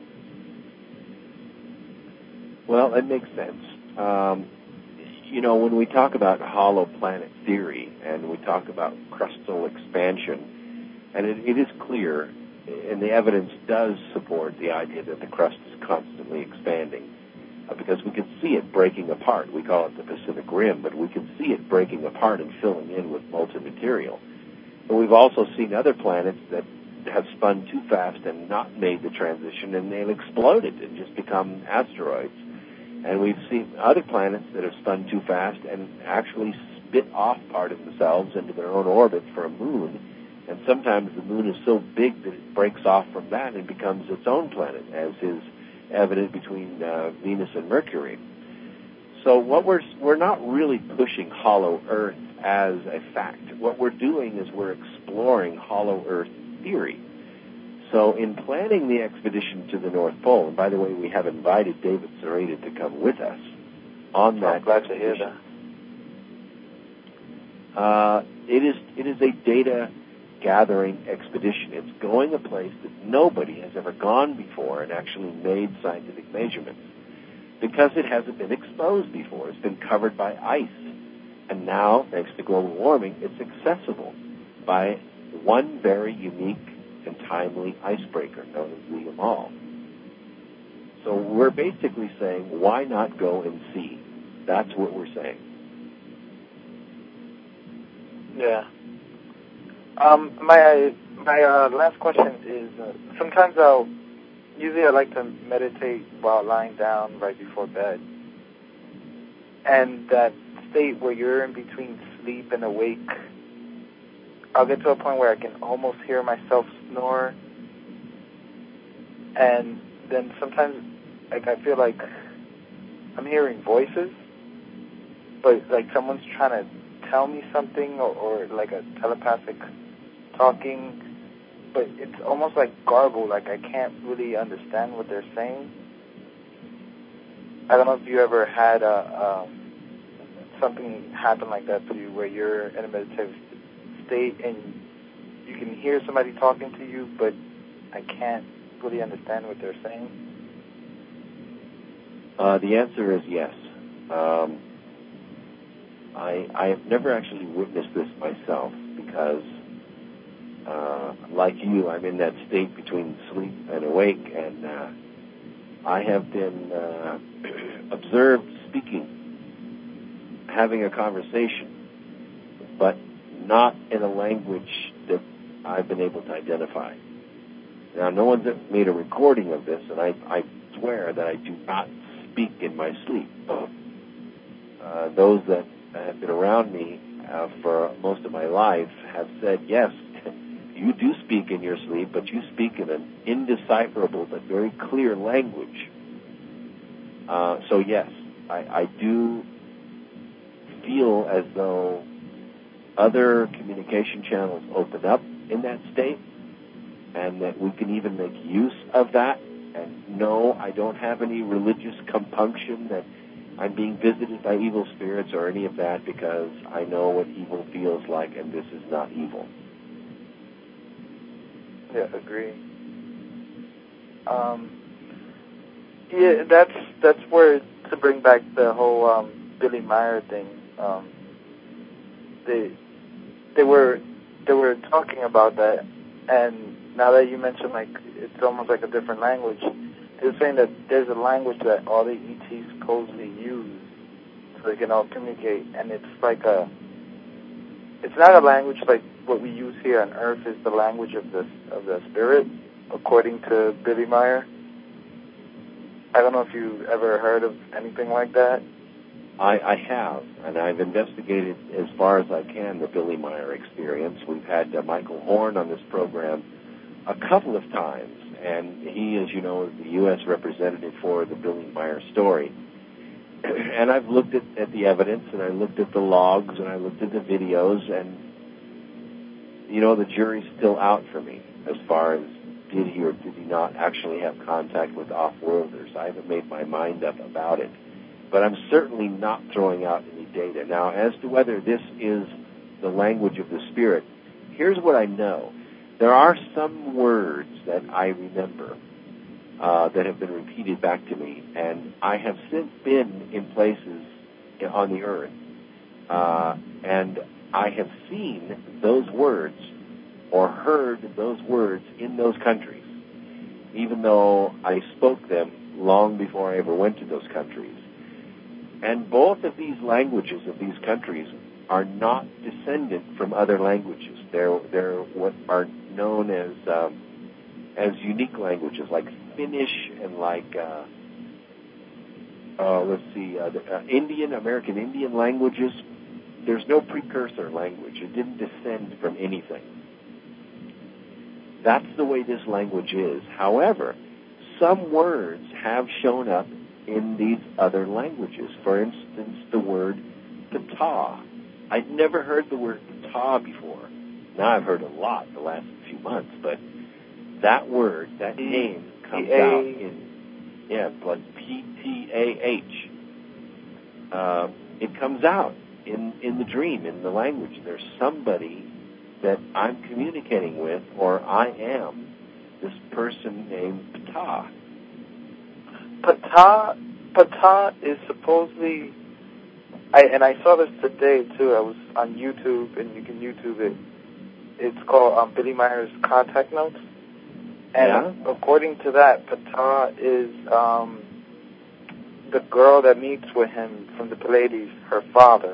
Well, it makes sense. When we talk about hollow planet theory and we talk about crustal expansion, and it is clear, and the evidence does support the idea that the crust is constantly expanding, because we can see it breaking apart. We call it the Pacific Rim, but we can see it breaking apart and filling in with molten material. But we've also seen other planets that have spun too fast and not made the transition, and they've exploded and just become asteroids. And we've seen other planets that have spun too fast and actually spit off part of themselves into their own orbit for a moon. And sometimes the moon is so big that it breaks off from that and becomes its own planet, as is evident between Venus and Mercury. So what we're not really pushing hollow Earth as a fact. What we're doing is we're exploring hollow Earth theory. So in planning the expedition to the North Pole, and by the way, we have invited David Sarita to come with us on that glad to hear that. It is a data gathering expedition. It's going a place that nobody has ever gone before and actually made scientific measurements because it hasn't been exposed before. It's been covered by ice. And now, thanks to global warming, it's accessible by one very unique and timely icebreaker known as the Yamal. So we're basically saying, why not go and see? That's what we're saying. Yeah. My last question is, sometimes I like to meditate while lying down right before bed. And that state where you're in between sleep and awake, I'll get to a point where I can almost hear myself snore. And then sometimes, like, I feel like I'm hearing voices, but like someone's trying to tell me something, or like a telepathic talking, but it's almost like garbled, like I can't really understand what they're saying. I don't know if you ever had something happen like that to you, where you're in a meditative state and you can hear somebody talking to you, but I can't really understand what they're saying. The answer is yes. I have never actually witnessed this myself because, like you, I'm in that state between sleep and awake, and I have been observed speaking, having a conversation, but not in a language that I've been able to identify. Now, no one's made a recording of this, and I swear that I do not speak in my sleep. Those that have been around me for most of my life have said, yes, you do speak in your sleep, but you speak in an indecipherable but very clear language. So yes, I do feel as though other communication channels open up in that state, and that we can even make use of that. And no, I don't have any religious compunction that I'm being visited by evil spirits or any of that, because I know what evil feels like, and this is not evil. Yeah, agree. Yeah, that's where, to bring back the whole Billy Meier thing. They were talking about that, and now that you mentioned, like, it's almost like a different language. They were saying that there's a language that all the ETs supposedly use so they can all communicate, and it's not a language like what we use here on Earth. Is the language of the spirit, according to Billy Meier. I don't know if you ever heard of anything like that. I have, and I've investigated as far as I can the Billy Meier experience. We've had Michael Horn on this program a couple of times, and he, as you know, is the U.S. representative for the Billy Meier story. And I've looked at the evidence, and I looked at the logs, and I looked at the videos, and, you know, the jury's still out for me as far as did he or did he not actually have contact with off-worlders. I haven't made my mind up about it. But I'm certainly not throwing out any data. Now, as to whether this is the language of the spirit, here's what I know. There are some words that I remember that have been repeated back to me, and I have since been in places on the earth, and I have seen those words or heard those words in those countries, even though I spoke them long before I ever went to those countries. And both of these languages of these countries are not descendant from other languages. They're what are known as unique languages, like Finnish and like American Indian languages. There's no precursor language. It didn't descend from anything. That's the way this language is. However, some words have shown up in these other languages. For instance, the word Ptah. I'd never heard the word Ptah before. Now I've heard a lot the last few months, but that word, that name comes out in, like P-T-A-H. It comes out in the dream, in the language. There's somebody that I'm communicating with, or I am this person named Ptah. Ptah is supposedly, I saw this today too. I was on YouTube, and you can YouTube it. It's called Billy Meyer's Contact Notes. And according to that, Ptah is the girl that meets with him from the Pleiades, her father.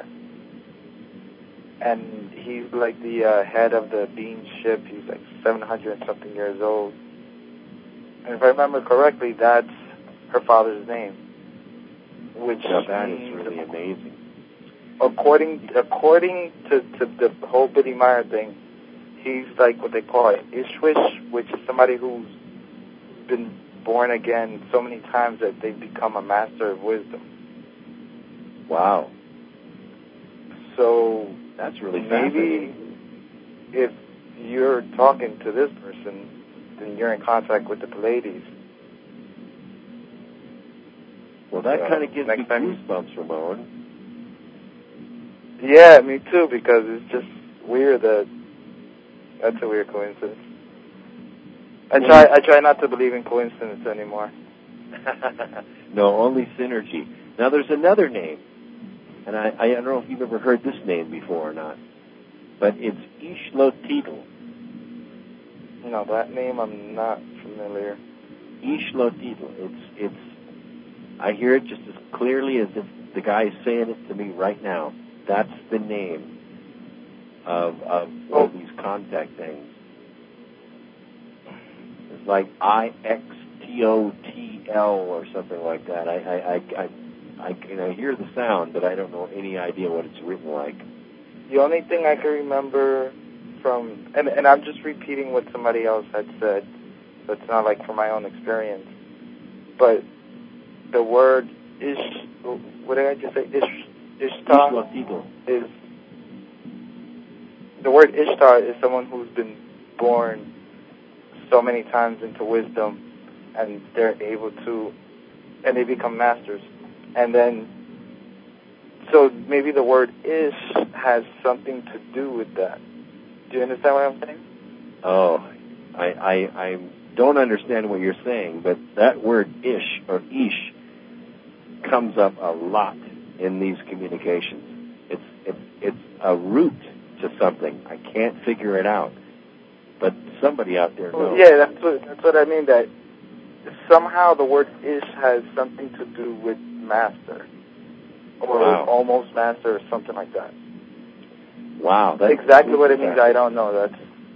And he's like the head of the Bean ship. He's like 700 and something years old. And if I remember correctly, that's her father's name. Which that is really amazing. According to the whole Billy Meyer thing, he's like what they call an Ishwish, which is somebody who's been born again so many times that they've become a master of wisdom. Wow. So that's really maybe if you're talking to this person, then you're in contact with the Pleiades. Well, that kind of gives me goosebumps, Ramon. Yeah, me too, because it's just weird that's a weird coincidence. I try not to believe in coincidence anymore. No, only synergy. Now, there's another name, and I don't know if you've ever heard this name before or not, but it's Ishlotitl. No, that name I'm not familiar. Ishlotitl. It's. I hear it just as clearly as if the guy is saying it to me right now. That's the name of all these contact things. It's like IXTOTL or something like that. I hear the sound, but I don't know any idea what it's written like. The only thing I can remember from, and I'm just repeating what somebody else had said, so it's not like from my own experience, but the word what did I just say? Ishtar is, the word Ishtar is someone who's been born so many times into wisdom, and they're able to, and they become masters. And then, so maybe the word Ish has something to do with that. Do you understand what I'm saying? Oh, I don't understand what you're saying, but that word Ish or Ish comes up a lot in these communications. It's a root to something. I can't figure it out, but somebody out there knows. Yeah, that's what I mean. That somehow the word Ish has something to do with master, or almost master, or something like that. Wow, that's exactly what it means. I don't know.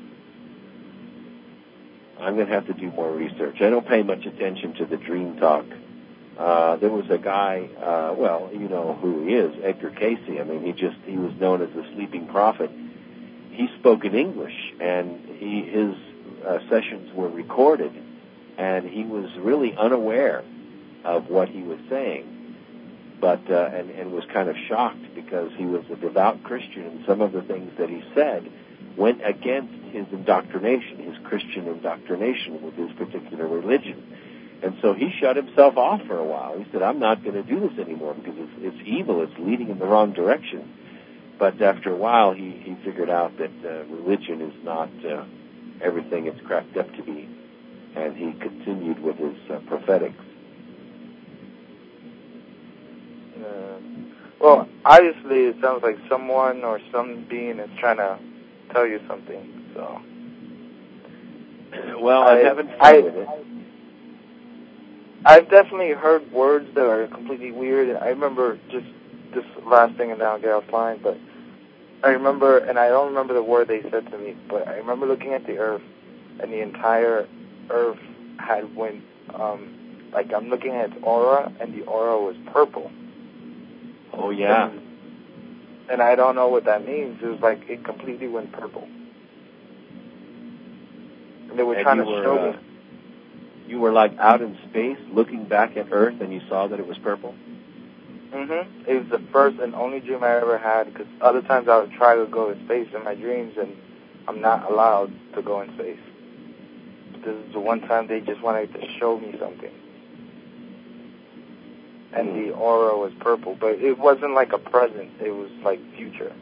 I'm going to have to do more research. I don't pay much attention to the dream talk. There was a guy, well, you know who he is, Edgar Cayce. I mean, he was known as the Sleeping Prophet. He spoke in English, and his sessions were recorded, and he was really unaware of what he was saying, but and was kind of shocked because he was a devout Christian, and some of the things that he said went against his indoctrination, his Christian indoctrination with his particular religion. And so he shut himself off for a while. He said, I'm not going to do this anymore because it's evil. It's leading in the wrong direction. But after a while, he figured out that religion is not everything it's cracked up to be. And he continued with his prophetics. Well, obviously, it sounds like someone or some being is trying to tell you something. So, well, I haven't fun with it. I've definitely heard words that are completely weird. I remember just this last thing, and then I'll get offline, but I remember, and I don't remember the word they said to me, but I remember looking at the Earth, and the entire Earth had went, like I'm looking at its aura, and the aura was purple. Oh, yeah. And I don't know what that means. It was like it completely went purple. And they were trying to show me. You were like out in space looking back at Earth and you saw that it was purple? Mm-hmm. It was the first and only dream I ever had, because other times I would try to go to space in my dreams and I'm not allowed to go in space. But this is the one time they just wanted to show me something. and the aura was purple, but it wasn't like a present. It was like future.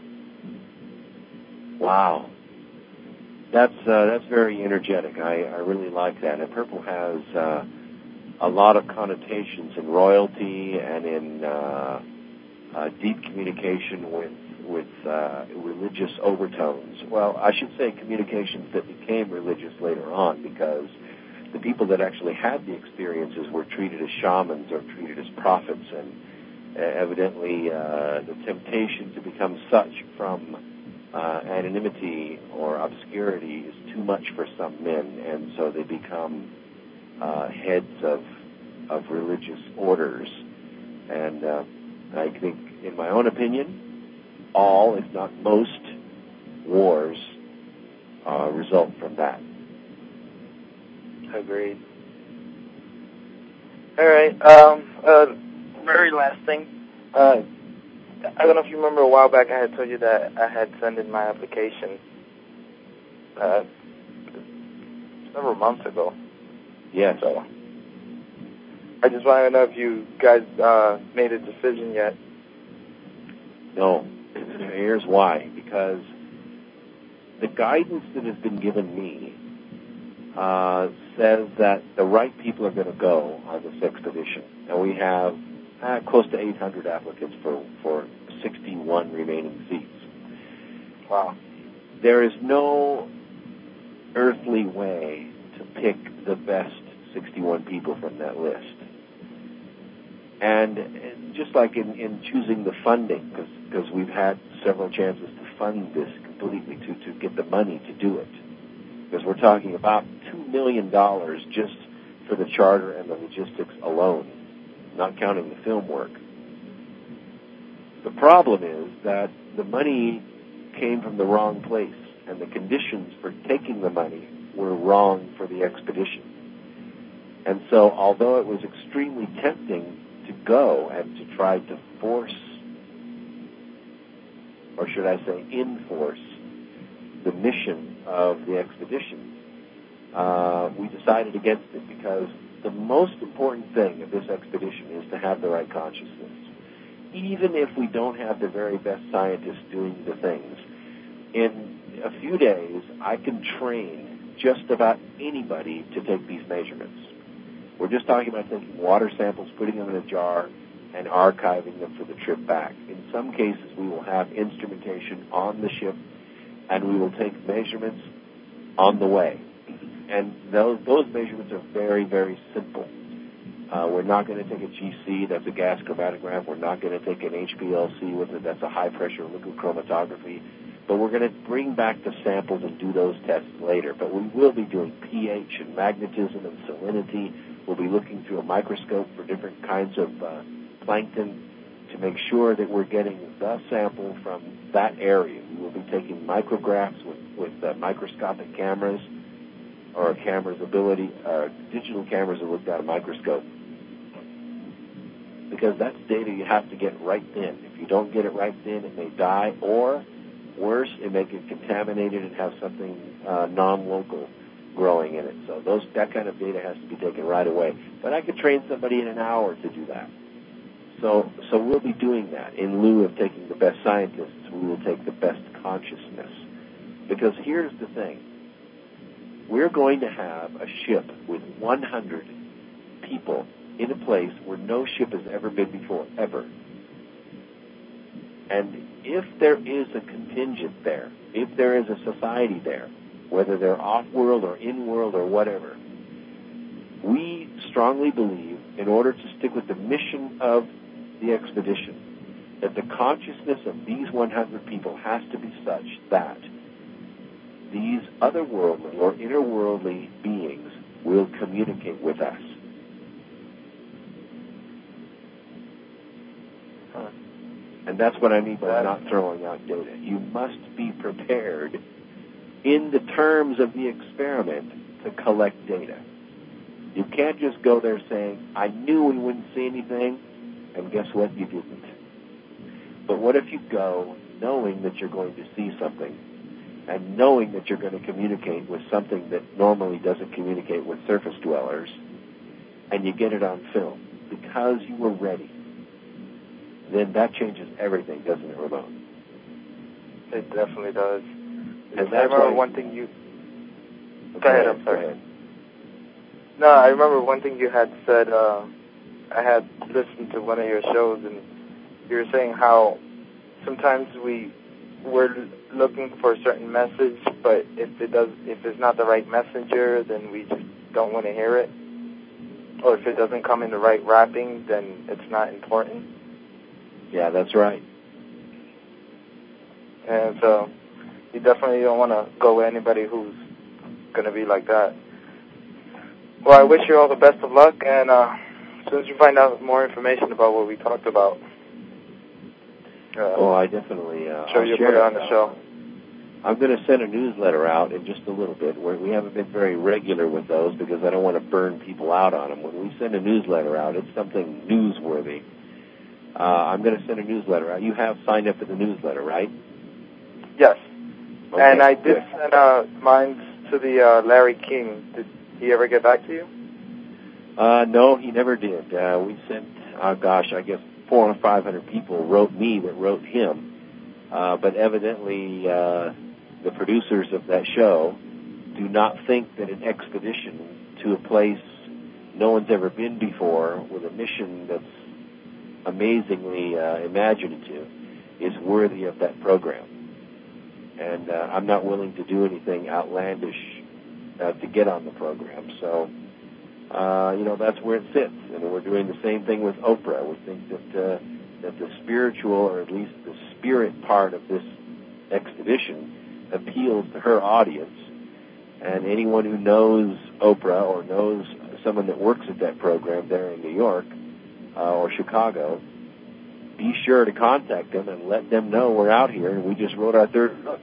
Wow. That's very energetic. I really like that. And purple has a lot of connotations in royalty and in deep communication with religious overtones. Well, I should say communications that became religious later on, because the people that actually had the experiences were treated as shamans or treated as prophets, and evidently the temptation to become such from anonymity or obscurity is too much for some men, and so they become heads of religious orders. And I think, in my own opinion, all, if not most, wars result from that. Agreed. All right. Very last thing. I don't know if you remember a while back I had told you that I had sent in my application several months ago. Yes. So I just wanted to know if you guys made a decision yet. No. Here's why. Because the guidance that has been given me says that the right people are going to go on this expedition. And we have close to 800 applicants for 61 remaining seats. Wow. There is no earthly way to pick the best 61 people from that list. And just like in choosing the funding, because we've had several chances to fund this completely, to get the money to do it. Because we're talking about $2 million just for the charter and the logistics alone, not counting the film work. The problem is that the money came from the wrong place, and the conditions for taking the money were wrong for the expedition. And so, although it was extremely tempting to go and to try to force, or should I say enforce, the mission of the expedition, we decided against it, because the most important thing of this expedition is to have the right consciousness. Even if we don't have the very best scientists doing the things, in a few days I can train just about anybody to take these measurements. We're just talking about taking water samples, putting them in a jar, and archiving them for the trip back. In some cases, we will have instrumentation on the ship, and we will take measurements on the way. And those measurements are very, very simple. We're not going to take a GC, that's a gas chromatograph. We're not going to take an HPLC with it, that's a high-pressure liquid chromatography. But we're going to bring back the samples and do those tests later. But we will be doing pH and magnetism and salinity. We'll be looking through a microscope for different kinds of plankton to make sure that we're getting the sample from that area. We will be taking micrographs with microscopic cameras, or digital cameras that look at a microscope. Because that's data you have to get right then. If you don't get it right then, it may die, or worse, it may get contaminated and have something non-local growing in it. So that kind of data has to be taken right away. But I could train somebody in an hour to do that. So we'll be doing that. In lieu of taking the best scientists, we will take the best consciousness. Because here's the thing. We're going to have a ship with 100 people in a place where no ship has ever been before, ever. And if there is a contingent there, if there is a society there, whether they're off-world or in-world or whatever, we strongly believe, in order to stick with the mission of the expedition, that the consciousness of these 100 people has to be such that these otherworldly or interworldly beings will communicate with us. And that's what I mean by not throwing out data. You must be prepared in the terms of the experiment to collect data. You can't just go there saying, I knew we wouldn't see anything, and guess what? You didn't. But what if you go knowing that you're going to see something, and knowing that you're going to communicate with something that normally doesn't communicate with surface dwellers, and you get it on film because you were ready, then that changes everything, doesn't it, Ramon? It definitely does. And I remember one thing you... Go ahead, I'm sorry. Go ahead. No, I remember one thing you had said, I had listened to one of your shows, and you were saying how sometimes we're looking for a certain message, but if it's not the right messenger, then we just don't want to hear it. Or if it doesn't come in the right wrapping, then it's not important. Yeah, that's right. And so you definitely don't want to go with anybody who's going to be like that. Well, I wish you all the best of luck, and as soon as you find out more information about what we talked about, I definitely sure you'll put it on the show. I'm going to send a newsletter out in just a little bit. We haven't been very regular with those because I don't want to burn people out on them. When we send a newsletter out, it's something newsworthy. I'm going to send a newsletter out. You have signed up for the newsletter, right? Yes. Okay, and I did send mine to the Larry King. Did he ever get back to you? No, he never did. We sent, I guess 400 or 500 people wrote me that wrote him. But evidently, the producers of that show do not think that an expedition to a place no one's ever been before with a mission that's amazingly imaginative is worthy of that program. And I'm not willing to do anything outlandish to get on the program. So, that's where it sits. And we're doing the same thing with Oprah. We think that the spiritual, or at least the spirit part of this expedition appeals to her audience. And anyone who knows Oprah or knows someone that works at that program there in New York or Chicago, be sure to contact them and let them know we're out here and we just wrote our third book.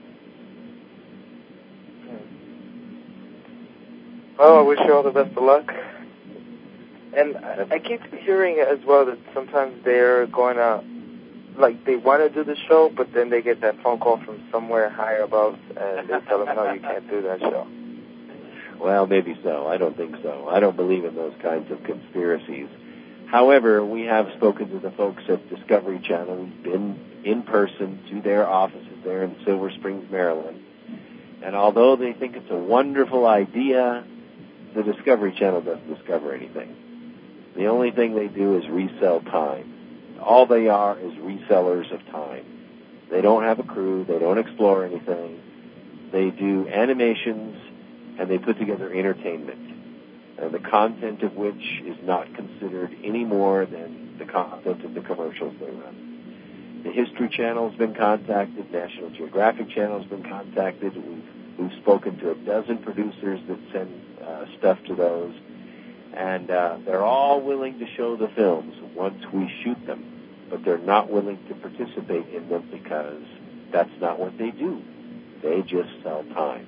Well, I wish you all the best of luck. And I keep hearing as well that sometimes they're going to, they want to do the show, but then they get that phone call from somewhere higher above, and they tell them, no, you can't do that show. Well, maybe so. I don't think so. I don't believe in those kinds of conspiracies. However, we have spoken to the folks at Discovery Channel. We've been in person to their offices there in Silver Springs, Maryland. And although they think it's a wonderful idea, the Discovery Channel doesn't discover anything. The only thing they do is resell time. All they are is resellers of time. They don't have a crew. They don't explore anything. They do animations, and they put together entertainment, the content of which is not considered any more than the content of the commercials they run. The History Channel has been contacted. National Geographic Channel has been contacted. We've spoken to a dozen producers that send stuff to those. And they're all willing to show the films once we shoot them, but they're not willing to participate in them because that's not what they do. They just sell time.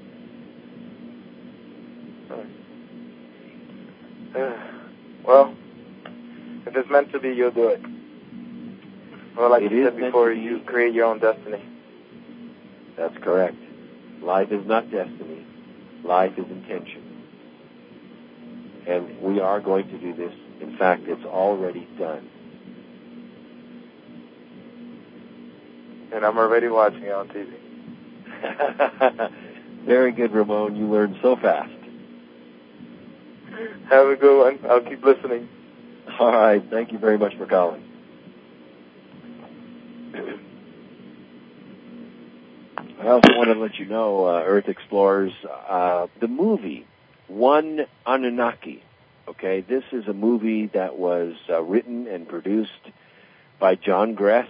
Well, if it's meant to be, you'll do it. Well, like you said before, you create your own destiny. That's correct. Life is not destiny. Life is intention. And we are going to do this. In fact, it's already done. And I'm already watching it on TV. Very good, Ramon. You learn so fast. Have a good one. I'll keep listening. All right. Thank you very much for calling. I also want to let you know, Earth Explorers, the movie, One Anunnaki. Okay, this is a movie that was written and produced by John Gress.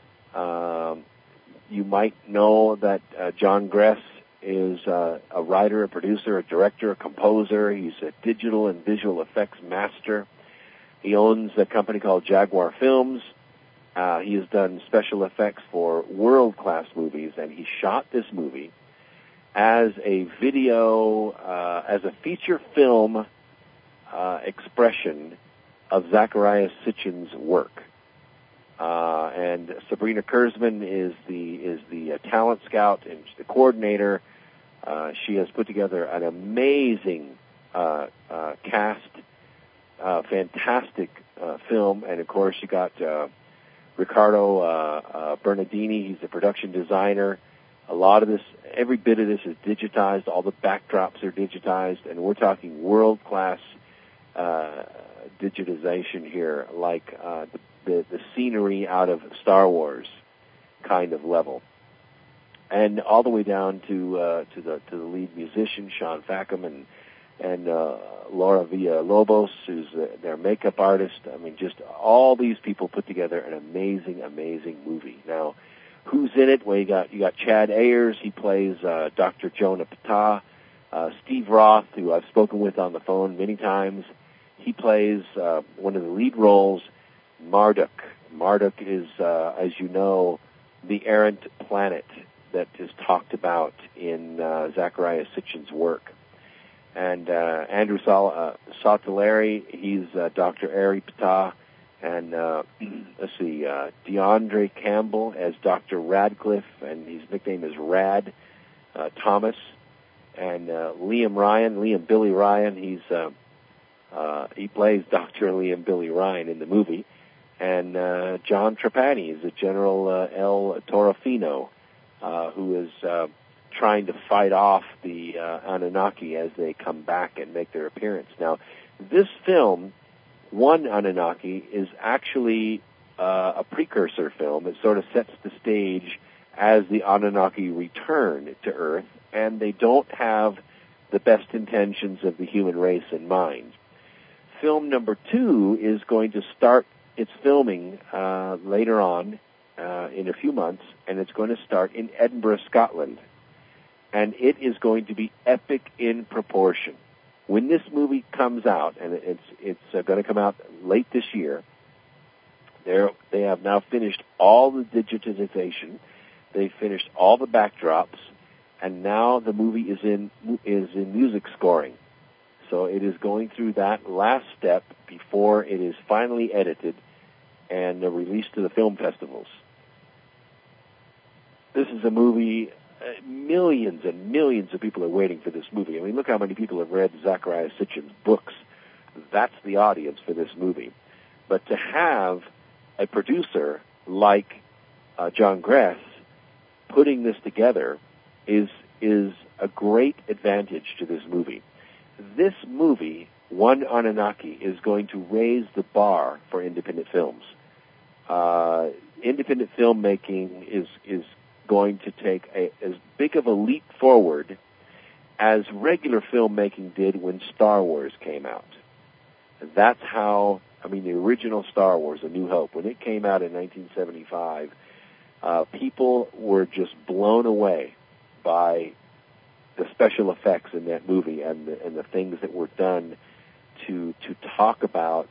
You might know that John Gress is a writer, a producer, a director, a composer. He's a digital and visual effects master. He owns a company called Jaguar Films. He has done special effects for world-class movies, and he shot this movie as a video, as a feature film expression of Zecharia Sitchin's work. And Sabrina Kurzman is the talent scout and the coordinator. She has put together an amazing cast, fantastic film, and of course you got Riccardo Bernardini. He's the production designer. A lot of this, every bit of this is digitized. All the backdrops are digitized, and we're talking world-class digitization here, like the scenery out of Star Wars kind of level, and all the way down to the lead musician Sean Fackham and Laura Villalobos, who's their makeup artist. I mean, just all these people put together an amazing movie. Now, who's in it? Well, you got Chad Ayers. He plays Dr. Jonah Patah. Steve Roth, who I've spoken with on the phone many times, he plays one of the lead roles, Marduk. Marduk is, as you know, the errant planet that is talked about in Zecharia Sitchin's work. And Andrew Sotolari, he's Dr. Ari Patah. And let's see, DeAndre Campbell as Dr. Radcliffe, and his nickname is Rad Thomas. And Liam Billy Ryan, he plays Dr. Liam Billy Ryan in the movie. And John Trapani is the General El Torofino, who is trying to fight off the Anunnaki as they come back and make their appearance. Now, this film, One Anunnaki, is actually a precursor film. It sort of sets the stage as the Anunnaki return to Earth, and they don't have the best intentions of the human race in mind. Film number 2 is going to start its filming later on in a few months, and it's going to start in Edinburgh, Scotland. And it is going to be epic in proportion. When this movie comes out, and it's going to come out late this year, they have now finished all the digitization. They finished all the backdrops, and now the movie is in music scoring. So it is going through that last step before it is finally edited and released to the film festivals. This is a movie. Millions and millions of people are waiting for this movie. I mean, look how many people have read Zecharia Sitchin's books. That's the audience for this movie. But to have a producer like John Gress putting this together is a great advantage to this movie. This movie, One Anunnaki, is going to raise the bar for independent films. Independent filmmaking is going to take as big of a leap forward as regular filmmaking did when Star Wars came out. And that's how, the original Star Wars, A New Hope, when it came out in 1975, people were just blown away by the special effects in that movie and the things that were done to talk about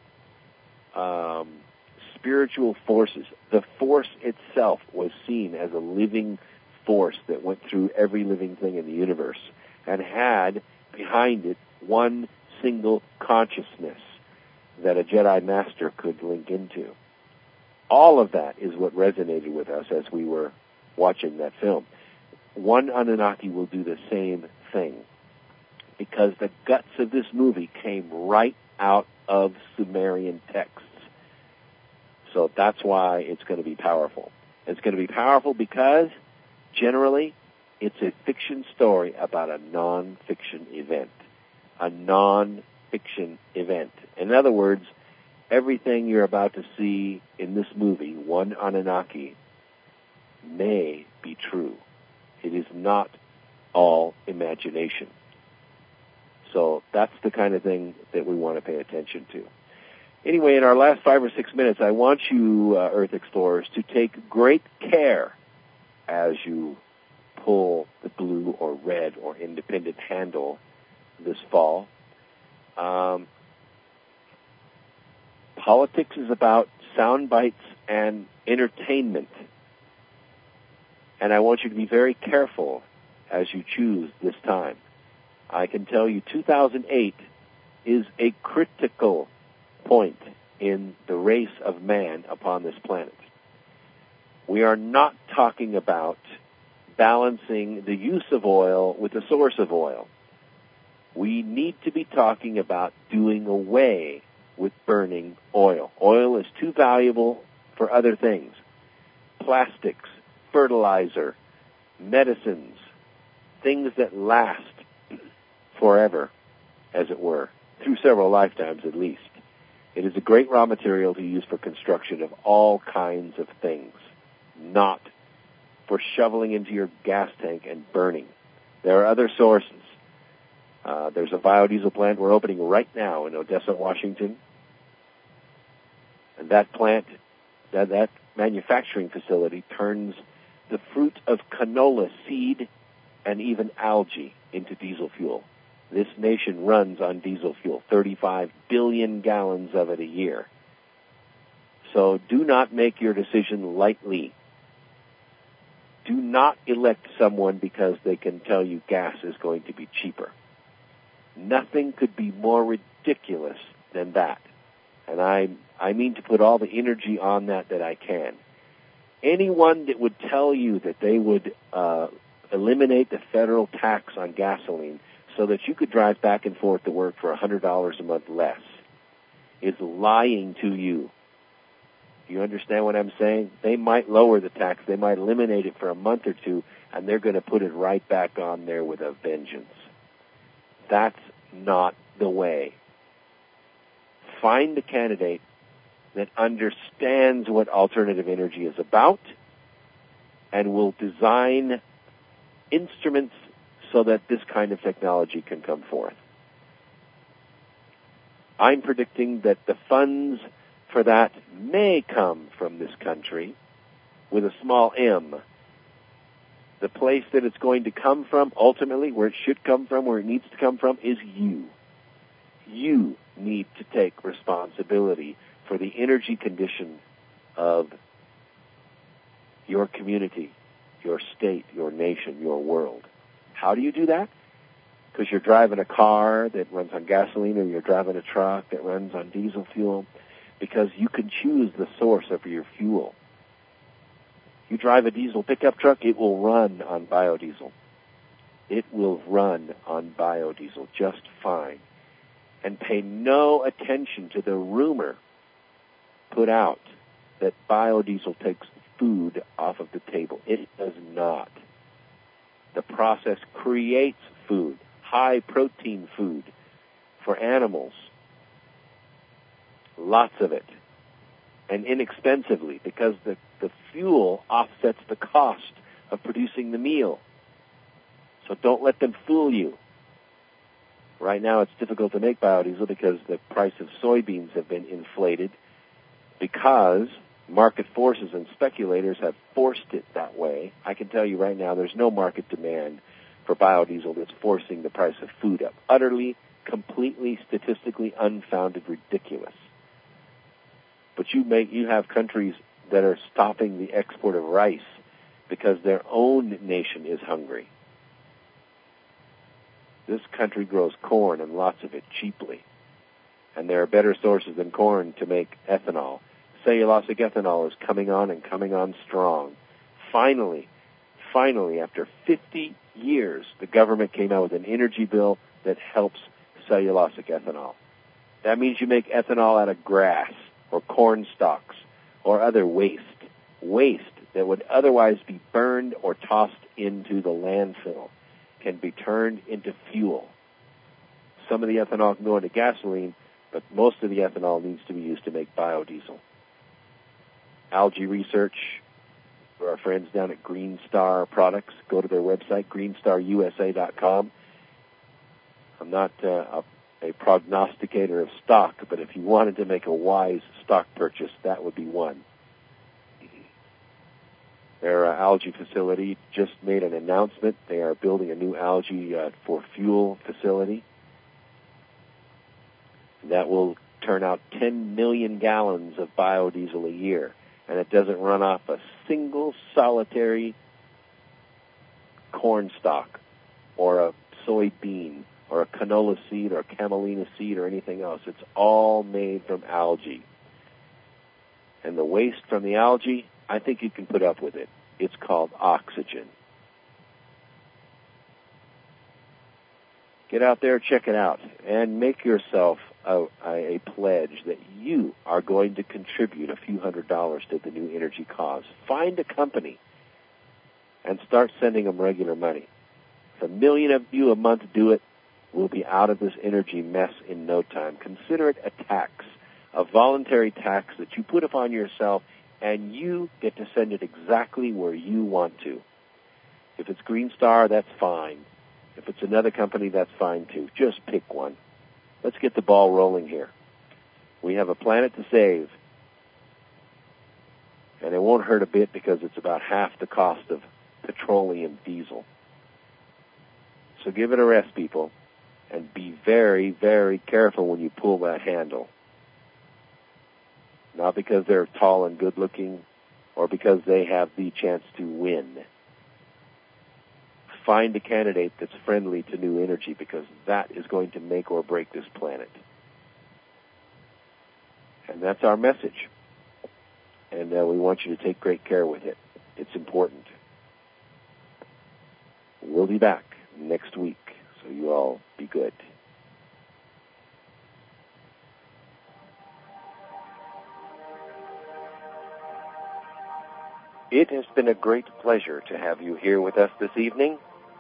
spiritual forces. The Force itself was seen as a living force that went through every living thing in the universe and had behind it one single consciousness that a Jedi Master could link into. All of that is what resonated with us as we were watching that film. One Anunnaki will do the same thing because the guts of this movie came right out of Sumerian texts. So that's why it's going to be powerful. It's going to be powerful because, generally, it's a fiction story about a non-fiction event. A non-fiction event. In other words, everything you're about to see in this movie, One Anunnaki, may be true. It is not all imagination. So that's the kind of thing that we want to pay attention to. Anyway, in our last 5 or 6 minutes, I want you, Earth Explorers, to take great care as you pull the blue or red or independent handle this fall. Politics is about sound bites and entertainment. And I want you to be very careful as you choose this time. I can tell you 2008 is a critical point in the race of man upon this planet. We are not talking about balancing the use of oil with the source of oil. We need to be talking about doing away with burning oil. Oil is too valuable for other things. Plastics, fertilizer, medicines, things that last forever, as it were, through several lifetimes at least. It is a great raw material to use for construction of all kinds of things, not for shoveling into your gas tank and burning. There are other sources. There's a biodiesel plant we're opening right now in Odessa, Washington. And that plant, that manufacturing facility turns the fruit of canola seed and even algae into diesel fuel. This nation runs on diesel fuel, 35 billion gallons of it a year. So do not make your decision lightly. Do not elect someone because they can tell you gas is going to be cheaper. Nothing could be more ridiculous than that. And I mean to put all the energy on that I can. Anyone that would tell you that they would eliminate the federal tax on gasoline so that you could drive back and forth to work for $100 a month less is lying to you. You understand what I'm saying? They might lower the tax. They might eliminate it for a month or two, and they're going to put it right back on there with a vengeance. That's not the way. Find the candidate that understands what alternative energy is about and will design instruments so that this kind of technology can come forth. I'm predicting that the funds for that may come from this country with a small m. The place that it's going to come from, ultimately, where it should come from, where it needs to come from, is you. You need to take responsibility for the energy condition of your community, your state, your nation, your world. How do you do that? Because you're driving a car that runs on gasoline, or you're driving a truck that runs on diesel fuel, because you can choose the source of your fuel. You drive a diesel pickup truck, it will run on biodiesel. It will run on biodiesel just fine. And pay no attention to the rumor put out that biodiesel takes food off of the table. It does not. The process creates food, high-protein food for animals. Lots of it. And inexpensively, because the fuel offsets the cost of producing the meal. So don't let them fool you. Right now it's difficult to make biodiesel because the price of soybeans have been inflated because market forces and speculators have forced it that way. I can tell you right now there's no market demand for biodiesel that's forcing the price of food up. Utterly, completely, statistically unfounded, ridiculous. But you have countries that are stopping the export of rice because their own nation is hungry. This country grows corn, and lots of it, cheaply. And there are better sources than corn to make ethanol. Cellulosic ethanol is coming on and coming on strong. Finally, after 50 years, the government came out with an energy bill that helps cellulosic ethanol. That means you make ethanol out of grass or corn stalks or other waste that would otherwise be burned or tossed into the landfill can be turned into fuel. Some of the ethanol can go into gasoline, but most of the ethanol needs to be used to make biodiesel. Algae research for our friends down at Green Star Products. Go to their website, greenstarusa.com. I'm not a prognosticator of stock, but if you wanted to make a wise stock purchase, that would be one. Their algae facility just made an announcement. They are building a new algae for fuel facility that will turn out 10 million gallons of biodiesel a year, and it doesn't run off a single solitary corn stalk or a soybean or a canola seed or a camelina seed or anything else. It's all made from algae. And the waste from the algae, I think you can put up with it. It's called oxygen. Get out there, check it out, and make yourself a pledge that you are going to contribute a few $100s to the New Energy cause. Find a company and start sending them regular money. If 1 million of you a month do it, we'll be out of this energy mess in no time. Consider it a tax, a voluntary tax that you put upon yourself, and you get to send it exactly where you want to. If it's Green Star, that's fine. If it's another company, that's fine too. Just pick one. Let's get the ball rolling here. We have a planet to save. And it won't hurt a bit because it's about half the cost of petroleum diesel. So give it a rest, people. And be very, very careful when you pull that handle. Not because they're tall and good-looking or because they have the chance to win. Find a candidate that's friendly to New Energy because that is going to make or break this planet. And that's our message. And we want you to take great care with it. It's important. We'll be back next week, so you all be good. It has been a great pleasure to have you here with us this evening.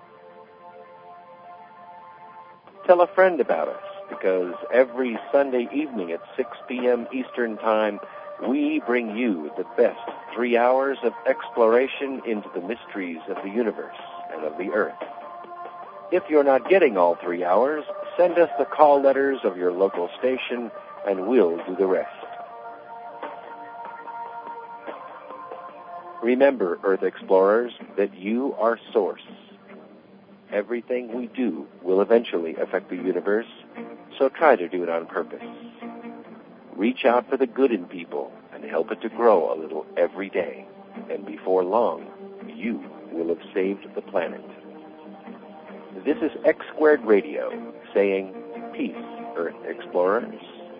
Tell a friend about us, because every Sunday evening at 6 p.m. Eastern Time, we bring you the best 3 hours of exploration into the mysteries of the universe and of the earth. If you're not getting all 3 hours, send us the call letters of your local station, and we'll do the rest. Remember, Earth Explorers, that you are source. Everything we do will eventually affect the universe, so try to do it on purpose. Reach out for the good in people and help it to grow a little every day. And before long, you will have saved the planet. This is X Squared Radio saying, peace, Earth Explorers.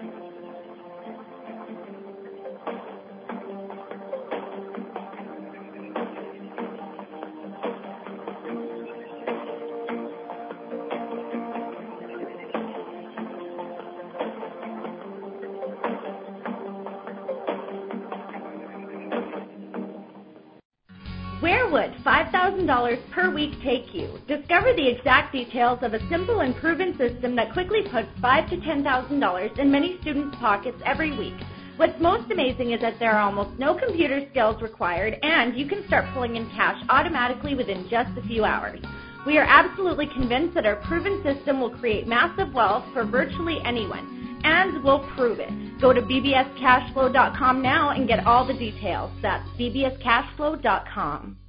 Where would $5,000 per week take you? Discover the exact details of a simple and proven system that quickly puts $5,000 to $10,000 in many students' pockets every week. What's most amazing is that there are almost no computer skills required, and you can start pulling in cash automatically within just a few hours. We are absolutely convinced that our proven system will create massive wealth for virtually anyone, and we'll prove it. Go to bbscashflow.com now and get all the details. That's bbscashflow.com.